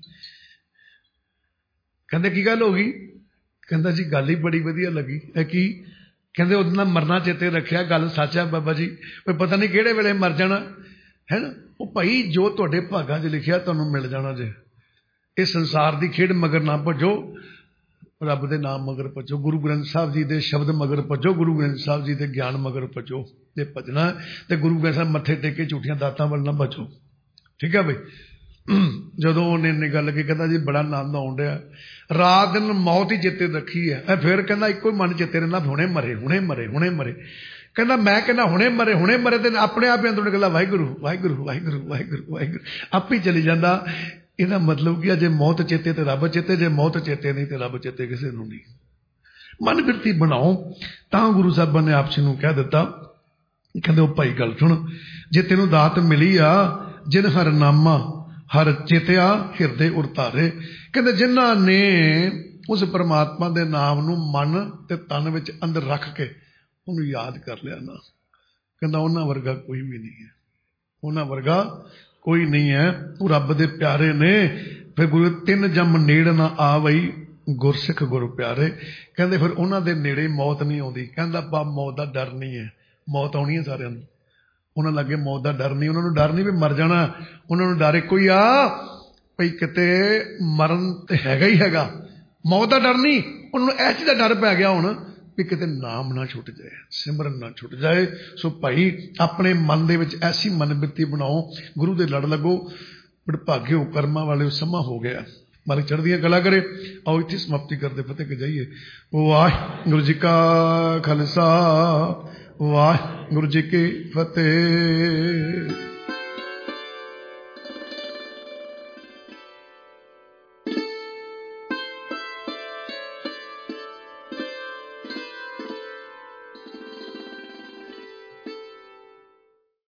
ਕਹਿੰਦੇ ਕੀ ਗੱਲ ਹੋ ਗਈ? ਕਹਿੰਦਾ ਜੀ ਗੱਲ ਹੀ ਬੜੀ ਵਧੀਆ ਲੱਗੀ। ਇਹ ਕੀ? ਕਹਿੰਦੇ ਉਹਦੇ ਨਾਲ ਮਰਨਾ ਚੇਤੇ ਰੱਖਿਆ, ਗੱਲ ਸੱਚ ਹੈ ਬਾਬਾ ਜੀ, ਕੋਈ ਪਤਾ ਨਹੀਂ ਕਿਹੜੇ ਵੇਲੇ ਮਰ ਜਾਣਾ ਹੈ ਨਾ। ਉਹ ਭਾਈ ਜੋ ਤੁਹਾਡੇ ਭਾਗਾਂ 'ਚ ਲਿਖਿਆ ਤੁਹਾਨੂੰ ਮਿਲ ਜਾਣਾ ਜੇ। ਇਹ ਸੰਸਾਰ ਦੀ ਖੇਡ ਮਗਰ ਨਾ ਭੱਜੋ, ਰੱਬ ਦੇ ਨਾਮ ਮਗਰ ਭੱਜੋ, ਗੁਰੂ ਗ੍ਰੰਥ ਸਾਹਿਬ ਜੀ ਦੇ ਸ਼ਬਦ ਮਗਰ ਭੱਜੋ, ਗੁਰੂ ਗ੍ਰੰਥ ਸਾਹਿਬ ਜੀ ਦੇ ਗਿਆਨ ਮਗਰ ਭੱਜੋ। ਜੇ ਭੱਜਣਾ ਤੇ ਗੁਰੂ ਗ੍ਰੰਥ ਸਾਹਿਬ ਮੱਥੇ ਟੇਕ ਕੇ ਝੂਠੀਆਂ ਦਾਤਾਂ ਵੱਲ ਨਾ ਭੱਜੋ। ਠੀਕ ਹੈ ਬਈ। ਜਦੋਂ ਉਹਨੇ ਗੱਲ ਕੀ, ਕਹਿੰਦਾ ਜੀ ਬੜਾ ਆਨੰਦ ਆਉਣ ਡਿਆ, ਰਾਤ ਦਿਨ ਮੌਤ ਹੀ ਚੇਤੇ ਰੱਖੀ ਹੈ। ਫਿਰ ਕਹਿੰਦਾ ਇੱਕੋ ਹੀ ਮਨ ਚੇਤੇ ਰਹਿੰਦਾ, ਹੁਣੇ ਮਰੇ ਹੁਣੇ ਮਰੇ ਹੁਣੇ ਮਰੇ। ਕਹਿੰਦਾ ਮੈਂ ਕਹਿੰਦਾ ਹੁਣੇ ਮਰੇ ਤੇ ਆਪਣੇ ਆਪ ਹੀ ਅੰਦਰੋਂ ਨਿਕਲਦਾ ਵਾਹਿਗੁਰੂ ਵਾਹਿਗੁਰੂ ਵਾਹਿਗੁਰੂ ਵਾਹਿਗੁਰੂ ਵਾਹਿਗੁਰੂ, ਆਪੇ ਚਲੀ ਜਾਂਦਾ। ਇਹਦਾ ਮਤਲਬ ਕੀ, ਜੇ ਮੌਤ ਚੇਤੇ ਤੇ ਰੱਬ ਚੇਤੇ, ਜੇ ਮੌਤ ਚੇਤੇ ਨਹੀਂ ਤੇ ਰੱਬ ਚੇਤੇ ਕਿਸੇ ਨੂੰ ਨਹੀਂ। ਮਨ ਬਿਰਤੀ ਬਣਾਓ। ਤਾਂ ਗੁਰੂ ਸਾਹਿਬਾਂ ਨੇ ਆਪਸ ਨੂੰ ਕਹਿ ਦਿੱਤਾ, ਕਹਿੰਦੇ ਉਹ ਭਾਈ ਗੱਲ ਸੁਣ, ਜੇ ਤੈਨੂੰ ਦਾਤ ਮਿਲੀ ਆ, ਜਿਨ ਹਰ ਨਾਮਾ ਹਰ ਚੇਤਿਆ ਹਿਰਦੇ ਉਰਤਾਰੇ। ਕਹਿੰਦੇ ਜਿਨ੍ਹਾਂ ਨੇ ਉਸ ਪਰਮਾਤਮਾ ਦੇ ਨਾਮ ਨੂੰ ਮਨ ਤੇ ਤਨ ਵਿੱਚ ਅੰਦਰ ਰੱਖ ਕੇ ਉਹਨੂੰ ਯਾਦ ਕਰ ਲਿਆ ਨਾ, ਕਹਿੰਦਾ ਉਹਨਾਂ ਵਰਗਾ ਕੋਈ ਵੀ ਨਹੀਂ ਹੈ, ਉਹਨਾਂ ਵਰਗਾ ਕੋਈ ਨਹੀਂ ਹੈ। ਉਹ ਰੱਬ ਦੇ ਪਿਆਰੇ ਨੇ। ਫਿਰ ਗੁਰੂ 3 ਜੰਮ ਨੇੜ ਨਾ ਆਵਈ, ਗੁਰਸਿੱਖ ਗੁਰੂ ਪਿਆਰੇ ਕਹਿੰਦੇ ਫਿਰ ਉਹਨਾਂ ਦੇ ਨੇੜੇ ਮੌਤ ਨਹੀਂ ਆਉਂਦੀ। ਕਹਿੰਦਾ ਬਾ ਮੌਤ ਦਾ ਡਰ ਨਹੀਂ ਹੈ, ਮੌਤ ਆਉਣੀ ਹੈ ਸਾਰਿਆਂ ਨੂੰ। ਉਹਨਾਂ ਲੱਗੇ ਮੌਤ ਦਾ ਡਰ ਨਹੀਂ, ਉਹਨਾਂ ਨੂੰ ਡਰ ਨਹੀਂ ਵੀ ਮਰ ਜਾਣਾ, ਉਹਨਾਂ ਨੂੰ ਡਰ ਇੱਕੋ ਹੀ ਆ ਭਈ ਕਿਤੇ ਮਰਨ ਤੇ ਹੈਗਾ ਹੀ ਹੈਗਾ, ਮੌਤ ਦਾ ਡਰ ਨਹੀਂ। ਉਹਨਾਂ ਨੂੰ ਇਸ ਚੀਜ਼ ਦਾ ਡਰ ਪੈ ਗਿਆ ਹੁਣ ਵੀ ਕਿਤੇ ਨਾਮ ਨਾ ਛੁੱਟ ਜਾਏ, ਸਿਮਰਨ ਨਾ ਛੁੱਟ ਜਾਏ। ਸੋ ਭਾਈ ਆਪਣੇ ਮਨ ਦੇ ਵਿੱਚ ਐਸੀ ਮਨਬਿਰਤੀ ਬਣਾਓ, ਗੁਰੂ ਦੇ ਲੜ ਲੱਗੋ। ਵਡਭਾਗਿਓ ਕਰਮਾਂ ਵਾਲੇ ਸਮਾਂ ਹੋ ਗਿਆ, ਮਾਲਕ ਚੜ੍ਹਦੀਆਂ ਕਲਾ ਕਰੇ। ਆਓ ਇੱਥੇ ਸਮਾਪਤੀ ਕਰਦੇ ਫਤਿਹ ਕੇ ਜਾਈਏ। ਵਾਹਿਗੁਰੂ ਜੀ ਕਾ ਖਾਲਸਾ, ਵਾਹਿਗੁਰੂ ਜੀ ਕੀ ਫਤਿਹ।